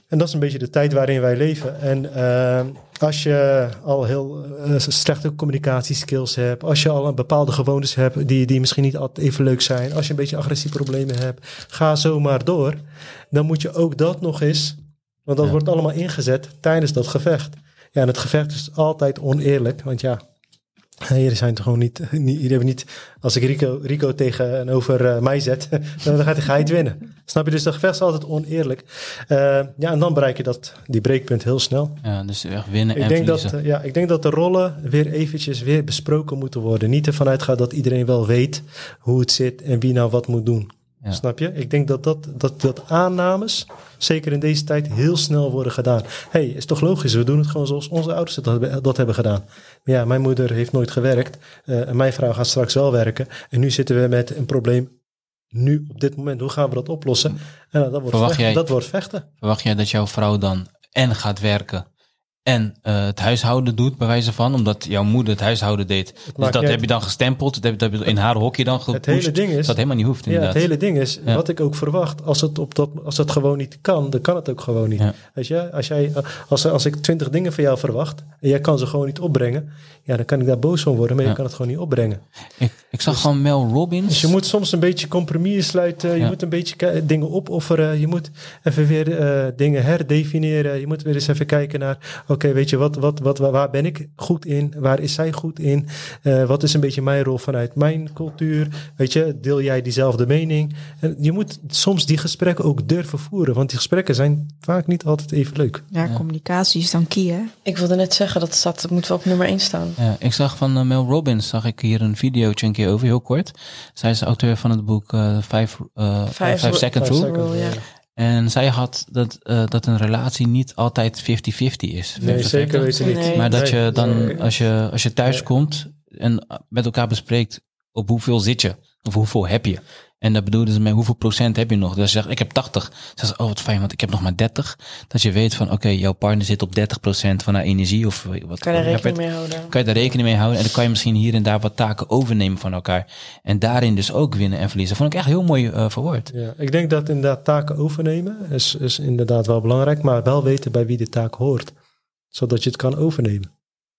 En dat is een beetje de tijd waarin wij leven. En uh, als je al heel uh, slechte communicatieskills hebt, als je al een bepaalde gewoontes hebt die, die misschien niet altijd even leuk zijn, als je een beetje agressieve problemen hebt, ga zo maar door. Dan moet je ook dat nog eens, want dat ja. wordt allemaal ingezet tijdens dat gevecht. Ja, en het gevecht is altijd oneerlijk, want ja, hier zijn toch gewoon niet, niet, hier hebben niet, als ik Rico, Rico tegenover uh, mij zet, dan gaat hij, ga je het winnen. Snap je? Dus dat gevecht is altijd oneerlijk. Uh, ja, en dan bereik je dat, die breekpunt heel snel. Ja, dus echt winnen ik en denk verliezen. Dat, uh, ja, ik denk dat de rollen weer eventjes weer besproken moeten worden. Niet ervan uitgaan dat iedereen wel weet hoe het zit en wie nou wat moet doen. Ja. Snap je? Ik denk dat dat, dat dat aannames, zeker in deze tijd, heel snel worden gedaan. Hé, hey, is toch logisch? We doen het gewoon zoals onze ouders dat, dat hebben gedaan. Maar ja, mijn moeder heeft nooit gewerkt. Uh, en mijn vrouw gaat straks wel werken. En nu zitten we met een probleem. Nu, op dit moment, hoe gaan we dat oplossen? En nou, dat, wordt vechten, jij, dat wordt vechten. Verwacht jij dat jouw vrouw dan en gaat werken en uh, het huishouden doet, bij wijze van, omdat jouw moeder het huishouden deed. Het dus dat heb je dan gestempeld, dat heb, dat heb je in haar hokje dan gepusht. Het hele ding is, dat helemaal niet hoeft inderdaad. Ja, het hele ding is, ja. wat ik ook verwacht, als het, op dat, als het gewoon niet kan, dan kan het ook gewoon niet. Ja. Weet je, als, jij, als, als ik twintig dingen van jou verwacht en jij kan ze gewoon niet opbrengen, ja, dan kan ik daar boos van worden, maar ja. je kan het gewoon niet opbrengen. Ik, ik zag dus, gewoon Mel Robbins. Dus je moet soms een beetje compromissen sluiten, je ja. moet een beetje k- dingen opofferen, je moet even weer uh, dingen herdefiniëren, je moet weer eens even kijken naar, oké, okay, weet je, wat, wat, wat, waar ben ik goed in, waar is zij goed in, uh, wat is een beetje mijn rol vanuit mijn cultuur, weet je, deel jij diezelfde mening? En je moet soms die gesprekken ook durven voeren, want die gesprekken zijn vaak niet altijd even leuk. Ja, ja. Communicatie is dan key, hè? Ik wilde net zeggen, dat, staat, dat moet wel op nummer één staan. Ja, ik zag van uh, Mel Robbins, zag ik hier een videootje een keer over, heel kort. Zij is de auteur van het boek uh, Five, uh, Five, Five Second Rule. Second, ja. En zij had dat, uh, dat een relatie niet altijd vijftig vijftig is. Nee, zeker weet ze niet. Nee. Maar dat je dan, nee. als je, als je thuis nee. komt en met elkaar bespreekt, op hoeveel zit je? Of hoeveel heb je? En dat bedoelde ze met hoeveel procent heb je nog? Dus ze zegt, ik heb tachtig. Ze zegt, oh wat fijn, want ik heb nog maar dertig. Dat je weet van, oké, okay, jouw partner zit op dertig procent van haar energie. Of wat, kan je daar rekening mee houden? Kan je daar rekening mee houden. En dan kan je misschien hier en daar wat taken overnemen van elkaar. En daarin dus ook winnen en verliezen. Vond ik echt heel mooi uh, verwoord. Ja, ik denk dat inderdaad taken overnemen is, is inderdaad wel belangrijk. Maar wel weten bij wie de taak hoort. Zodat je het kan overnemen.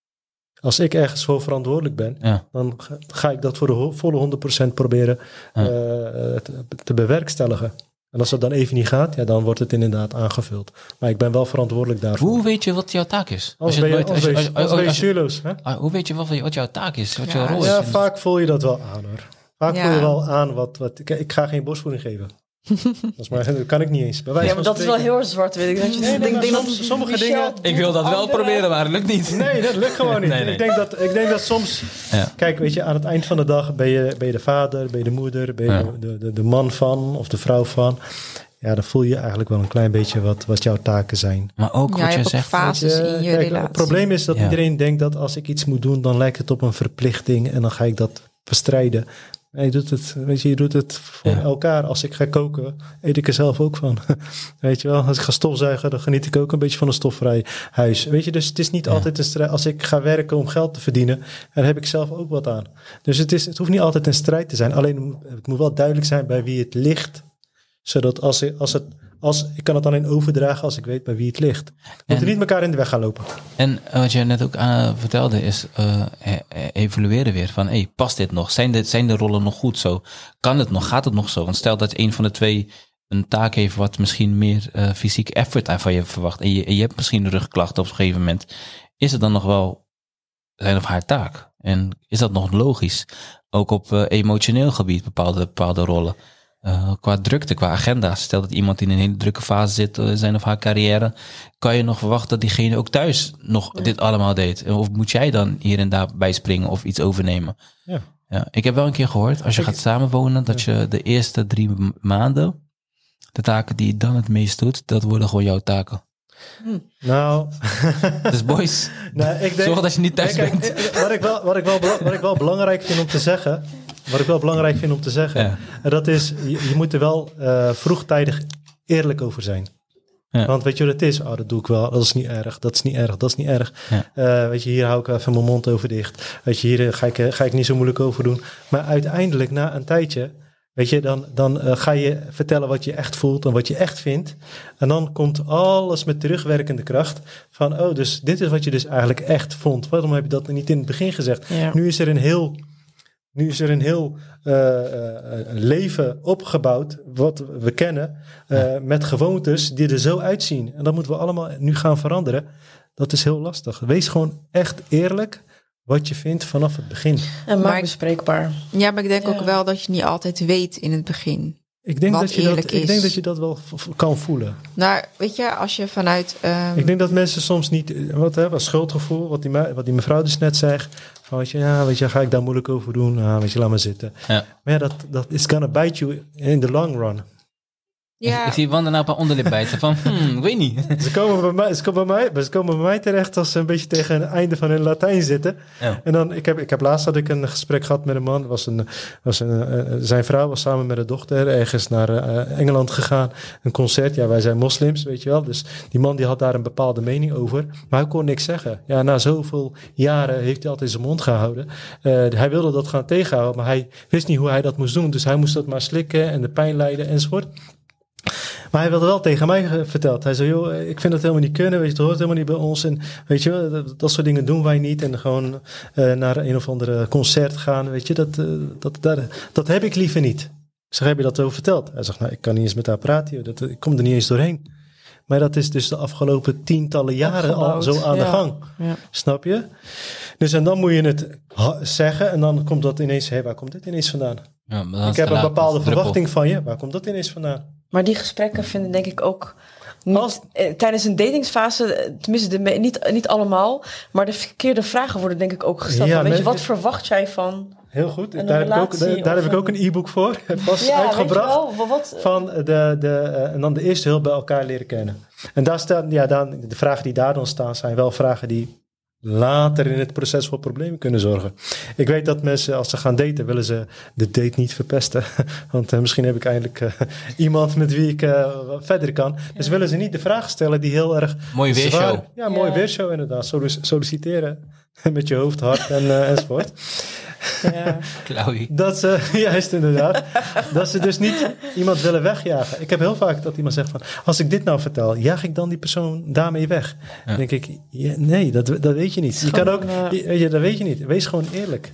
Als ik ergens voor verantwoordelijk ben, ja. dan ga ik dat voor de volle honderd procent proberen ja. uh, te, te bewerkstelligen. En als het dan even niet gaat, ja, dan wordt het inderdaad aangevuld. Maar ik ben wel verantwoordelijk daarvoor. Hoe weet je wat jouw taak is? Als ben je, als je, als je, als je stuurloos. Hoe weet je wat, wat jouw taak is? Wat ja, jouw rol ja, is? Vaak voel je dat wel aan hoor. Vaak ja. voel je wel aan wat... wat ik, ik ga geen borstvoeding geven. Dat, is maar, dat kan ik niet eens. Ja, maar dat spreken. Is wel heel zwart, weet ik. Dat je nee, nee, denk, denk soms, dat sommige Michel, dingen... Ik wil dat wel proberen, maar het lukt niet. Nee, dat lukt gewoon niet. Nee, nee. Ik, denk dat, ik denk dat soms... Ja. Kijk, weet je, aan het eind van de dag ben je, ben je de vader, ben je de moeder, ben je ja. de, de, de man van of de vrouw van. Ja, dan voel je eigenlijk wel een klein beetje wat, wat jouw taken zijn. Maar ook ja, wat je, je zegt. fases je, in je kijk, relatie. Het probleem is dat ja. iedereen denkt dat als ik iets moet doen, dan lijkt het op een verplichting en dan ga ik dat bestrijden. En je doet het, weet je, je doet het voor ja. elkaar. Als ik ga koken, eet ik er zelf ook van. Weet je wel, als ik ga stofzuigen, dan geniet ik ook een beetje van een stofvrij huis. Weet je, dus het is niet ja. altijd een strijd. Als ik ga werken om geld te verdienen, dan heb ik zelf ook wat aan. Dus het, is, het hoeft niet altijd een strijd te zijn. Alleen het moet wel duidelijk zijn bij wie het ligt. Zodat als, als het... Als, ik kan het alleen overdragen als ik weet bij wie het ligt. We moeten niet elkaar in de weg gaan lopen. En wat je net ook aan vertelde is uh, evalueren weer. Van, hey, past dit nog? Zijn de, zijn de rollen nog goed zo? Kan het nog? Gaat het nog zo? Want stel dat een van de twee een taak heeft wat misschien meer uh, fysiek effort van je verwacht. En je, en je hebt misschien rugklachten op een gegeven moment. Is het dan nog wel zijn of haar taak? En is dat nog logisch? Ook op uh, emotioneel gebied bepaalde, bepaalde rollen. Uh, qua drukte, qua agenda. Stel dat iemand in een hele drukke fase zit in uh, zijn of haar carrière. Kan je nog verwachten dat diegene ook thuis nog ja. dit allemaal deed? Of moet jij dan hier en daar bijspringen of iets overnemen? Ja. Ja, ik heb wel een keer gehoord, als je ik, gaat samenwonen, dat ja. je de eerste drie maanden, de taken die je dan het meest doet, dat worden gewoon jouw taken. Hm. Nou. Dus boys, nou, ik denk, zorg dat je niet thuis kijk, bent. Ik, wat, ik wel, wat, ik wel, wat ik wel belangrijk vind om te zeggen... Wat ik wel belangrijk vind om te zeggen, ja. en dat is, je, je moet er wel uh, vroegtijdig eerlijk over zijn. Ja. Want weet je wat het is? Oh, dat doe ik wel, dat is niet erg, dat is niet erg, dat is niet erg. Ja. Uh, weet je, hier hou ik even mijn mond over dicht. Weet je, hier ga ik, ga ik niet zo moeilijk over doen. Maar uiteindelijk, na een tijdje, Weet je, dan, dan uh, ga je vertellen wat je echt voelt en wat je echt vindt. En dan komt alles met terugwerkende kracht van, oh, dus dit is wat je dus eigenlijk echt vond. Waarom heb je dat niet in het begin gezegd? Ja. Nu is er een heel, nu is er een heel uh, uh, leven opgebouwd, wat we kennen, uh, ja. met gewoontes die er zo uitzien. En dat moeten we allemaal nu gaan veranderen. Dat is heel lastig. Wees gewoon echt eerlijk wat je vindt vanaf het begin. En maak bespreekbaar. Ja, maar ik denk ja. ook wel dat je niet altijd weet in het begin. Ik denk, dat je dat, ik denk dat je dat wel v- kan voelen. Nou, weet je, als je vanuit... Um... Ik denk dat mensen soms niet... Wat, hè, wat schuldgevoel, wat die, wat die mevrouw dus net zegt. Van, weet je, ja, weet je, ga ik daar moeilijk over doen? Nou, weet je, laat maar zitten. Ja. Maar ja, dat, dat is gonna bite you in the long run. Ja. Ik, ik zie Wanda nou een paar onderlip bijten van, hmm, ik weet niet. Ze komen, bij mij, ze, komen bij mij, ze komen bij mij terecht als ze een beetje tegen het einde van hun Latijn zitten. Ja. En dan, ik heb, ik heb laatst had ik een gesprek gehad met een man. Was een, was een, uh, zijn vrouw was samen met een dochter ergens naar uh, Engeland gegaan. Een concert. Ja, wij zijn moslims, weet je wel. Dus die man die had daar een bepaalde mening over. Maar hij kon niks zeggen. Ja, na zoveel jaren heeft hij altijd zijn mond gehouden. Uh, hij wilde dat gaan tegenhouden, maar hij wist niet hoe hij dat moest doen. Dus hij moest dat maar slikken en de pijn lijden enzovoort. Maar hij wilde wel tegen mij verteld. Hij zei, joh, ik vind dat helemaal niet kunnen. Weet je, het hoort helemaal niet bij ons. En weet je, dat, dat soort dingen doen wij niet. En gewoon uh, naar een of andere concert gaan. Weet je, dat, uh, dat, dat, dat heb ik liever niet. Ik zeg, heb je dat over verteld? Hij zegt, nou, ik kan niet eens met haar praten. Joh. Dat, ik kom er niet eens doorheen. Maar dat is dus de afgelopen tientallen jaren Opgebouwd. al zo aan ja. de gang. Ja. Snap je? Dus en dan moet je het ha- zeggen. En dan komt dat ineens, hé, hey, waar komt dit ineens vandaan? Ja, ik heb een bepaalde verwachting van je. Waar komt dat ineens vandaan? Maar die gesprekken vinden denk ik ook niet, Als, eh, tijdens een datingsfase, tenminste de, niet, niet allemaal, maar de verkeerde vragen worden denk ik ook gesteld. Ja, van, weet je, wat verwacht jij van Heel goed, daar, heb ik, ook, daar, daar heb ik ook een e-book voor. Het was ja, uitgebracht wel, wat, van de, de, uh, en dan de eerste hulp bij elkaar leren kennen. En daar staan, ja, dan, de vragen die daar dan staan zijn wel vragen die later in het proces voor problemen kunnen zorgen. Ik weet dat mensen, als ze gaan daten, willen ze de date niet verpesten. Want uh, misschien heb ik eindelijk uh, iemand met wie ik uh, verder kan. Dus ja. willen ze niet de vragen stellen die heel erg Mooi weershow. Zwaar, ja, mooi ja. weershow inderdaad. Solic- solliciteren met je hoofd, hart en, uh, enzovoort. Ja. Klauwie. Dat ze, juist inderdaad, dat ze dus niet iemand willen wegjagen. Ik heb heel vaak dat iemand zegt van, als ik dit nou vertel, jaag ik dan die persoon daarmee weg? Ja. Dan denk ik, ja, nee, dat, dat weet je niet. Je kan ook, je, je, dat weet je niet. Wees gewoon eerlijk.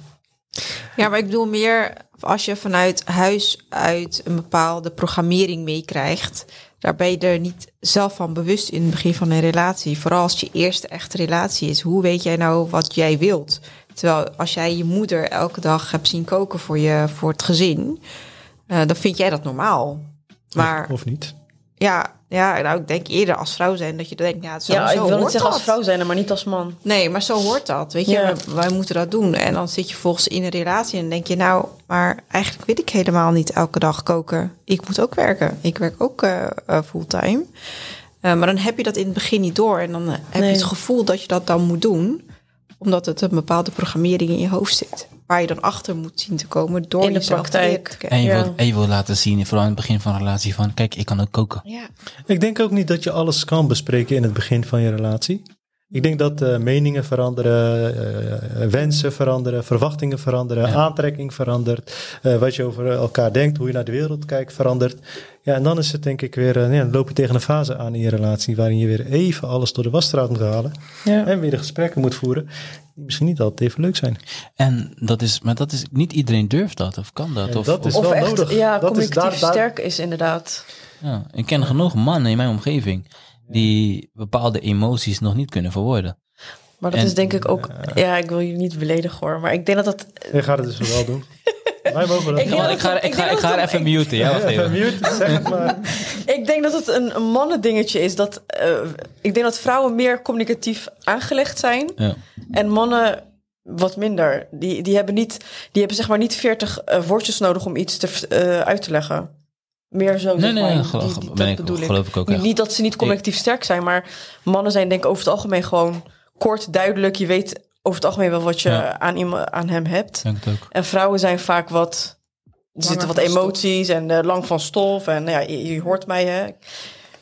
Ja, maar ik bedoel meer, als je vanuit huis uit een bepaalde programmering meekrijgt, daar ben je er niet zelf van bewust in het begin van een relatie. Vooral als je eerste echte relatie is. Hoe weet jij nou wat jij wilt? Terwijl als jij je moeder elke dag hebt zien koken voor, je, voor het gezin, uh, dan vind jij dat normaal. Maar, of, of niet. Ja, ja, nou ik denk eerder als vrouw zijn dat je denkt, ja, zo, ja zo ik wil niet zeggen dat. als vrouw zijn, maar niet als man. Nee, maar zo hoort dat. Weet je, ja. wij moeten dat doen. En dan zit je volgens in een relatie en denk je, nou, maar eigenlijk wil ik helemaal niet elke dag koken. Ik moet ook werken. Ik werk ook uh, uh, fulltime. Uh, maar dan heb je dat in het begin niet door. En dan uh, heb nee. je het gevoel dat je dat dan moet doen, omdat het een bepaalde programmering in je hoofd zit. Waar je dan achter moet zien te komen door in de jezelf praktijk. te en, je ja. wilt, en je wilt laten zien, vooral in het begin van een relatie, van kijk, ik kan ook koken. Ja. Ik denk ook niet dat je alles kan bespreken in het begin van je relatie. Ik denk dat uh, meningen veranderen, uh, wensen veranderen, verwachtingen veranderen, ja. aantrekking verandert. Uh, wat je over elkaar denkt, hoe je naar de wereld kijkt, verandert. Ja, en dan is het denk ik weer, uh, ja, dan loop je tegen een fase aan in je relatie waarin je weer even alles door de wasstraat moet halen. Ja. En weer de gesprekken moet voeren, die misschien niet altijd even leuk zijn. En dat is, maar dat is, niet iedereen durft dat of kan dat. Ja, of, dat is of wel echt, nodig. Ja, dat communicatief is daar, daar... sterk is inderdaad. Ja, ik ken genoeg mannen in mijn omgeving die bepaalde emoties nog niet kunnen verwoorden. Maar dat en, is denk ik ook, uh, ja, ik wil je niet beledigen hoor, maar ik denk dat dat... Je gaat het dus wel doen. Wij mogen dat. Ik, ja, ik ga, ik ga, ik ga er even muten. Ja, even muten, zeg het maar. Ik denk dat het een, een mannendingetje is. Dat, uh, ik denk dat vrouwen meer communicatief aangelegd zijn. Ja. En mannen wat minder. Die, die hebben niet, die hebben zeg maar niet veertig uh, woordjes nodig om iets te, uh, uit te leggen. Meer zo, nee, zeg nee, maar. Nee, geloof, die, die, ben ik, bedoel ik. geloof ik ook echt. Niet dat ze niet communicatief ik... sterk zijn, maar mannen zijn denk ik over het algemeen gewoon kort, duidelijk. Je weet over het algemeen wel wat je ja. aan, iemand, aan hem hebt. En vrouwen zijn vaak wat... Er zitten wat emoties stof. en uh, lang van stof. En ja, je, je hoort mij, hè.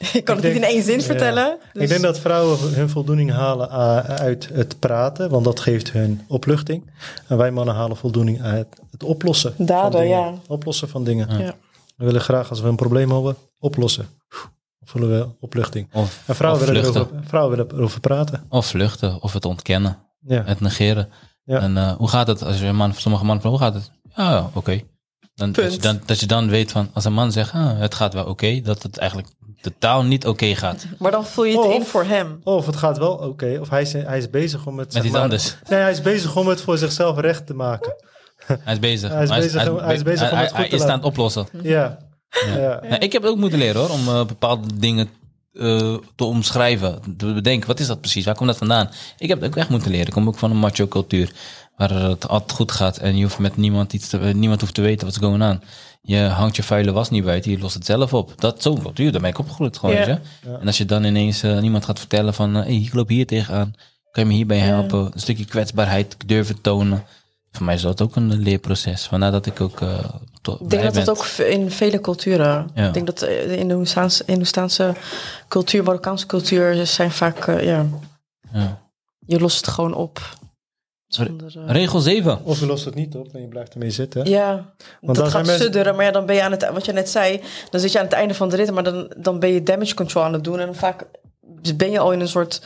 Ik kan het denk, niet in één zin vertellen. Ja. Dus. Ik denk dat vrouwen hun voldoening halen uit het praten, want dat geeft hun opluchting. En wij mannen halen voldoening uit het oplossen Daden, van dingen. ja. Oplossen van dingen. Ja. We willen graag, als we een probleem hebben, oplossen. Of voelen we opluchting. Of, en vrouwen, of willen erover, vrouwen willen erover praten. Of vluchten, of het ontkennen. Ja. Het negeren. Ja. En uh, hoe gaat het als je een man, sommige mannen vragen, hoe gaat het? Ja, ja oké. Okay. Dan, dat, je dan, dat je dan weet van, als een man zegt, ah, het gaat wel oké, okay, dat het eigenlijk totaal niet oké okay gaat. Maar dan vul je het of, in voor hem. Of het gaat wel oké, okay, of hij is, hij is bezig om het... Met iets maar, anders. Nee, hij is bezig om het voor zichzelf recht te maken. Hij is bezig. Hij is hij bezig, is, hij is, hij is bezig om hij, het goed hij te is laten. aan het oplossen. Ja. Ja. Ja. Ja, ik heb het ook moeten leren hoor, om uh, bepaalde dingen uh, te omschrijven. Te bedenken, wat is dat precies? Waar komt dat vandaan? Ik heb het ook echt moeten leren. Ik kom ook van een macho cultuur. Waar het altijd goed gaat en je hoeft met niemand iets te, niemand hoeft te weten wat is going on. Je hangt je vuile was niet buiten, je lost het zelf op. Dat zo'n cultuur, daar ben ik opgegroeid gewoon. Ja. Ja. En als je dan ineens uh, niemand gaat vertellen van, hé, uh, hey, ik loop hier tegenaan. Kan je me hierbij helpen? Ja. Een stukje kwetsbaarheid durven tonen. Voor mij is dat ook een leerproces. Vandaar dat ik ook... Uh, to- ik denk dat ben. dat ook in vele culturen... Ja. Ik denk dat de Hindoestaanse, Hindoestaanse cultuur, Marokkaanse cultuur... zijn vaak, uh, ja... ja... Je lost het gewoon op. Zonder, uh... Regel zeven. Of je lost het niet op en je blijft ermee zitten. Ja, want dat gaat mensen... sudderen. Maar ja, dan ben je aan het... Wat je net zei, dan zit je aan het einde van de rit... maar dan, dan ben je damage control aan het doen... en dan vaak ben je al in een soort...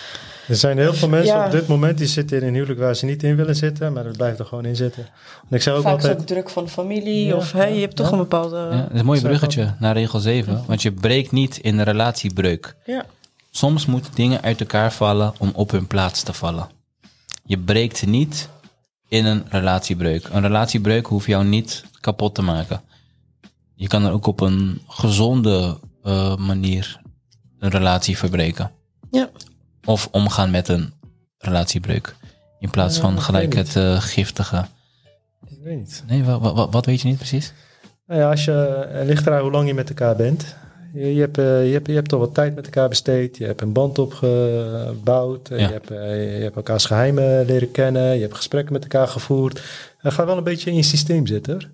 Er zijn heel veel mensen ja. op dit moment die zitten in een huwelijk waar ze niet in willen zitten, maar dat blijft er gewoon in zitten. En ik zeg ook Vaak altijd, is ook druk van de familie ja, of hey, je hebt toch ja. een bepaalde... Ja, dat is een mooi bruggetje naar regel zeven, want je breekt niet in een relatiebreuk. Ja. Soms moeten dingen uit elkaar vallen om op hun plaats te vallen. Je breekt niet in een relatiebreuk. Een relatiebreuk hoeft jou niet kapot te maken. Je kan er ook op een gezonde uh, manier een relatie verbreken. Ja. Of omgaan met een relatiebreuk. In plaats van gelijk het uh, giftige. Ik weet niet. Nee, wat, wat, wat weet je niet precies? Nou ja, als je, het ligt eraan hoe lang je met elkaar bent. Je, je, hebt, uh, je, hebt, je hebt toch wat tijd met elkaar besteed. Je hebt een band opgebouwd. Ja. Je, hebt, uh, je hebt elkaars geheimen leren kennen. Je hebt gesprekken met elkaar gevoerd. Dat gaat wel een beetje in je systeem zitten, hoor.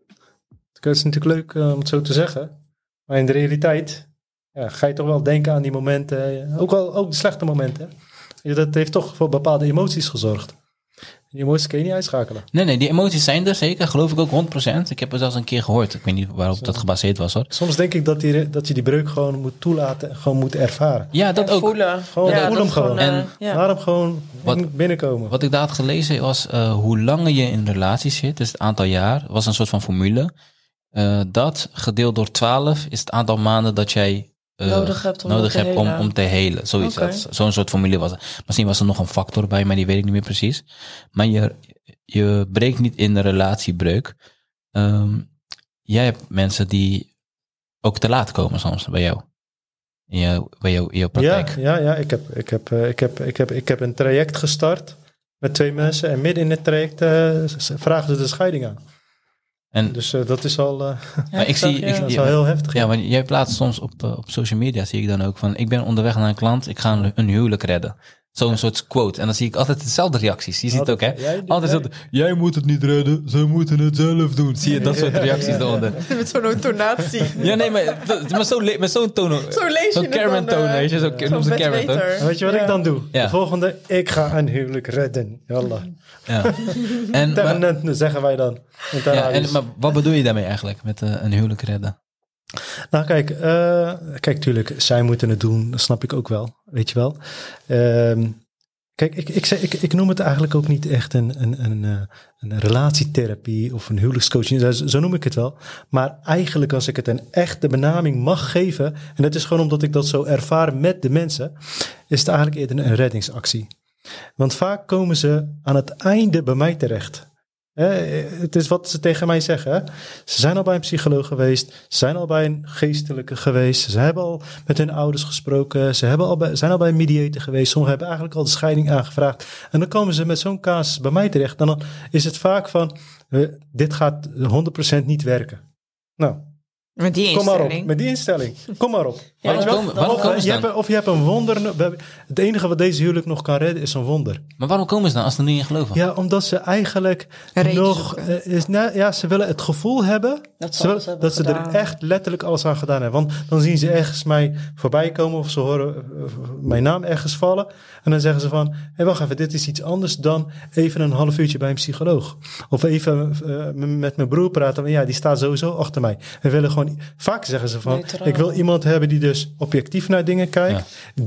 Het is natuurlijk leuk uh, om het zo te zeggen. Maar in de realiteit... Ja, ga je toch wel denken aan die momenten. Ook wel ook de slechte momenten. Dat heeft toch voor bepaalde emoties gezorgd. Die emoties kun je niet uitschakelen. Nee, nee, die emoties zijn er zeker. Geloof ik ook honderd procent. Ik heb het zelfs een keer gehoord. Ik weet niet waarop Zo. dat gebaseerd was hoor. Soms denk ik dat, die, dat je die breuk gewoon moet toelaten. En gewoon moet ervaren. Ja, dat en ook. Voelen. Gewoon ja, voel hem gewoon. Uh, en ja. Laat hem gewoon wat, binnenkomen. Wat ik daar had gelezen was... Uh, hoe langer je in een relatie zit, dus het aantal jaar... was een soort van formule. Uh, dat gedeeld door twaalf is het aantal maanden dat jij... Uh, nodig hebt, om, nodig te hebt om, om te helen. Zoiets. Okay. Zo'n soort formule was er. Misschien was er nog een factor bij, maar die weet ik niet meer precies. Maar je, je breekt niet in de relatiebreuk. Um, jij hebt mensen die ook te laat komen soms bij jou. In jou, bij jou, in jouw praktijk. Ja, ja, ja. Ik, heb, ik, heb, ik, heb, ik, heb, ik heb een traject gestart met twee mensen. En midden in het traject uh, vragen ze de scheiding aan. En dus uh, dat is al, uh, maar ik zie, ja. ik, dat is al heel heftig. Ja, want jij plaatst soms op, uh, op social media, zie ik dan ook van... ik ben onderweg naar een klant, ik ga een, een huwelijk redden. Zo'n soort quote. En dan zie ik altijd dezelfde reacties. Je ziet het ook, hè? Jij, altijd jij, jij moet het niet redden, ze moeten het zelf doen. Zie je dat soort reacties eronder? Met zo'n intonatie. Ja, nee, maar met zo'n met zo'n toon. Zo lees zo'n je Karen toon, weet je? Zo, zo'n zo'n Karen toon. Weet je wat ja. ik dan doe? Ja. De volgende, ik ga een huwelijk redden. Yallah. Ja. En, maar, zeggen wij dan. Ja, en, maar wat bedoel je daarmee eigenlijk, met uh, een huwelijk redden? Nou kijk, uh, kijk tuurlijk, zij moeten het doen, dat snap ik ook wel, weet je wel. Uh, kijk, ik, ik, ik, ik noem het eigenlijk ook niet echt een, een, een, een relatietherapie of een huwelijkscoaching, zo noem ik het wel. Maar eigenlijk als ik het een echte benaming mag geven, en dat is gewoon omdat ik dat zo ervaar met de mensen, is het eigenlijk eerder een reddingsactie. Want vaak komen ze aan het einde bij mij terecht. He, het is wat ze tegen mij zeggen. Hè? Ze zijn al bij een psycholoog geweest. Ze zijn al bij een geestelijke geweest. Ze hebben al met hun ouders gesproken. Ze hebben al bij, zijn al bij een mediator geweest. Sommigen hebben eigenlijk al de scheiding aangevraagd. En dan komen ze met zo'n casus bij mij terecht. En dan is het vaak van, uh, dit gaat honderd procent niet werken. Nou, Met die Kom maar instelling. op, met die instelling. Kom maar op. Ja, Weet je wel? waarom- waarom of, komen je ze hebt, dan? een- of je hebt een wonder. we hebben- Het enige wat deze huwelijk nog kan redden is een wonder. Maar waarom komen ze dan als ze er niet in geloven? Ja, omdat ze eigenlijk Een reden nog... zoeken. eh, is, nou, ja, ze willen het gevoel hebben Dat ze ze willen- alles hebben dat ze er gedaan. echt letterlijk alles aan gedaan hebben. Want dan zien ze ergens mij voorbij komen of ze horen eh, mijn naam ergens vallen. En dan zeggen ze van, hé, wacht even, dit is iets anders dan even een half uurtje bij een psycholoog. Of even eh, m- met mijn broer praten. Ja, die staat sowieso achter mij. We willen gewoon... Vaak zeggen ze van, Neutraal. ik wil iemand hebben die dus objectief naar dingen kijkt.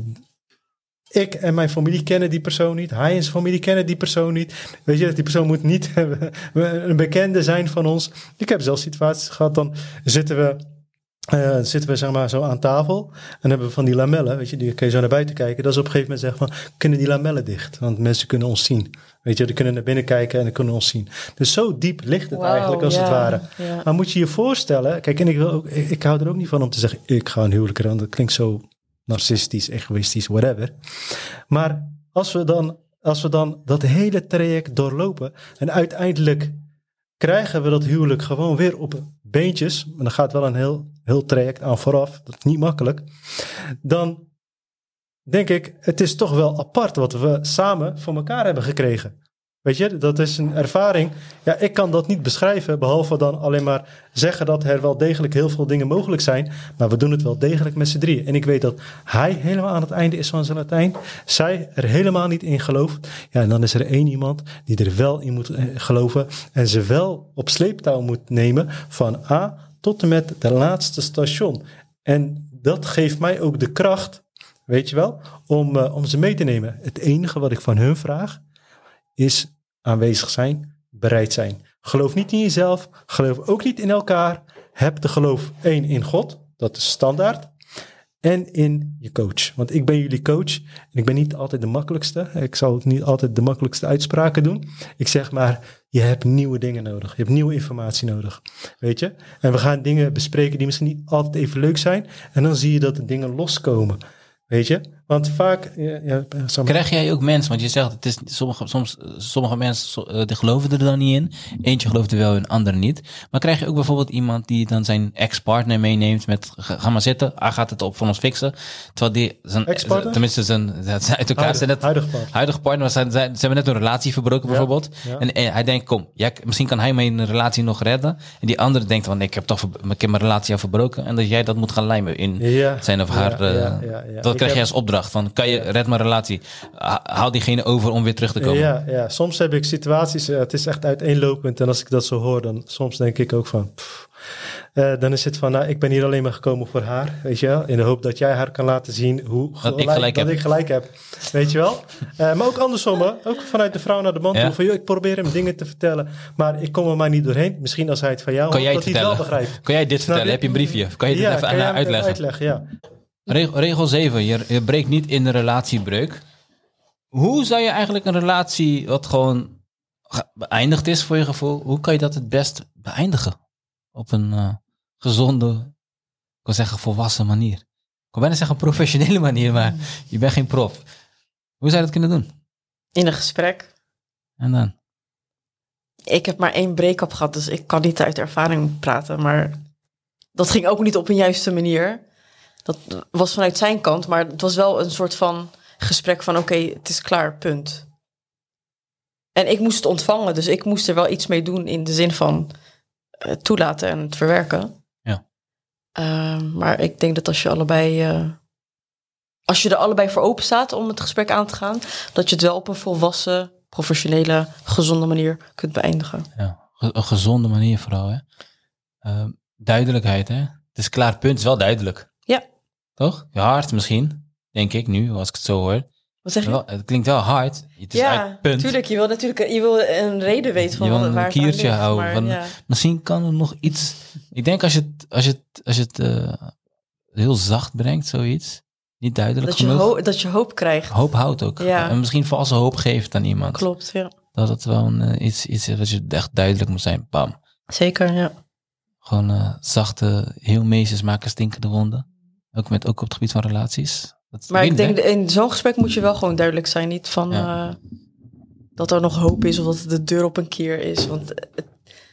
Ik en mijn familie kennen die persoon niet. Hij en zijn familie kennen die persoon niet. Weet je, die persoon moet niet een bekende zijn van ons. Ik heb zelfs situaties gehad, dan zitten we, uh, zitten we zeg maar zo aan tafel. En hebben we van die lamellen, weet je, die kun je zo naar buiten kijken. Dat is op een gegeven moment zeggen van, kunnen die lamellen dicht? Want mensen kunnen ons zien. Weet je, die kunnen naar binnen kijken en die kunnen ons zien. Dus zo diep ligt het Wauw, eigenlijk als ja, het ware. ja. Maar moet je je voorstellen, kijk, en ik, wil ook, ik, ik hou er ook niet van om te zeggen, ik ga een huwelijk aan. Dat klinkt zo narcistisch, egoïstisch, whatever. Maar als we dan, als we dan dat hele traject doorlopen en uiteindelijk krijgen we dat huwelijk gewoon weer op beentjes, en dan gaat wel een heel, heel traject aan vooraf, dat is niet makkelijk, dan denk ik, het is toch wel apart wat we samen voor elkaar hebben gekregen. Weet je, dat is een ervaring. Ja, ik kan dat niet beschrijven, behalve dan alleen maar zeggen dat er wel degelijk heel veel dingen mogelijk zijn. Maar we doen het wel degelijk met z'n drieën. En ik weet dat hij helemaal aan het einde is van zijn Latijn. Zij er helemaal niet in gelooft. Ja, en dan is er één iemand die er wel in moet geloven. En ze wel op sleeptouw moet nemen van A tot en met de laatste station. En dat geeft mij ook de kracht, weet je wel, om, uh, om ze mee te nemen. Het enige wat ik van hun vraag is aanwezig zijn, bereid zijn. Geloof niet in jezelf, geloof ook niet in elkaar. Heb de geloof één in God, dat is standaard. En in je coach. Want ik ben jullie coach en ik ben niet altijd de makkelijkste. Ik zal niet altijd de makkelijkste uitspraken doen. Ik zeg maar, je hebt nieuwe dingen nodig. Je hebt nieuwe informatie nodig. Weet je? En we gaan dingen bespreken die misschien niet altijd even leuk zijn. En dan zie je dat de dingen loskomen. Weet je? Want vaak... Ja, ja, maar. Krijg jij ook mensen, want je zegt, het is sommige, soms, sommige mensen uh, die geloven er dan niet in. Eentje gelooft er wel, een ander niet. Maar krijg je ook bijvoorbeeld iemand die dan zijn ex-partner meeneemt met, ga maar zitten, hij gaat het op voor ons fixen. Terwijl die, zijn, Ex-partner? tenminste zijn, zijn uit elkaar zijn net, huidige partner. Huidige partner, zijn, zijn, ze hebben net een relatie verbroken Ja, bijvoorbeeld. ja. En, en hij denkt, kom, ja, misschien kan hij mijn relatie nog redden. En die andere denkt, van, ik heb toch ver- ik heb mijn relatie al verbroken. En dat jij dat moet gaan lijmen in Ja, zijn of haar. ja, uh, ja, ja, ja. Dat Ik krijg heb- je als opdracht van, kan je, red mijn relatie. Ha- Haal diegene over om weer terug te komen. Ja, ja, soms heb ik situaties, uh, het is echt uiteenlopend. En als ik dat zo hoor, dan soms denk ik ook van... Pff, uh, dan is het van, nou, ik ben hier alleen maar gekomen voor haar, weet je wel. In de hoop dat jij haar kan laten zien hoe Dat ik gelijk dat heb. ik gelijk heb. Weet je wel. Uh, maar ook andersom, hè. Ook vanuit de vrouw naar de man Ja. toe. Van, joh, ik probeer hem dingen te vertellen, maar ik kom er maar niet doorheen. Misschien als hij het van jou Kan hoort, jij dat het hij het wel vertellen? begrijpt. Kan jij dit Snap vertellen? je? Heb je een briefje? Kan je dit Ja, even kan aan jij haar hem even uitleggen? uitleggen? Ja. Regel, regel zeven. Je, je breekt niet in de relatiebreuk. Hoe zou je eigenlijk een relatie wat gewoon ge- beëindigd is voor je gevoel, hoe kan je dat het best beëindigen? Op een uh, gezonde, ik wil zeggen volwassen manier. Ik wil bijna zeggen professionele manier, maar je bent geen prof. Hoe zou je dat kunnen doen? In een gesprek. En dan? Ik heb maar één break-up gehad, dus ik kan niet uit ervaring praten. Maar dat ging ook niet op een juiste manier. Dat was vanuit zijn kant, maar het was wel een soort van gesprek van... oké, okay, het is klaar, punt. En ik moest het ontvangen, dus ik moest er wel iets mee doen... in de zin van uh, toelaten en het verwerken. Ja. Uh, maar ik denk dat als je allebei... Uh, als je er allebei voor open staat om het gesprek aan te gaan... dat je het wel op een volwassen, professionele, gezonde manier kunt beëindigen. Ja, een gezonde manier vooral. Hè? Uh, duidelijkheid, hè? Het is klaar, punt. Het is wel duidelijk. Ja. Toch? Je hart misschien, denk ik nu, als ik het zo hoor. Wat zeg je? Wel, het klinkt wel hard. Het is ja, uit, punt. tuurlijk. Je wil natuurlijk je wil een reden weten van je wil wat, een waar het aan kiertje ligt, houden. maar Van, ja. Misschien kan er nog iets... Ik denk als je het, als je het, als je het uh, heel zacht brengt, zoiets. Niet duidelijk dat je, genoeg. ho- dat je hoop krijgt. Hoop houdt ook. Ja. En misschien valse hoop geeft aan iemand. Klopt, ja. Dat het wel een, uh, iets, iets is wat je echt duidelijk moet zijn. Bam. Zeker, ja. Gewoon uh, zachte, heel meesters maken stinkende wonden. Ook, met, ook op het gebied van relaties. Dat Maar ik wint, denk, hè? in zo'n gesprek moet je wel gewoon duidelijk zijn. Niet van Ja. uh, dat er nog hoop is of dat de deur op een keer is. Want het,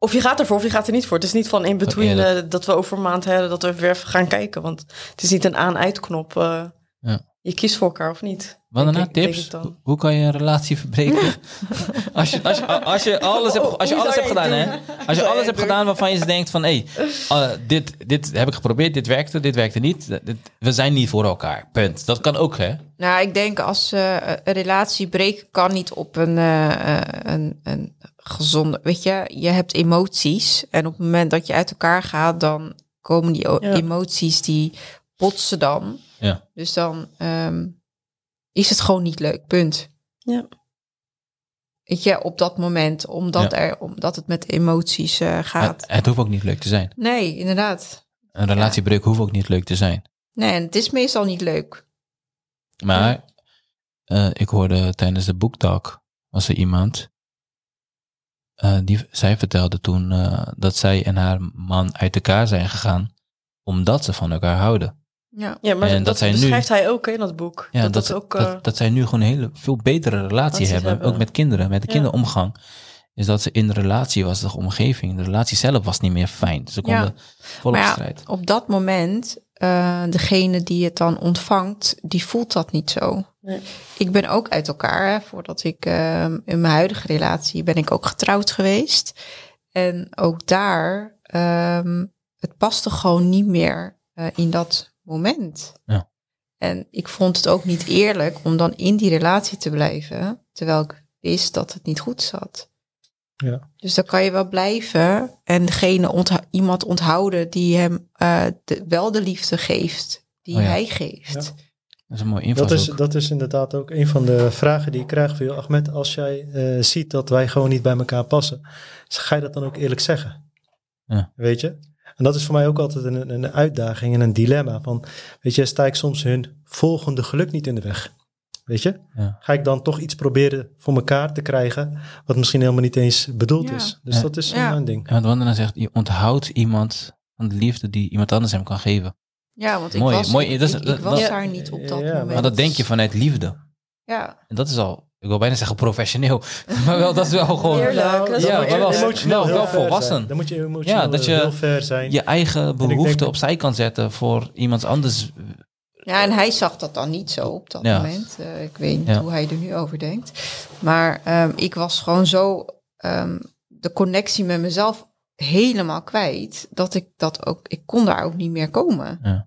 Of je gaat ervoor of je gaat er niet voor. Het is niet van in between okay, dat... Uh, dat we over een maand hebben dat we weer even gaan kijken. Want het is niet een aan-uit-knop. Uh, ja. Je kiest voor elkaar of niet. Wat daarna tips? Hoe kan je een relatie verbreken? als, je, als, je, als je alles hebt, als je alles hebt gedaan, hè? Als je alles hebt gedaan waarvan je denkt van, hé, hey, uh, dit, dit heb ik geprobeerd, dit werkte, dit werkte niet. Dit, we zijn niet voor elkaar. Punt. Dat kan ook, hè? Nou, ik denk als uh, een relatie breken kan niet op een, uh, een, een gezonde, weet je, je hebt emoties en op het moment dat je uit elkaar gaat, dan komen die ja. emoties die botsen dan. Ja. Dus dan um, is het gewoon niet leuk, punt. Ja. Weet je, op dat moment, omdat, ja. er, omdat het met emoties uh, gaat. Het, het hoeft ook niet leuk te zijn. Nee, inderdaad. Een relatiebreuk ja. hoeft ook niet leuk te zijn. Nee, en het is meestal niet leuk. Maar uh, ik hoorde tijdens de boektalk, was er iemand, uh, die zij vertelde toen uh, dat zij en haar man uit elkaar zijn gegaan, omdat ze van elkaar houden. Ja, ja maar en dat, dat zij beschrijft nu, hij ook in dat boek. Ja, dat, dat, dat, ook, uh, dat, dat zij nu gewoon een hele veel betere relatie hebben, hebben, ook met kinderen, met de ja. kinderomgang. Is dat ze in de relatie was, de omgeving. De relatie zelf was niet meer fijn. Ze konden ja. volop ja, strijd. Op dat moment, uh, degene die het dan ontvangt, die voelt dat niet zo. Nee. Ik ben ook uit elkaar. Hè, voordat ik uh, in mijn huidige relatie ben ik ook getrouwd geweest. En ook daar, um, het paste gewoon niet meer uh, in dat moment. Ja. En ik vond het ook niet eerlijk om dan in die relatie te blijven, terwijl ik wist dat het niet goed zat. Ja. Dus dan kan je wel blijven en degene ontha- iemand onthouden die hem uh, de, wel de liefde geeft die oh ja. hij geeft. Ja. Dat is een mooi invalshoek. Dat is, dat is inderdaad ook een van de vragen die ik krijg van jou, Ahmed. Als jij uh, ziet dat wij gewoon niet bij elkaar passen, ga je dat dan ook eerlijk zeggen? Ja. Weet je? En dat is voor mij ook altijd een, een uitdaging en een dilemma. Van, weet je, sta ik soms hun volgende geluk niet in de weg? Weet je? Ja. Ga ik dan toch iets proberen voor elkaar te krijgen, wat misschien helemaal niet eens bedoeld ja. is. Dus ja. dat is ja. een ding. Ja, want Wanda zegt, je onthoudt iemand van de liefde die iemand anders hem kan geven. Ja, want ik mooi, was, mooi, dat is, ik, ik was dat, daar niet op dat ja, moment. Maar dat denk je vanuit liefde. Ja. En dat is al, ik wil bijna zeggen professioneel, maar wel, dat is wel gewoon... Eerlijk, dat is ja, wel, wel, emotioneel wel, wel volwassen. Zijn. Dan moet je emotioneel ja, dat je heel ver zijn. Je eigen behoeften opzij kan zetten voor iemand anders. Ja, en hij zag dat dan niet zo op dat ja. moment. Uh, ik weet niet ja. hoe hij er nu over denkt. Maar um, ik was gewoon zo um, de connectie met mezelf helemaal kwijt. Dat ik dat ook, ik kon daar ook niet meer komen. Ja.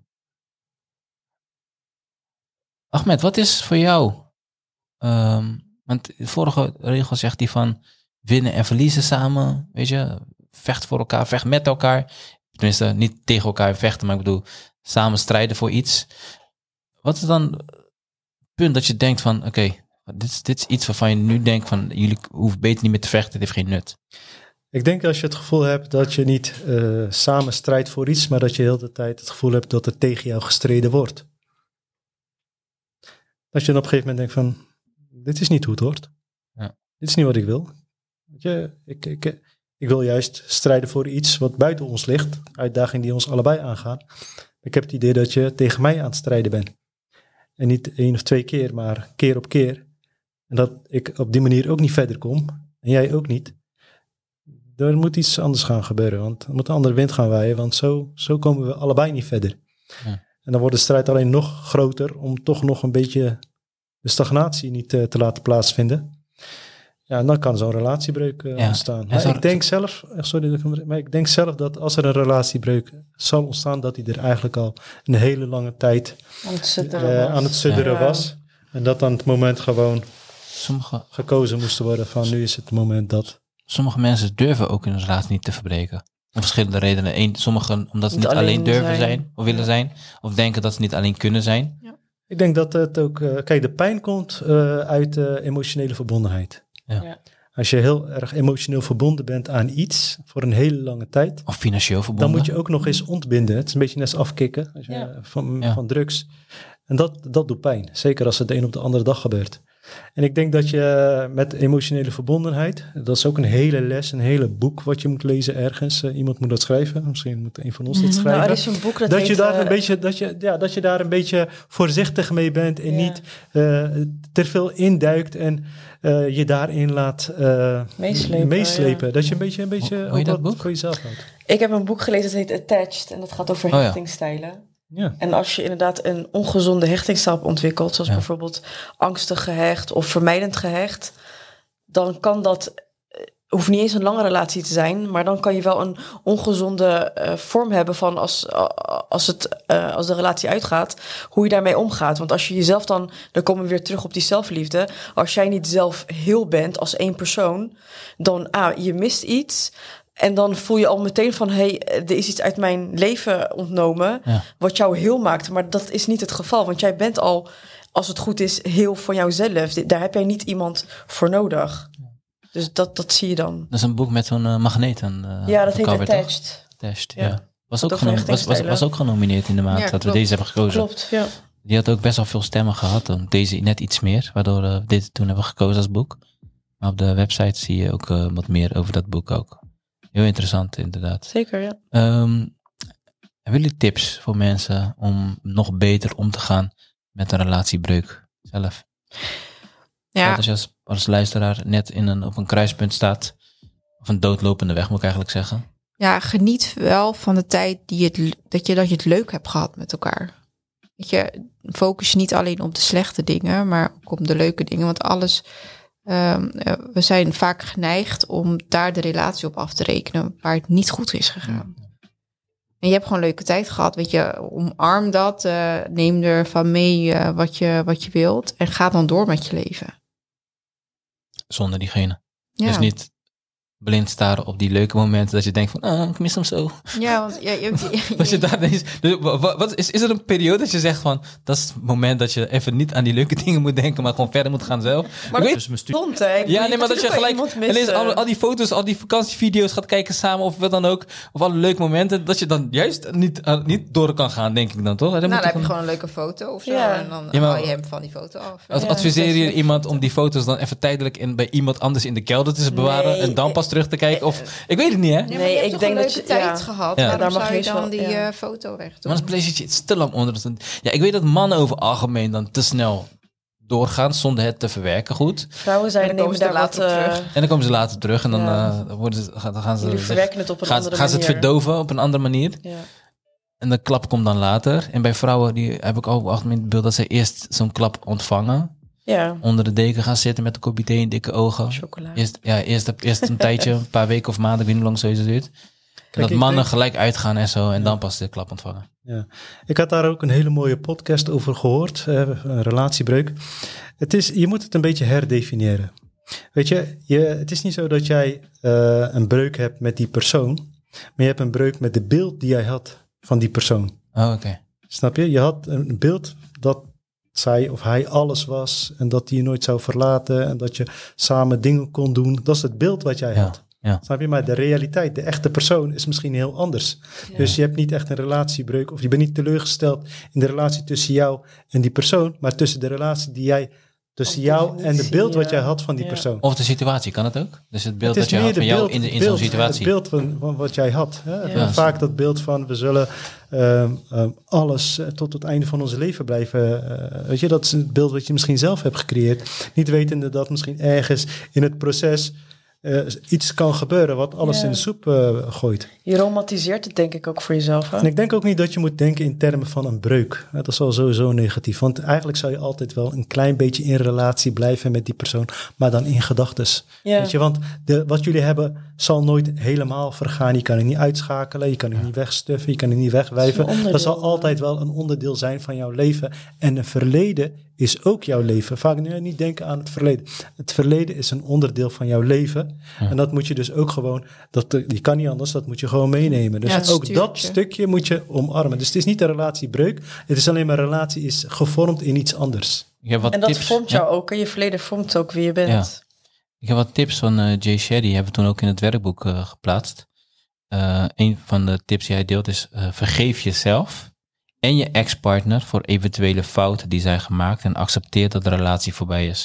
Ahmed, wat is voor jou? Um, want de vorige regel zegt die van winnen en verliezen samen. Weet je, vecht voor elkaar, vecht met elkaar. Tenminste, niet tegen elkaar vechten, maar ik bedoel samen strijden voor iets. Wat is dan het punt dat je denkt van, oké, okay, dit, dit is iets waarvan je nu denkt van, jullie hoeven beter niet meer te vechten, het heeft geen nut. Ik denk als je het gevoel hebt dat je niet uh, samen strijdt voor iets, maar dat je heel de tijd het gevoel hebt dat er tegen jou gestreden wordt. Dat je dan op een gegeven moment denkt van, dit is niet hoe het hoort. Ja. Dit is niet wat ik wil. Weet je, ik, ik, ik wil juist strijden voor iets wat buiten ons ligt. Uitdaging die ons allebei aangaan. Ik heb het idee dat je tegen mij aan het strijden bent. En niet één of twee keer, maar keer op keer. En dat ik op die manier ook niet verder kom. En jij ook niet. Er moet iets anders gaan gebeuren. Want er moet een andere wind gaan waaien. Want zo, zo komen we allebei niet verder. Ja. En dan wordt de strijd alleen nog groter. Om toch nog een beetje de stagnatie niet uh, te laten plaatsvinden. Ja, en dan kan zo'n relatiebreuk uh, ja. ontstaan. Maar zo, ik denk zelf, sorry, maar ik denk zelf dat als er een relatiebreuk zal ontstaan, dat hij er eigenlijk al een hele lange tijd aan het sudderen, uh, aan het sudderen ja. was. En dat dan het moment gewoon sommige, gekozen moest worden van nu is het moment dat. Sommige mensen durven ook hun relatie niet te verbreken. Om verschillende redenen. Eén, sommigen omdat ze niet, niet alleen, alleen durven zijn. zijn of willen zijn. Of denken dat ze niet alleen kunnen zijn. Ja. Ik denk dat het ook, uh, kijk, de pijn komt uh, uit uh, emotionele verbondenheid. Ja. Ja. Als je heel erg emotioneel verbonden bent aan iets voor een hele lange tijd. Of financieel verbonden. Dan moet je ook nog eens ontbinden. Het is een beetje net als afkicken als je, ja. van, ja. van drugs. En dat, dat doet pijn. Zeker als het de een op de andere dag gebeurt. En ik denk dat je met emotionele verbondenheid, dat is ook een hele les, een hele boek wat je moet lezen ergens. Uh, iemand moet dat schrijven, misschien moet een van ons dat schrijven. Nou, er is een boek dat, dat heet, je daar uh, een beetje, dat je, ja, dat je daar een beetje voorzichtig mee bent en ja. niet uh, te veel induikt en uh, je daarin laat uh, meeslepen. meeslepen. Ja. Dat je een beetje, een beetje Hoe, hoe je dat boek? voor jezelf houdt. Ik heb een boek gelezen dat heet Attached en dat gaat over oh, hechtingsstijlen. Ja. Ja. En als je inderdaad een ongezonde hechtingsstijl ontwikkelt, zoals ja. bijvoorbeeld angstig gehecht of vermijdend gehecht, dan kan dat, hoeft niet eens een lange relatie te zijn, maar dan kan je wel een ongezonde uh, vorm hebben van als, als, het, uh, als de relatie uitgaat, hoe je daarmee omgaat. Want als je jezelf dan, dan komen we weer terug op die zelfliefde, als jij niet zelf heel bent als één persoon, dan ah, je mist iets. En dan voel je al meteen van, hé, hey, er is iets uit mijn leven ontnomen, ja. wat jou heel maakt. Maar dat is niet het geval, want jij bent al, als het goed is, heel van jouzelf. Daar heb jij niet iemand voor nodig. Dus dat, dat zie je dan. Dat is een boek met zo'n uh, magneet. En, uh, ja, dat heet Attached. Attached, ja. ja. Was, ook genom- was, was, was ook genomineerd in de maand ja, dat klopt. we deze hebben gekozen. Klopt, ja. Die had ook best wel veel stemmen gehad. Dan deze net iets meer, waardoor we uh, dit toen hebben gekozen als boek. Maar op de website zie je ook uh, wat meer over dat boek ook. Heel interessant, inderdaad. Zeker, ja. Um, hebben jullie tips voor mensen om nog beter om te gaan met een relatiebreuk zelf? Ja. Als je als, als luisteraar net in een, op een kruispunt staat, of een doodlopende weg moet ik eigenlijk zeggen. Ja, geniet wel van de tijd die het, dat, je, dat je het leuk hebt gehad met elkaar. Weet je, focus je niet alleen op de slechte dingen, maar ook op de leuke dingen. Want alles... Um, we zijn vaak geneigd om daar de relatie op af te rekenen waar het niet goed is gegaan. Ja. En je hebt gewoon een leuke tijd gehad. Weet je, omarm dat, uh, neem ervan mee uh, wat, je, wat je wilt en ga dan door met je leven. Zonder diegene. Ja. Dus niet blind staren op die leuke momenten dat je denkt van, ah, ik mis hem zo. Ja, want ja, je, je, je, was je daar ineens, dus, wat, wat, is, is er een periode dat je zegt van, dat is het moment dat je even niet aan die leuke dingen moet denken, maar gewoon verder moet gaan zelf. Maar ik dat is stond, hè? Ik ja, nee, maar dat je gelijk ineens al, al die foto's, al die vakantievideo's gaat kijken samen of wat dan ook, of alle leuke momenten, dat je dan juist niet, uh, niet door kan gaan, denk ik dan toch? Dan nou, dan heb je gewoon een leuke foto of zo ja. en dan ja, maar, haal je hem van die foto af. Als ja, adviseer je iemand om die foto's dan even tijdelijk in, bij iemand anders in de kelder te bewaren nee, en dan pas terug te kijken of... Ik weet het niet, hè? Nee, nee ik denk dat je tijd ja. gehad. Ja. Daar mag je dan wel, die ja. uh, foto weg doen. Maar dan is het te lang onder. Ja, ik weet dat mannen over algemeen dan te snel doorgaan zonder het te verwerken goed. Vrouwen zijn en dan komen ze daar later wat, uh... terug. En dan komen ze later terug en dan ja. uh, worden ze, gaan, gaan ze... Jullie verwerken het op een gaan, andere gaan manier. Gaan ze het verdoven op een andere manier. Ja. En de klap komt dan later. En bij vrouwen die heb ik ook algemeen het beeld dat ze eerst zo'n klap ontvangen. Ja. Onder de deken gaan zitten met een kopje thee en dikke ogen. Chocola. Eerst, ja, eerst, eerst een tijdje, een paar weken of maanden, ik weet niet hoe lang sowieso duurt. En Kijk, dat mannen denk... gelijk uitgaan en zo en ja. dan pas de klap ontvangen. Ja. Ik had daar ook een hele mooie podcast over gehoord, eh, een relatiebreuk. Het is, je moet het een beetje herdefiniëren. Weet je, je het is niet zo dat jij uh, een breuk hebt met die persoon, maar je hebt een breuk met de beeld die jij had van die persoon. Oh, oké. Okay. Snap je? Je had een beeld dat zij of hij alles was en dat hij je nooit zou verlaten en dat je samen dingen kon doen. Dat is het beeld wat jij ja, had. Ja. Snap je? Maar de realiteit, de echte persoon is misschien heel anders. Ja. Dus je hebt niet echt een relatiebreuk of je bent niet teleurgesteld in de relatie tussen jou en die persoon, maar tussen de relatie die jij tussen jou en het beeld wat jij had van die ja. persoon. Of de situatie, kan het ook? Dus het beeld het dat je had van jou in, in beeld, zo'n situatie. Het beeld van, van wat jij had. Hè? Ja. Vaak dat beeld van we zullen um, um, alles uh, tot het einde van ons leven blijven. Uh, weet je, dat is het beeld wat je misschien zelf hebt gecreëerd. Niet wetende dat misschien ergens in het proces Uh, iets kan gebeuren wat alles ja. in de soep uh, gooit. Je romantiseert het denk ik ook voor jezelf. Hè? En ik denk ook niet dat je moet denken in termen van een breuk. Dat is al sowieso negatief. Want eigenlijk zou je altijd wel een klein beetje in relatie blijven met die persoon. Maar dan in gedachtes. Ja. Weet je, want de, wat jullie hebben zal nooit helemaal vergaan. Je kan het niet uitschakelen. Je kan het ja. niet wegstuffen. Je kan het niet wegwijven. Dat, dat zal altijd wel een onderdeel zijn van jouw leven. En een verleden is ook jouw leven. Vaak nee, niet denken aan het verleden. Het verleden is een onderdeel van jouw leven. Ja. En dat moet je dus ook gewoon, dat, die kan niet anders, dat moet je gewoon meenemen. Dus ja, ook stuurtje. Dat stukje moet je omarmen. Dus het is niet een relatiebreuk. Het is alleen maar een relatie is gevormd in iets anders. En dat tips. vormt jou ja. ook. En je verleden vormt ook wie je bent. Ja. Ik heb wat tips van uh, Jay Shetty. Hebben we toen ook in het werkboek uh, geplaatst. Uh, een van de tips die hij deelt is uh, vergeef jezelf en je ex-partner voor eventuele fouten die zijn gemaakt en accepteer dat de relatie voorbij is.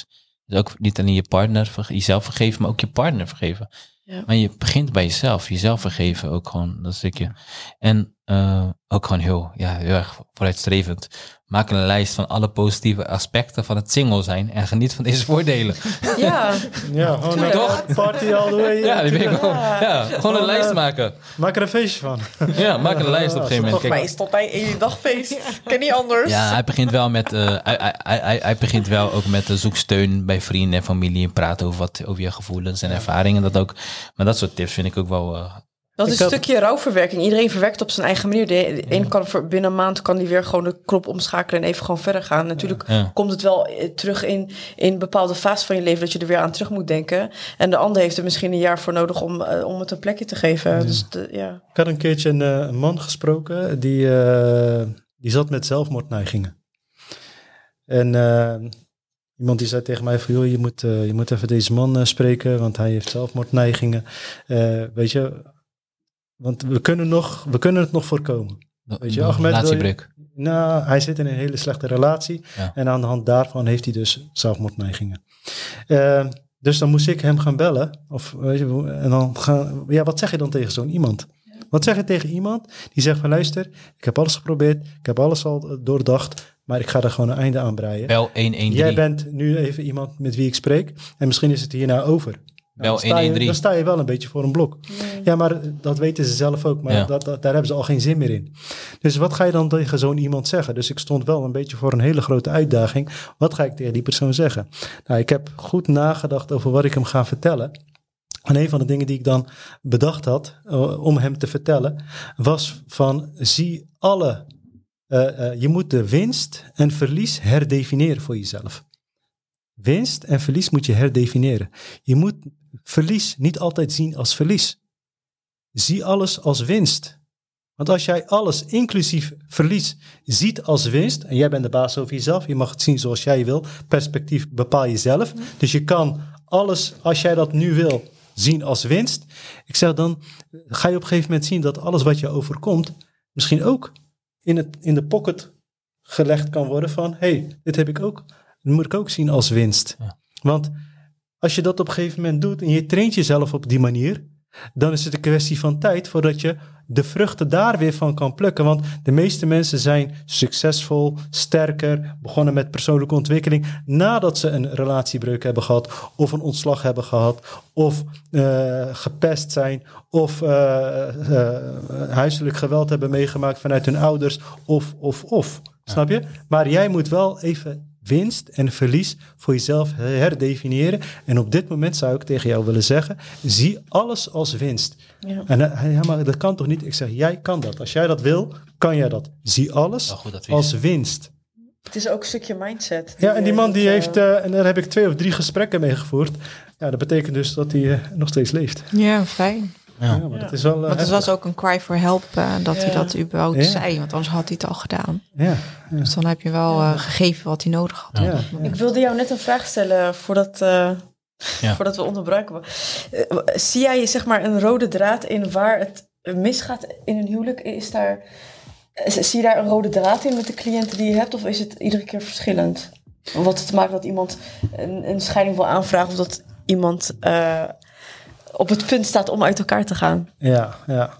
Dus ook niet alleen je partner, verge- jezelf vergeven, maar ook je partner vergeven. Ja. Maar je begint bij jezelf, jezelf vergeven ook gewoon, dat stukje. En uh, ook gewoon heel, ja, heel erg vooruitstrevend. Maak een lijst van alle positieve aspecten van het single zijn en geniet van deze voordelen. Ja, ja gewoon een toch? Party all the way. Ja, die ben ik gewoon, ja. ja, gewoon, gewoon een lijst uh, maken. Maak er een feestje van. Ja, maak een lijst op een gegeven moment. Volgens mij is het altijd één dagfeest. Ja. Ken niet anders. Ja, hij begint wel met, uh, hij, hij, hij, hij begint wel ook met uh, zoek steun bij vrienden en familie en praten over wat, over je gevoelens en ervaringen. Dat ook, maar dat soort tips vind ik ook wel. Uh, Dat is een had... stukje rouwverwerking. Iedereen verwerkt op zijn eigen manier. De, de een kan voor binnen een maand kan die weer gewoon de knop omschakelen en even gewoon verder gaan. Natuurlijk ja. Ja. komt het wel terug in, in bepaalde fase van je leven dat je er weer aan terug moet denken. En de ander heeft er misschien een jaar voor nodig om, uh, om het een plekje te geven. Ja. Dus de, ja. Ik had een keertje een, uh, een man gesproken die, uh, die zat met zelfmoordneigingen. En uh, iemand die zei tegen mij van, joh, je moet, uh, je moet even deze man uh, spreken, want hij heeft zelfmoordneigingen. Uh, weet je... Want we kunnen, nog, we kunnen het nog voorkomen. Weet je, Ahmed, relatiebreuk. Je, nou, hij zit in een hele slechte relatie. Ja. En aan de hand daarvan heeft hij dus zelfmoordneigingen. Uh, dus dan moest ik hem gaan bellen. Of, weet je, en dan gaan, ja, wat zeg je dan tegen zo'n iemand? Wat zeg je tegen iemand die zegt van luister, ik heb alles geprobeerd. Ik heb alles al doordacht. Maar ik ga er gewoon een einde aan breien. Bel honderddertien. Jij bent nu even iemand met wie ik spreek. En misschien is het hierna over. Nou, dan, sta je, dan sta je wel een beetje voor een blok. Nee. Ja, maar dat weten ze zelf ook. Maar ja. dat, dat, daar hebben ze al geen zin meer in. Dus wat ga je dan tegen zo'n iemand zeggen? Dus ik stond wel een beetje voor een hele grote uitdaging. Wat ga ik tegen die persoon zeggen? Nou, ik heb goed nagedacht over wat ik hem ga vertellen. En een van de dingen die ik dan bedacht had uh, om hem te vertellen, was van zie alle... Uh, uh, je moet de winst en verlies herdefiniëren voor jezelf. Winst en verlies moet je herdefiniëren. Je moet verlies niet altijd zien als verlies. Zie alles als winst. Want als jij alles, inclusief verlies, ziet als winst, en jij bent de baas over jezelf, je mag het zien zoals jij wil, perspectief bepaal je zelf. Dus je kan alles, als jij dat nu wil, zien als winst. Ik zeg dan, ga je op een gegeven moment zien dat alles wat je overkomt, misschien ook in, het, in de pocket gelegd kan worden van, hé, hey, dit heb ik ook. Dat moet ik ook zien als winst. Ja. Want als je dat op een gegeven moment doet en je traint jezelf op die manier, dan is het een kwestie van tijd voordat je de vruchten daar weer van kan plukken. Want de meeste mensen zijn succesvol, sterker, begonnen met persoonlijke ontwikkeling nadat ze een relatiebreuk hebben gehad of een ontslag hebben gehad of uh, gepest zijn of uh, uh, huiselijk geweld hebben meegemaakt vanuit hun ouders of, of, of. Ja. Snap je? Maar jij moet wel even winst en verlies voor jezelf herdefiniëren. En op dit moment zou ik tegen jou willen zeggen, zie alles als winst. Ja. En uh, ja, maar dat kan toch niet? Ik zeg, jij kan dat. Als jij dat wil, kan jij dat. Zie alles goed, als winst. Het is ook een stukje mindset. Ja, en die man die heeft, uh, en daar heb ik twee of drie gesprekken mee gevoerd. Ja, dat betekent dus dat hij uh, nog steeds leeft. Ja, fijn. Ja, ja, maar ja. dat is wel... Uh, maar het was ook een cry for help uh, dat ja. hij dat überhaupt ja. zei. Want anders had hij het al gedaan. Ja. Ja. Dus dan heb je wel uh, gegeven wat hij nodig had. Ja. Ja. Ik wilde jou net een vraag stellen voordat, uh, ja. voordat we onderbruiken. Uh, zie jij zeg maar een rode draad in waar het misgaat in een huwelijk? Is daar, zie je daar een rode draad in met de cliënten die je hebt? Of is het iedere keer verschillend? Wat te maken dat iemand een, een scheiding wil aanvragen of dat iemand... Uh, op het punt staat om uit elkaar te gaan. Ja, ja.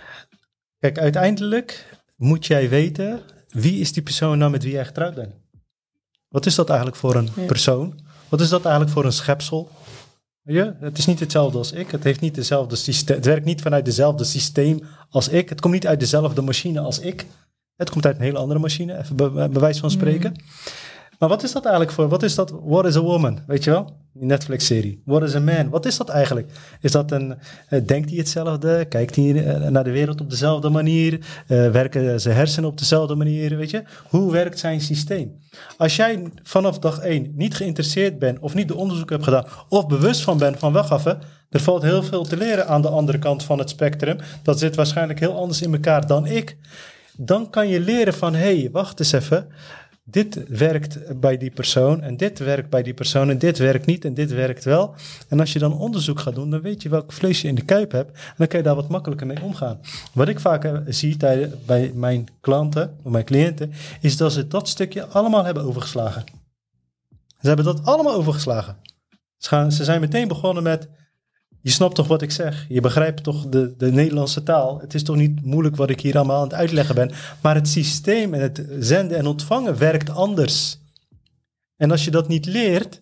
Kijk, uiteindelijk moet jij weten, wie is die persoon nou met wie jij getrouwd bent? Wat is dat eigenlijk voor een ja. persoon? Wat is dat eigenlijk voor een schepsel? Ja, het is niet hetzelfde als ik. Het heeft niet dezelfde systeem. Het werkt niet vanuit dezelfde systeem als ik. Het komt niet uit dezelfde machine als ik. Het komt uit een hele andere machine, even be- bij wijze van spreken. Mm. Maar wat is dat eigenlijk voor? Wat is dat? What is a woman? Weet je wel? Die Netflix-serie. What is a man? Wat is dat eigenlijk? Is dat een... Uh, denkt hij hetzelfde? Kijkt hij uh, naar de wereld op dezelfde manier? Uh, werken zijn hersenen op dezelfde manier? Weet je? Hoe werkt zijn systeem? Als jij vanaf dag één niet geïnteresseerd bent of niet de onderzoek hebt gedaan of bewust van bent van wacht even, er valt heel veel te leren aan de andere kant van het spectrum. Dat zit waarschijnlijk heel anders in elkaar dan ik. Dan kan je leren van hé, hey, wacht eens even. Dit werkt bij die persoon en dit werkt bij die persoon en dit werkt niet en dit werkt wel. En als je dan onderzoek gaat doen, dan weet je welk vlees je in de kuip hebt. En dan kan je daar wat makkelijker mee omgaan. Wat ik vaak zie bij mijn klanten, of mijn cliënten, is dat ze dat stukje allemaal hebben overgeslagen. Ze Ze hebben dat allemaal overgeslagen. Ze, gaan, ze zijn meteen begonnen met... Je snapt toch wat ik zeg? Je begrijpt toch de, de Nederlandse taal? Het is toch niet moeilijk wat ik hier allemaal aan het uitleggen ben? Maar het systeem en het zenden en ontvangen werkt anders. En als je dat niet leert...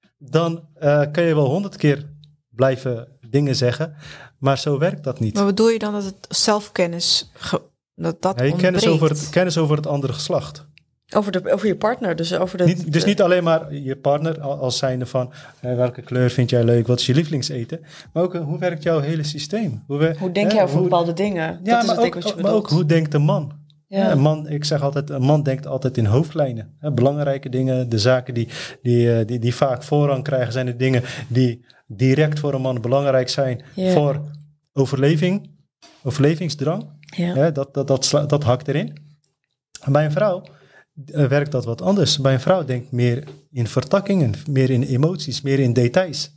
dan uh, kan je wel honderd keer blijven dingen zeggen... maar zo werkt dat niet. Maar bedoel je dan dat het zelfkennis... Ge- dat dat nee, kennis, over het, kennis over het andere geslacht. Over, de, over je partner, dus over de... Niet, dus niet alleen maar je partner als zijnde van... Uh, welke kleur vind jij leuk, wat is je lievelingseten? Maar ook, uh, hoe werkt jouw hele systeem? Hoe, we, hoe denk jij over hoe, bepaalde dingen? Ja, dat is maar, het ook, wat je maar ook hoe denkt een man? Ja. Ja, een man, ik zeg altijd, een man denkt altijd in hoofdlijnen. Hè, belangrijke dingen, de zaken die, die, die, die vaak voorrang krijgen... zijn de dingen die direct voor een man belangrijk zijn... Ja. voor overleving, overlevingsdrang. Ja. Hè, dat, dat, dat, dat, dat hakt erin. En bij een vrouw... Uh, werkt dat wat anders. Bij een vrouw denkt meer in vertakkingen, meer in emoties, meer in details.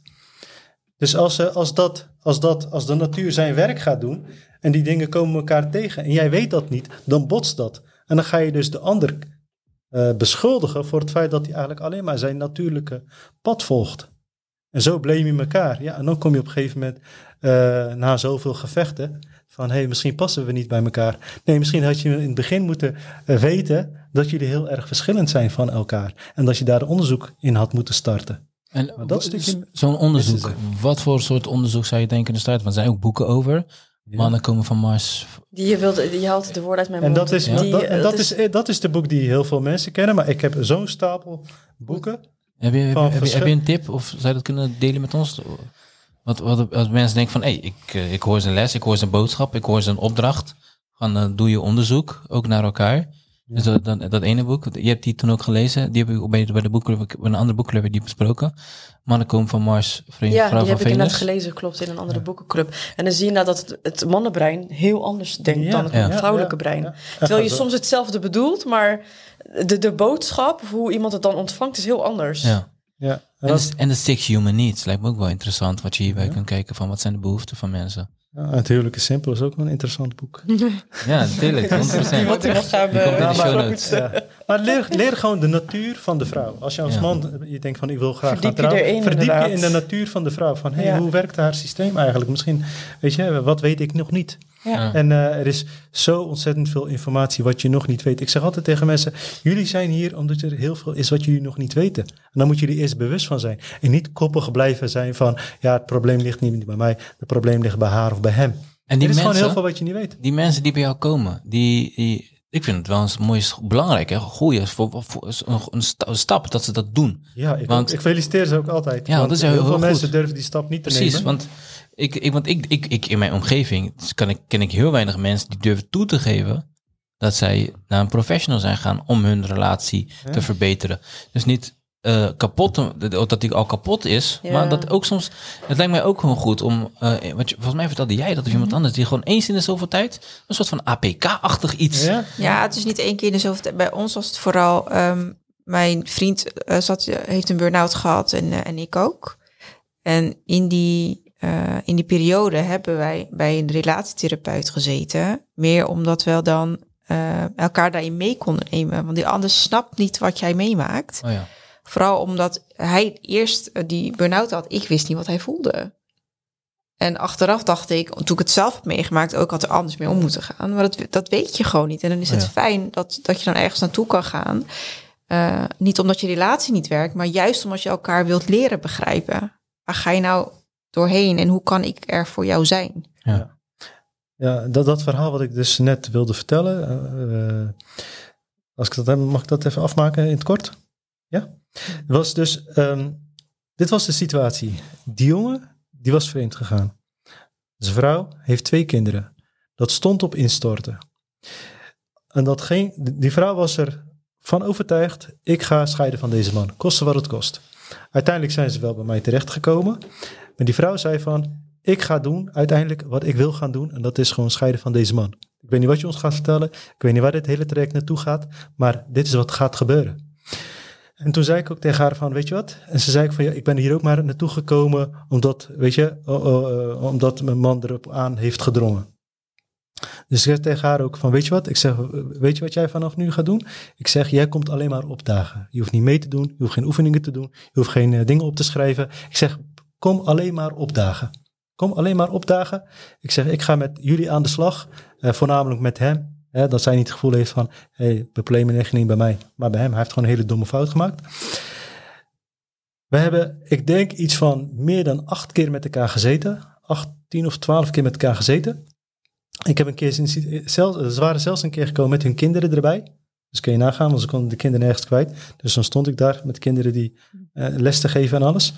Dus als, uh, als, dat, als, dat, als de natuur zijn werk gaat doen en die dingen komen elkaar tegen en jij weet dat niet, dan botst dat. En dan ga je dus de ander uh, beschuldigen voor het feit dat hij eigenlijk alleen maar zijn natuurlijke pad volgt. En zo blame je elkaar. Ja, en dan kom je op een gegeven moment uh, na zoveel gevechten van hé, hey, misschien passen we niet bij elkaar. Nee, misschien had je in het begin moeten uh, weten dat jullie heel erg verschillend zijn van elkaar. En dat je daar onderzoek in had moeten starten. En dat stukje, zo'n onderzoek, wat voor soort onderzoek zou je denken te starten? Want er zijn ook boeken over. Ja. Mannen komen van Mars. Die je, wilde, je haalt de woorden uit mijn en mond. Dat is, ja. die, dat, en dat, is, is, dat is de boek die heel veel mensen kennen. Maar ik heb zo'n stapel boeken. Heb je, heb, heb, verschil- heb je een tip? Of zou je dat kunnen delen met ons? Wat, wat als mensen denken van, hé, hey, ik, ik hoor zijn les, ik hoor zijn boodschap, ik hoor zijn opdracht. Van, uh, doe je onderzoek, ook naar elkaar. Ja. Dus dat, dat, dat ene boek, je hebt die toen ook gelezen. Die heb ik bij, bij de boekclub, bij een andere boekclub heb die besproken. Mannen komen van Mars, vriend, ja, vrouw van die heb Venus. ik inderdaad gelezen, klopt, in een andere ja. boekenclub. En dan zie je nou dat het, het mannenbrein heel anders denkt ja. dan het ja. vrouwelijke ja. brein. Ja. Ja. Terwijl je soms hetzelfde bedoelt, maar de, de boodschap, of hoe iemand het dan ontvangt, is heel anders. Ja. Ja. En, de, en de six human needs lijkt me ook wel interessant, wat je hierbij ja. kunt kijken van wat zijn de behoeften van mensen. Ja, het huwelijk is simpel is ook wel een interessant boek. Ja, natuurlijk. honderd procent. Die moet er nog gaan. Die komt in de show notes. Ja. Maar leer, leer gewoon de natuur van de vrouw. Als je als ja. man, je denkt van ik wil graag verdiep gaan trouwen. Je verdiep inderdaad. je in de natuur van de vrouw. Van hey, ja. hoe werkt haar systeem eigenlijk? Misschien, weet je, wat weet ik nog niet? Ja. En uh, er is zo ontzettend veel informatie wat je nog niet weet. Ik zeg altijd tegen mensen, jullie zijn hier omdat er heel veel is wat jullie nog niet weten. En dan moeten jullie eerst bewust van zijn. En niet koppig blijven zijn van, ja, het probleem ligt niet bij mij. Het probleem ligt bij haar of bij hem. En die er is mensen, gewoon heel veel wat je niet weet. Die mensen die bij jou komen, die, die ik vind het wel eens mooi, belangrijk, hè, goeie, voor, voor een, een stap dat ze dat doen. Ja, ik, want, ook, ik feliciteer ze ook altijd. Ja, dat is heel, heel veel heel mensen goed. durven die stap niet te Precies, nemen. want ik, ik, want ik, ik, ik in mijn omgeving kan ik, ken ik heel weinig mensen die durven toe te geven dat zij naar een professional zijn gaan om hun relatie ja. te verbeteren. Dus niet uh, kapot, dat die al kapot is, ja. maar dat ook soms, het lijkt mij ook gewoon goed om, uh, wat je, volgens mij vertelde jij dat of iemand anders, die gewoon eens in de zoveel tijd, een soort van A P K-achtig iets. Ja, ja, het is niet één keer in de zoveel tijd. Bij ons was het vooral, um, mijn vriend uh, zat, heeft een burn-out gehad en, uh, en ik ook. En in die Uh, in die periode hebben wij bij een relatietherapeut gezeten. Meer omdat we dan uh, elkaar daarin mee konden nemen. Want die ander snapt niet wat jij meemaakt. Oh ja. Vooral omdat hij eerst uh, die burn-out had. Ik wist niet wat hij voelde. En achteraf dacht ik, toen ik het zelf heb meegemaakt, ook had er anders mee om moeten gaan. Maar dat, dat weet je gewoon niet. En dan is het ja. fijn dat, dat je dan ergens naartoe kan gaan. Uh, niet omdat je relatie niet werkt, maar juist omdat je elkaar wilt leren begrijpen. Waar ga je nou doorheen en hoe kan ik er voor jou zijn? Ja, ja dat, dat verhaal wat ik dus net wilde vertellen. Uh, als ik dat heb, mag ik dat even afmaken in het kort? Ja? Was dus, um, dit was de situatie. Die jongen, die was vreemd gegaan. Zijn vrouw heeft twee kinderen. Dat stond op instorten. En dat ging, die vrouw was er van overtuigd, ik ga scheiden van deze man. Koste wat het kost. Uiteindelijk zijn ze wel bij mij terechtgekomen. Maar die vrouw zei van, ik ga doen uiteindelijk wat ik wil gaan doen. En dat is gewoon scheiden van deze man. Ik weet niet wat je ons gaat vertellen. Ik weet niet waar dit hele traject naartoe gaat. Maar dit is wat gaat gebeuren. En toen zei ik ook tegen haar van, weet je wat? En ze zei ik van, ja, ik ben hier ook maar naartoe gekomen. Omdat, weet je, uh, uh, uh, omdat mijn man erop aan heeft gedrongen. Dus ik zeg tegen haar ook van, weet je wat? Ik zeg, weet je wat jij vanaf nu gaat doen? Ik zeg, jij komt alleen maar opdagen. Je hoeft niet mee te doen, je hoeft geen oefeningen te doen, je hoeft geen uh, dingen op te schrijven. Ik zeg, kom alleen maar opdagen. Kom alleen maar opdagen. Ik zeg, ik ga met jullie aan de slag, uh, voornamelijk met hem. Hè, dat zij niet het gevoel heeft van, hey, we claimen echt niet bij mij, maar bij hem. Hij heeft gewoon een hele domme fout gemaakt. We hebben, ik denk, iets van meer dan acht keer met elkaar gezeten. Acht, tien of twaalf keer met elkaar gezeten. Ik heb een keer, zelfs, ze waren zelfs een keer gekomen met hun kinderen erbij. Dus kun je nagaan, want ze konden de kinderen nergens kwijt. Dus dan stond ik daar met kinderen die uh, les te geven en alles.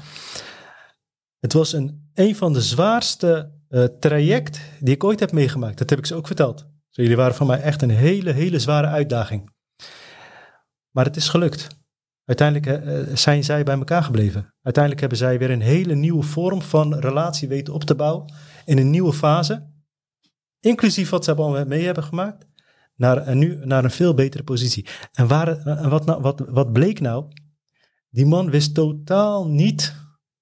Het was een, een van de zwaarste uh, traject die ik ooit heb meegemaakt. Dat heb ik ze ook verteld. Dus jullie waren voor mij echt een hele, hele zware uitdaging. Maar het is gelukt. Uiteindelijk uh, zijn zij bij elkaar gebleven. Uiteindelijk hebben zij weer een hele nieuwe vorm van relatie weten op te bouwen. In een nieuwe fase. Inclusief wat ze allemaal mee hebben gemaakt. Naar, en nu naar een veel betere positie. En waar, uh, wat, nou, wat, wat bleek nou? Die man wist totaal niet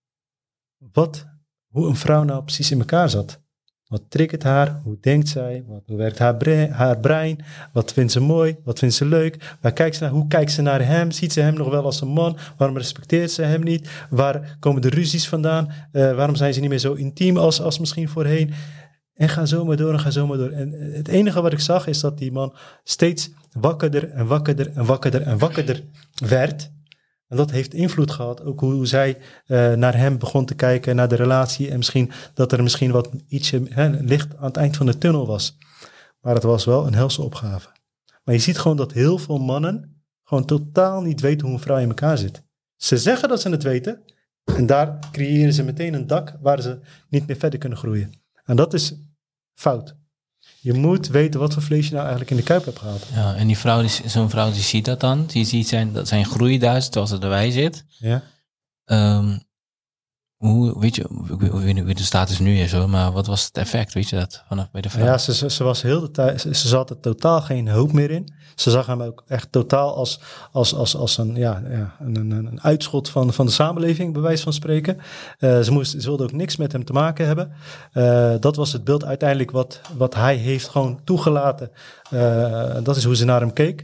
wat, hoe een vrouw nou precies in elkaar zat. Wat triggert haar? Hoe denkt zij? Wat, hoe werkt haar brein, haar brein? Wat vindt ze mooi? Wat vindt ze leuk? Waar kijkt ze naar? Hoe kijkt ze naar hem? Ziet ze hem nog wel als een man? Waarom respecteert ze hem niet? Waar komen de ruzies vandaan? Uh, waarom zijn ze niet meer zo intiem als, als misschien voorheen? En ga zo maar door en ga zo maar door. En het enige wat ik zag is dat die man steeds wakkerder en wakkerder en wakkerder en wakkerder werd. En dat heeft invloed gehad. Ook hoe, hoe zij uh, naar hem begon te kijken, naar de relatie. En misschien dat er misschien wat ietsje hè, licht aan het eind van de tunnel was. Maar het was wel een helse opgave. Maar je ziet gewoon dat heel veel mannen gewoon totaal niet weten hoe een vrouw in elkaar zit. Ze zeggen dat ze het weten. En daar creëren ze meteen een dak waar ze niet meer verder kunnen groeien. En dat is fout. Je moet weten wat voor vlees je nou eigenlijk in de kuip hebt gehaald. Ja, en die vrouw, die, zo'n vrouw die ziet dat dan. Die ziet zijn, dat zijn groei daar, terwijl ze erbij zit. Ja. Um, hoe, weet je, ik weet niet hoe de status nu is hoor, maar wat was het effect, weet je dat, vanaf bij de vrouw? Ja, ze, ze, ze was heel de tijd, ze, ze zat er totaal geen hoop meer in. Ze zag hem ook echt totaal als, als, als, als een, ja, ja, een, een, een uitschot van, van de samenleving, bij wijze van spreken. Uh, ze, moest, ze wilde ook niks met hem te maken hebben. Uh, dat was het beeld uiteindelijk wat, wat hij heeft gewoon toegelaten. Uh, dat is hoe ze naar hem keek.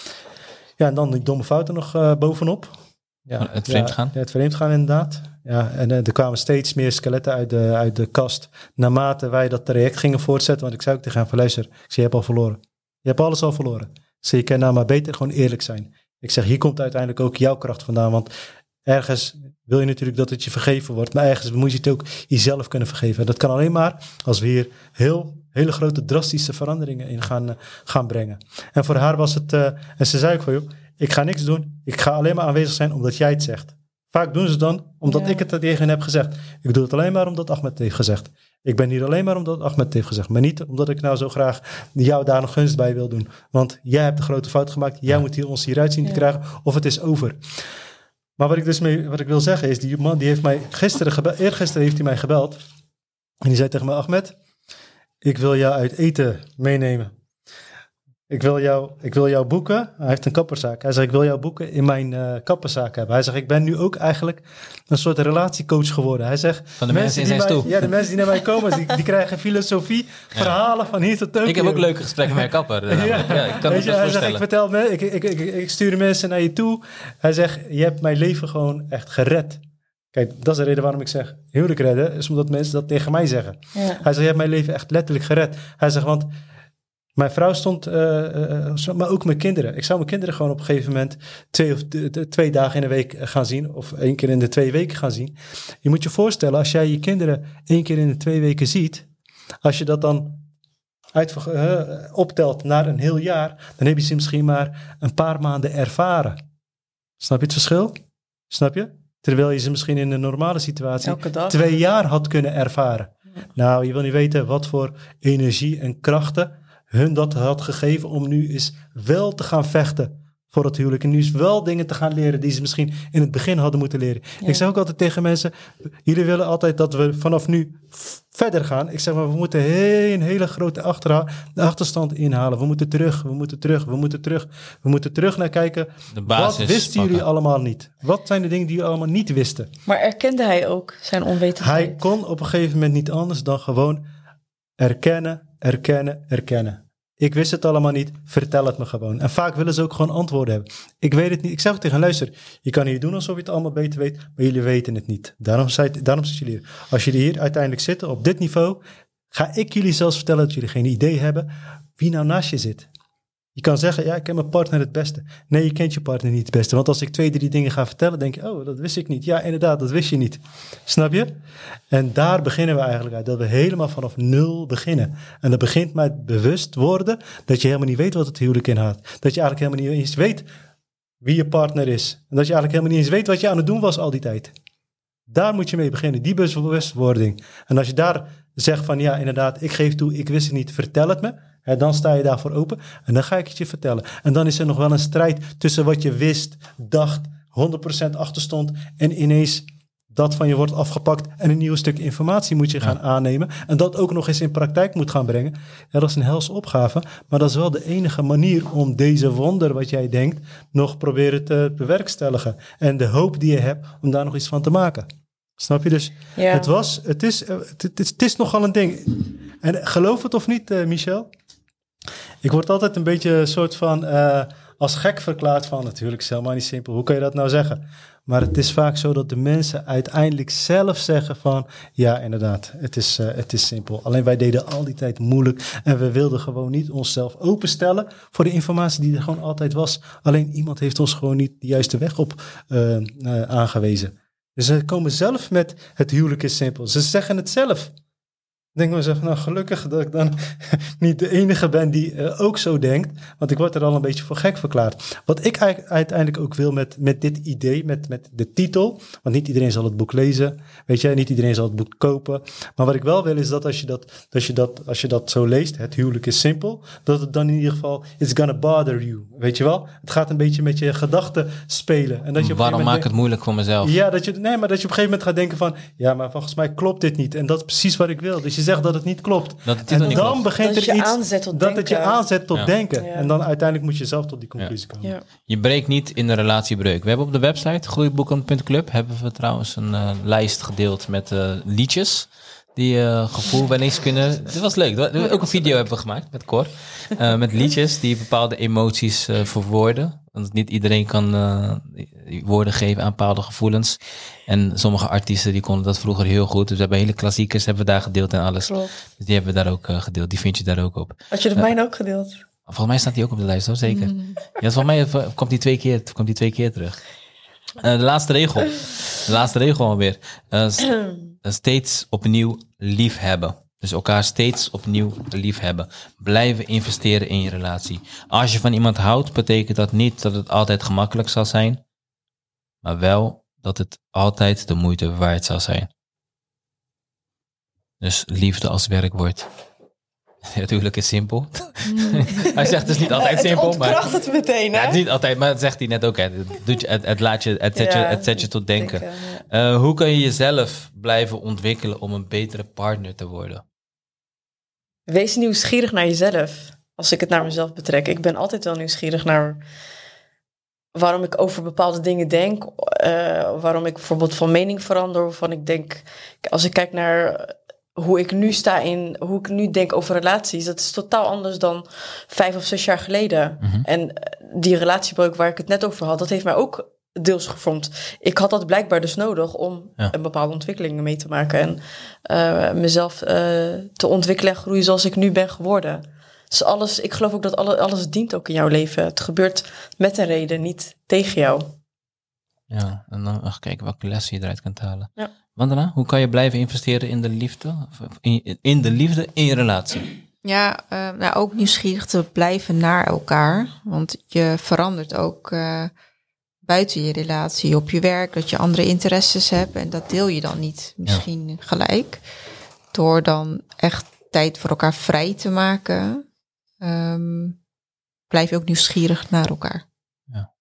Ja, en dan die domme fouten nog uh, bovenop. Ja, het vreemdgaan. Ja, het vreemdgaan inderdaad. Ja, en uh, er kwamen steeds meer skeletten uit de, uit de kast. Naarmate wij dat traject gingen voortzetten. Want ik zei ook tegen hem van luister, ik zei, je hebt al verloren. Je hebt alles al verloren. Ik zei, je kan nou maar beter gewoon eerlijk zijn. Ik zeg, hier komt uiteindelijk ook jouw kracht vandaan. Want ergens wil je natuurlijk dat het je vergeven wordt. Maar ergens moet je het ook jezelf kunnen vergeven. En dat kan alleen maar als we hier heel, hele grote drastische veranderingen in gaan, uh, gaan brengen. En voor haar was het, uh, en ze zei ook van joh, ik ga niks doen. Ik ga alleen maar aanwezig zijn omdat jij het zegt. Vaak doen ze het dan omdat ja. ik het tegen hen heb gezegd. Ik doe het alleen maar omdat Ahmed het heeft gezegd. Ik ben hier alleen maar omdat Ahmed het heeft gezegd. Maar niet omdat ik nou zo graag jou daar nog gunst bij wil doen. Want jij hebt de grote fout gemaakt. Jij ja. moet hier ons hieruit zien ja. te krijgen. Of het is over. Maar wat ik dus mee, wat ik wil zeggen is, die man die heeft mij gisteren gebeld. Eergisteren heeft hij mij gebeld. En die zei tegen mij, Ahmed, ik wil jou uit eten meenemen. Ik wil, jou, ik wil jou boeken. Hij heeft een kapperszaak. Hij zegt, ik wil jou boeken in mijn uh, kapperszaak hebben. Hij zegt, ik ben nu ook eigenlijk een soort relatiecoach geworden. Hij zegt, van de mensen, mensen in zijn stoel. Ja, de mensen die naar mij komen, die, die krijgen filosofie, ja. verhalen van hier tot Tokio. Ik heb ook leuke gesprekken met mijn kapper. Ja. Ja, ik kan Weet je, het hij zegt, ik vertel me, ik, ik, ik, ik, ik stuur mensen naar je toe. Hij zegt, je hebt mijn leven gewoon echt gered. Kijk, dat is de reden waarom ik zeg, huwelijk redden, is omdat mensen dat tegen mij zeggen. Ja. Hij zegt, je hebt mijn leven echt letterlijk gered. Hij zegt, want mijn vrouw stond, uh, uh, maar ook mijn kinderen. Ik zou mijn kinderen gewoon op een gegeven moment twee, of d- twee dagen in de week gaan zien. Of één keer in de twee weken gaan zien. Je moet je voorstellen, als jij je kinderen één keer in de twee weken ziet. Als je dat dan uit, uh, optelt naar een heel jaar. Dan heb je ze misschien maar een paar maanden ervaren. Snap je het verschil? Snap je? Terwijl je ze misschien in een normale situatie twee jaar had kunnen ervaren. Nou, je wil niet weten wat voor energie en krachten hun dat had gegeven om nu eens wel te gaan vechten voor het huwelijk. En nu eens wel dingen te gaan leren die ze misschien in het begin hadden moeten leren. Ja. Ik zeg ook altijd tegen mensen, jullie willen altijd dat we vanaf nu f- verder gaan. Ik zeg maar, we moeten een hele grote achterha- de achterstand inhalen. We moeten terug, we moeten terug, we moeten terug. We moeten terug naar kijken, wat wisten jullie pakken. allemaal niet? Wat zijn de dingen die jullie allemaal niet wisten? Maar erkende hij ook zijn onwetendheid? Hij kon op een gegeven moment niet anders dan gewoon erkennen erkennen, erkennen. Ik wist het allemaal niet, vertel het me gewoon. En vaak willen ze ook gewoon antwoorden hebben. Ik weet het niet. Ik zeg ook tegen hen, luister, je kan hier doen alsof je het allemaal beter weet, maar jullie weten het niet. Daarom, daarom zitten jullie hier. Als jullie hier uiteindelijk zitten, op dit niveau, ga ik jullie zelfs vertellen dat jullie geen idee hebben wie nou naast je zit. Je kan zeggen, ja, ik ken mijn partner het beste. Nee, je kent je partner niet het beste. Want als ik twee, drie dingen ga vertellen, denk je, oh, dat wist ik niet. Ja, inderdaad, dat wist je niet. Snap je? En daar beginnen we eigenlijk uit. Dat we helemaal vanaf nul beginnen. En dat begint met bewust worden dat je helemaal niet weet wat het huwelijk inhoudt. Dat je eigenlijk helemaal niet eens weet wie je partner is. En dat je eigenlijk helemaal niet eens weet wat je aan het doen was al die tijd. Daar moet je mee beginnen, die bewustwording. En als je daar zegt van, ja, inderdaad, ik geef toe, ik wist het niet, vertel het me. En dan sta je daarvoor open en dan ga ik het je vertellen. En dan is er nog wel een strijd tussen wat je wist, dacht, honderd procent achter stond en ineens dat van je wordt afgepakt en een nieuw stuk informatie moet je gaan ja. aannemen. En dat ook nog eens in praktijk moet gaan brengen. Ja, dat is een helse opgave, maar dat is wel de enige manier om deze wonder wat jij denkt nog proberen te bewerkstelligen. En de hoop die je hebt om daar nog iets van te maken. Snap je? Dus ja. het was, het is, het, het, is, het is nogal een ding. En geloof het of niet, uh, Michel? Ik word altijd een beetje een soort van uh, als gek verklaard van, natuurlijk is helemaal niet simpel. Hoe kan je dat nou zeggen? Maar het is vaak zo dat de mensen uiteindelijk zelf zeggen van, ja, inderdaad, het is, uh, het is simpel. Alleen wij deden al die tijd moeilijk en we wilden gewoon niet onszelf openstellen voor de informatie die er gewoon altijd was. Alleen iemand heeft ons gewoon niet de juiste weg op uh, uh, aangewezen. Dus ze komen zelf met het huwelijk is simpel. Ze zeggen het zelf. Ik denk mezelf, nou gelukkig dat ik dan niet de enige ben die uh, ook zo denkt. Want ik word er al een beetje voor gek verklaard. Wat ik uiteindelijk ook wil met, met dit idee, met, met de titel. Want niet iedereen zal het boek lezen. Weet je, niet iedereen zal het boek kopen. Maar wat ik wel wil is dat als je dat, als je dat, als je dat zo leest, het huwelijk is simpel. Dat het dan in ieder geval, it's gonna bother you. Weet je wel? Het gaat een beetje met je gedachten spelen. En dat je Waarom maak ik het moeilijk voor mezelf? Ja, dat je, nee, maar dat je op een gegeven moment gaat denken van, ja, maar volgens mij klopt dit niet. En dat is precies wat ik wil. Dus je zegt dat het niet klopt. Dat het en niet dan klopt. begint dat er iets aanzet tot dat denken. het je aanzet tot ja. denken. Ja. En dan uiteindelijk moet je zelf tot die conclusie ja. komen. Ja. Je breekt niet in de relatiebreuk. We hebben op de website groeiboeken punt club hebben we trouwens een uh, lijst gedeeld met uh, liedjes die uh, gevoel wel eens kunnen. Dit was leuk. Ook een video hebben we gemaakt met Cor. Uh, met liedjes die bepaalde emoties uh, verwoorden. Want niet iedereen kan uh, woorden geven aan bepaalde gevoelens. En sommige artiesten die konden dat vroeger heel goed. Dus we hebben hele klassiekers hebben we daar gedeeld en alles. Klopt. Dus die hebben we daar ook uh, gedeeld. Die vind je daar ook op. Had je de mijne ook gedeeld? Volgens mij staat die ook op de lijst, hoor, zeker. Mm. Ja, volgens mij komt die twee keer, komt die twee keer terug. Uh, de laatste regel. De laatste regel alweer. Uh, st- steeds opnieuw liefhebben. Dus elkaar steeds opnieuw liefhebben. Blijven investeren in je relatie. Als je van iemand houdt, betekent dat niet dat het altijd gemakkelijk zal zijn. Maar wel dat het altijd de moeite waard zal zijn. Dus liefde als werkwoord. Natuurlijk is simpel. Mm. Hij zegt het is niet altijd het simpel. Maar ontkracht het meteen, hè? ja, het is niet altijd, maar dat zegt hij net ook. Hè. Het, doet je, het, het, laat je, het, zet ja, je, het zet je tot denken. denken ja. uh, hoe kan je jezelf blijven ontwikkelen om een betere partner te worden? Wees nieuwsgierig naar jezelf. Als ik het naar mezelf betrek. Ik ben altijd wel nieuwsgierig naar waarom ik over bepaalde dingen denk. Uh, waarom ik bijvoorbeeld van mening verander. Waarvan ik denk, als ik kijk naar hoe ik nu sta in, hoe ik nu denk over relaties. Dat is totaal anders dan vijf of zes jaar geleden. Mm-hmm. En die relatiebreuk waar ik het net over had, dat heeft mij ook deels gevormd. Ik had dat blijkbaar dus nodig om ja. een bepaalde ontwikkelingen mee te maken. En uh, mezelf uh, te ontwikkelen en groeien zoals ik nu ben geworden. Dus alles, ik geloof ook dat alle, alles dient ook in jouw leven. Het gebeurt met een reden, niet tegen jou. Ja, en dan ach, kijken welke lessen je eruit kunt halen. Ja. Wandana, hoe kan je blijven investeren in de liefde? In, in de liefde, in je relatie? Ja, uh, nou, ook nieuwsgierig te blijven naar elkaar. Want je verandert ook uh, buiten je relatie op je werk. Dat je andere interesses hebt. En dat deel je dan niet misschien ja. gelijk. Door dan echt tijd voor elkaar vrij te maken. Um, blijf je ook nieuwsgierig naar elkaar. Ja.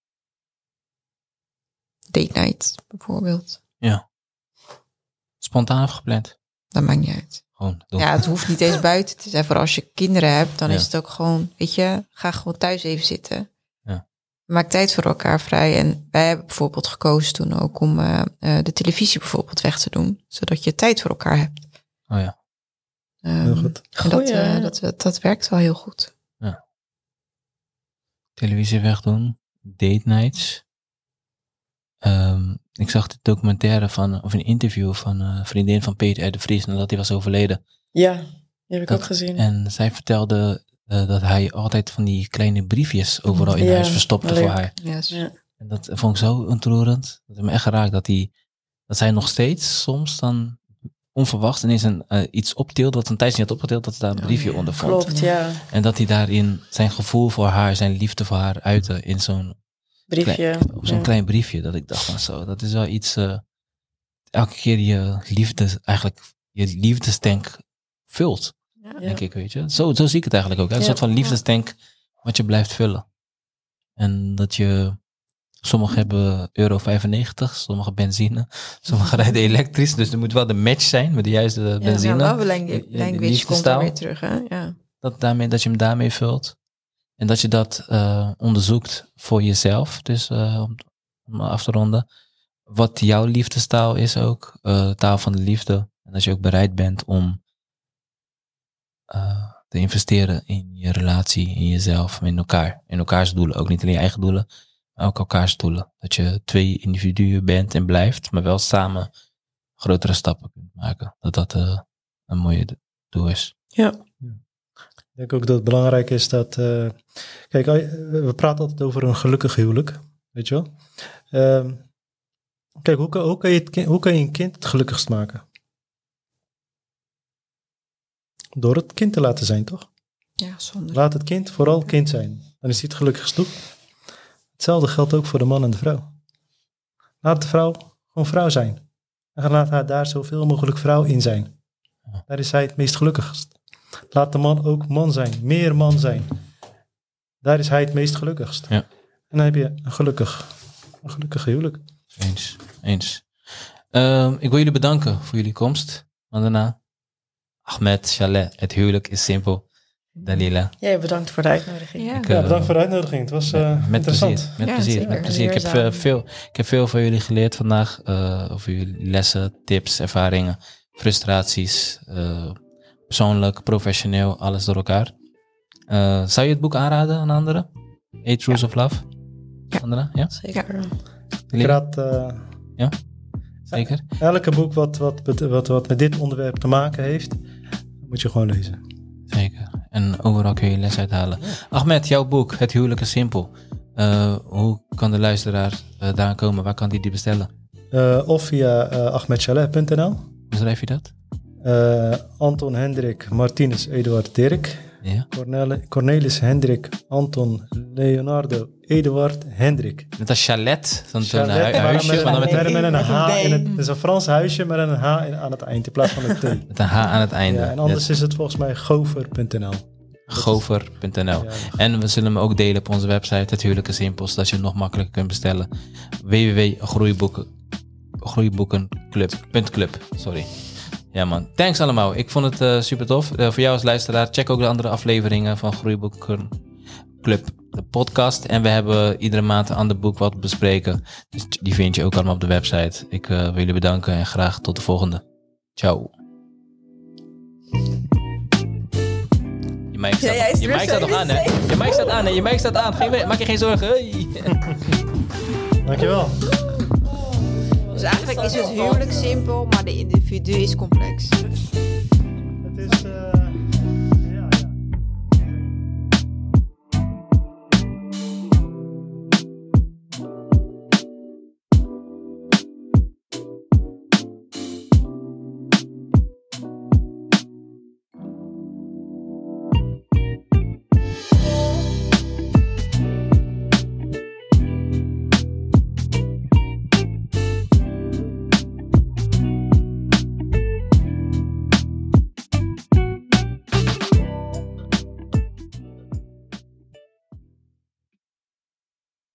Date night bijvoorbeeld. Ja. Spontaan of gepland? Dat maakt niet uit. Gewoon doen. Ja, het hoeft niet eens buiten te zijn. Voor als je kinderen hebt, dan ja. is het ook gewoon, weet je, ga gewoon thuis even zitten. Ja. Maak tijd voor elkaar vrij. En wij hebben bijvoorbeeld gekozen toen ook om uh, uh, de televisie bijvoorbeeld weg te doen. Zodat je tijd voor elkaar hebt. Oh ja. Um, heel goed. Dat, uh, dat, dat, dat werkt wel heel goed. Ja. Televisie wegdoen. Date nights. Um, ik zag de documentaire van, of een interview van een vriendin van Peter R. de Vries nadat hij was overleden. Ja, die heb ik dat, ook gezien. En zij vertelde uh, dat hij altijd van die kleine briefjes overal in ja, huis verstopte voor haar. Yes. Ja. En dat vond ik zo ontroerend. Dat heeft me echt geraakt dat hij, dat zij nog steeds soms dan onverwachts ineens een, uh, iets optilde wat een tijdje niet had opgetild, dat ze daar een briefje oh, ja. onder vond. Klopt, ja. En dat hij daarin zijn gevoel voor haar, zijn liefde voor haar uitte in zo'n briefje. Klein, op zo'n ja. klein briefje. Dat ik dacht van zo, dat is wel iets, uh, elke keer je liefde, eigenlijk je liefdestank vult. Ja. Denk ik, weet je. Zo, zo zie ik het eigenlijk ook. Hè? Een ja. soort van liefdestank wat je blijft vullen. En dat je, sommigen hebben euro vijfennegentig, sommige benzine, sommigen rijden elektrisch. Dus er moet wel de match zijn met de juiste benzine. Ja, love language, language komt er weer terug. Hè? Ja. Dat, daarmee, dat je hem daarmee vult. En dat je dat uh, onderzoekt voor jezelf. Dus uh, om, om af te ronden. Wat jouw liefdestaal is ook. Uh, taal van de liefde. En dat je ook bereid bent om uh, te investeren in je relatie, in jezelf, in elkaar. In elkaars doelen. Ook niet alleen je eigen doelen, maar ook elkaars doelen. Dat je twee individuen bent en blijft, maar wel samen grotere stappen kunt maken. Dat dat uh, een mooie doel is. Ja. Ik denk ook dat het belangrijk is dat... Uh, kijk, we praten altijd over een gelukkig huwelijk. Weet je wel? Uh, kijk, hoe kan, hoe, kan je het kind, hoe kan je een kind het gelukkigst maken? Door het kind te laten zijn, toch? Ja, zonder. Laat het kind vooral kind zijn. Dan is hij het gelukkigst toe. Hetzelfde geldt ook voor de man en de vrouw. Laat de vrouw gewoon vrouw zijn. En laat haar daar zoveel mogelijk vrouw in zijn. Daar is hij het meest gelukkigst. Laat de man ook man zijn. Meer man zijn. Daar is hij het meest gelukkigst. Ja. En dan heb je een gelukkig, een gelukkig huwelijk. Eens, eens. Uh, ik wil jullie bedanken voor jullie komst. En daarna Ahmed, Chalet, het huwelijk is simpel. Dalila. Jij bedankt voor de uitnodiging. Ja, ik, uh, ja bedankt voor de uitnodiging. Het was uh, met, met interessant. Plezier, met ja, plezier, zeker. met plezier. Ik heb, uh, veel, ik heb veel van jullie geleerd vandaag. Uh, over jullie lessen, tips, ervaringen, frustraties. Uh, persoonlijk, professioneel, alles door elkaar. Uh, zou je het boek aanraden aan anderen? Eight Truths ja. of Love? Ja, anderen? Ja? Zeker. Ik raad... Uh, ja? Zeker? Elke boek wat, wat, wat, wat met dit onderwerp te maken heeft, moet je gewoon lezen. Zeker. En overal kun je les uithalen. Ja. Ahmed, jouw boek, Het huwelijk is simpel. Uh, hoe kan de luisteraar uh, daar komen? Waar kan die die bestellen? Uh, of via uh, ahmed chalet punt n l. Hoe schrijf je dat? Uh, Anton Hendrik Martinez Eduard Dirk. Ja. Cornel- Cornelis Hendrik Anton Leonardo Eduard Hendrik. Met een chalet, zo'n chalet, hu- huisje. Maar met, maar met, met een H in het, het is een Frans huisje met een H in, aan het eind in plaats van een T. Met een H aan het einde. Ja, en anders Net. is het volgens mij gover punt n l. gover punt n l. Ja, en we zullen hem ook delen op onze website, Het Huwelijk is Simpel, zodat je hem nog makkelijker kunt bestellen. w w w punt groeiboeken groeiboekenclub punt club. Sorry. Ja man, thanks allemaal. Ik vond het uh, super tof. Uh, voor jou als luisteraar, check ook de andere afleveringen van Groeiboeken Club, de podcast. En we hebben iedere maand een ander boek wat we bespreken. Dus die vind je ook allemaal op de website. Ik uh, wil jullie bedanken en graag tot de volgende. Ciao. Je mic staat, ja, je mic staat nog aan, hè? Je mic staat aan, hè? Je mic staat aan. Geen, maak je geen zorgen. Hey. Dankjewel. Dus eigenlijk is het huwelijk simpel, maar de individu is complex. Het is... Uh...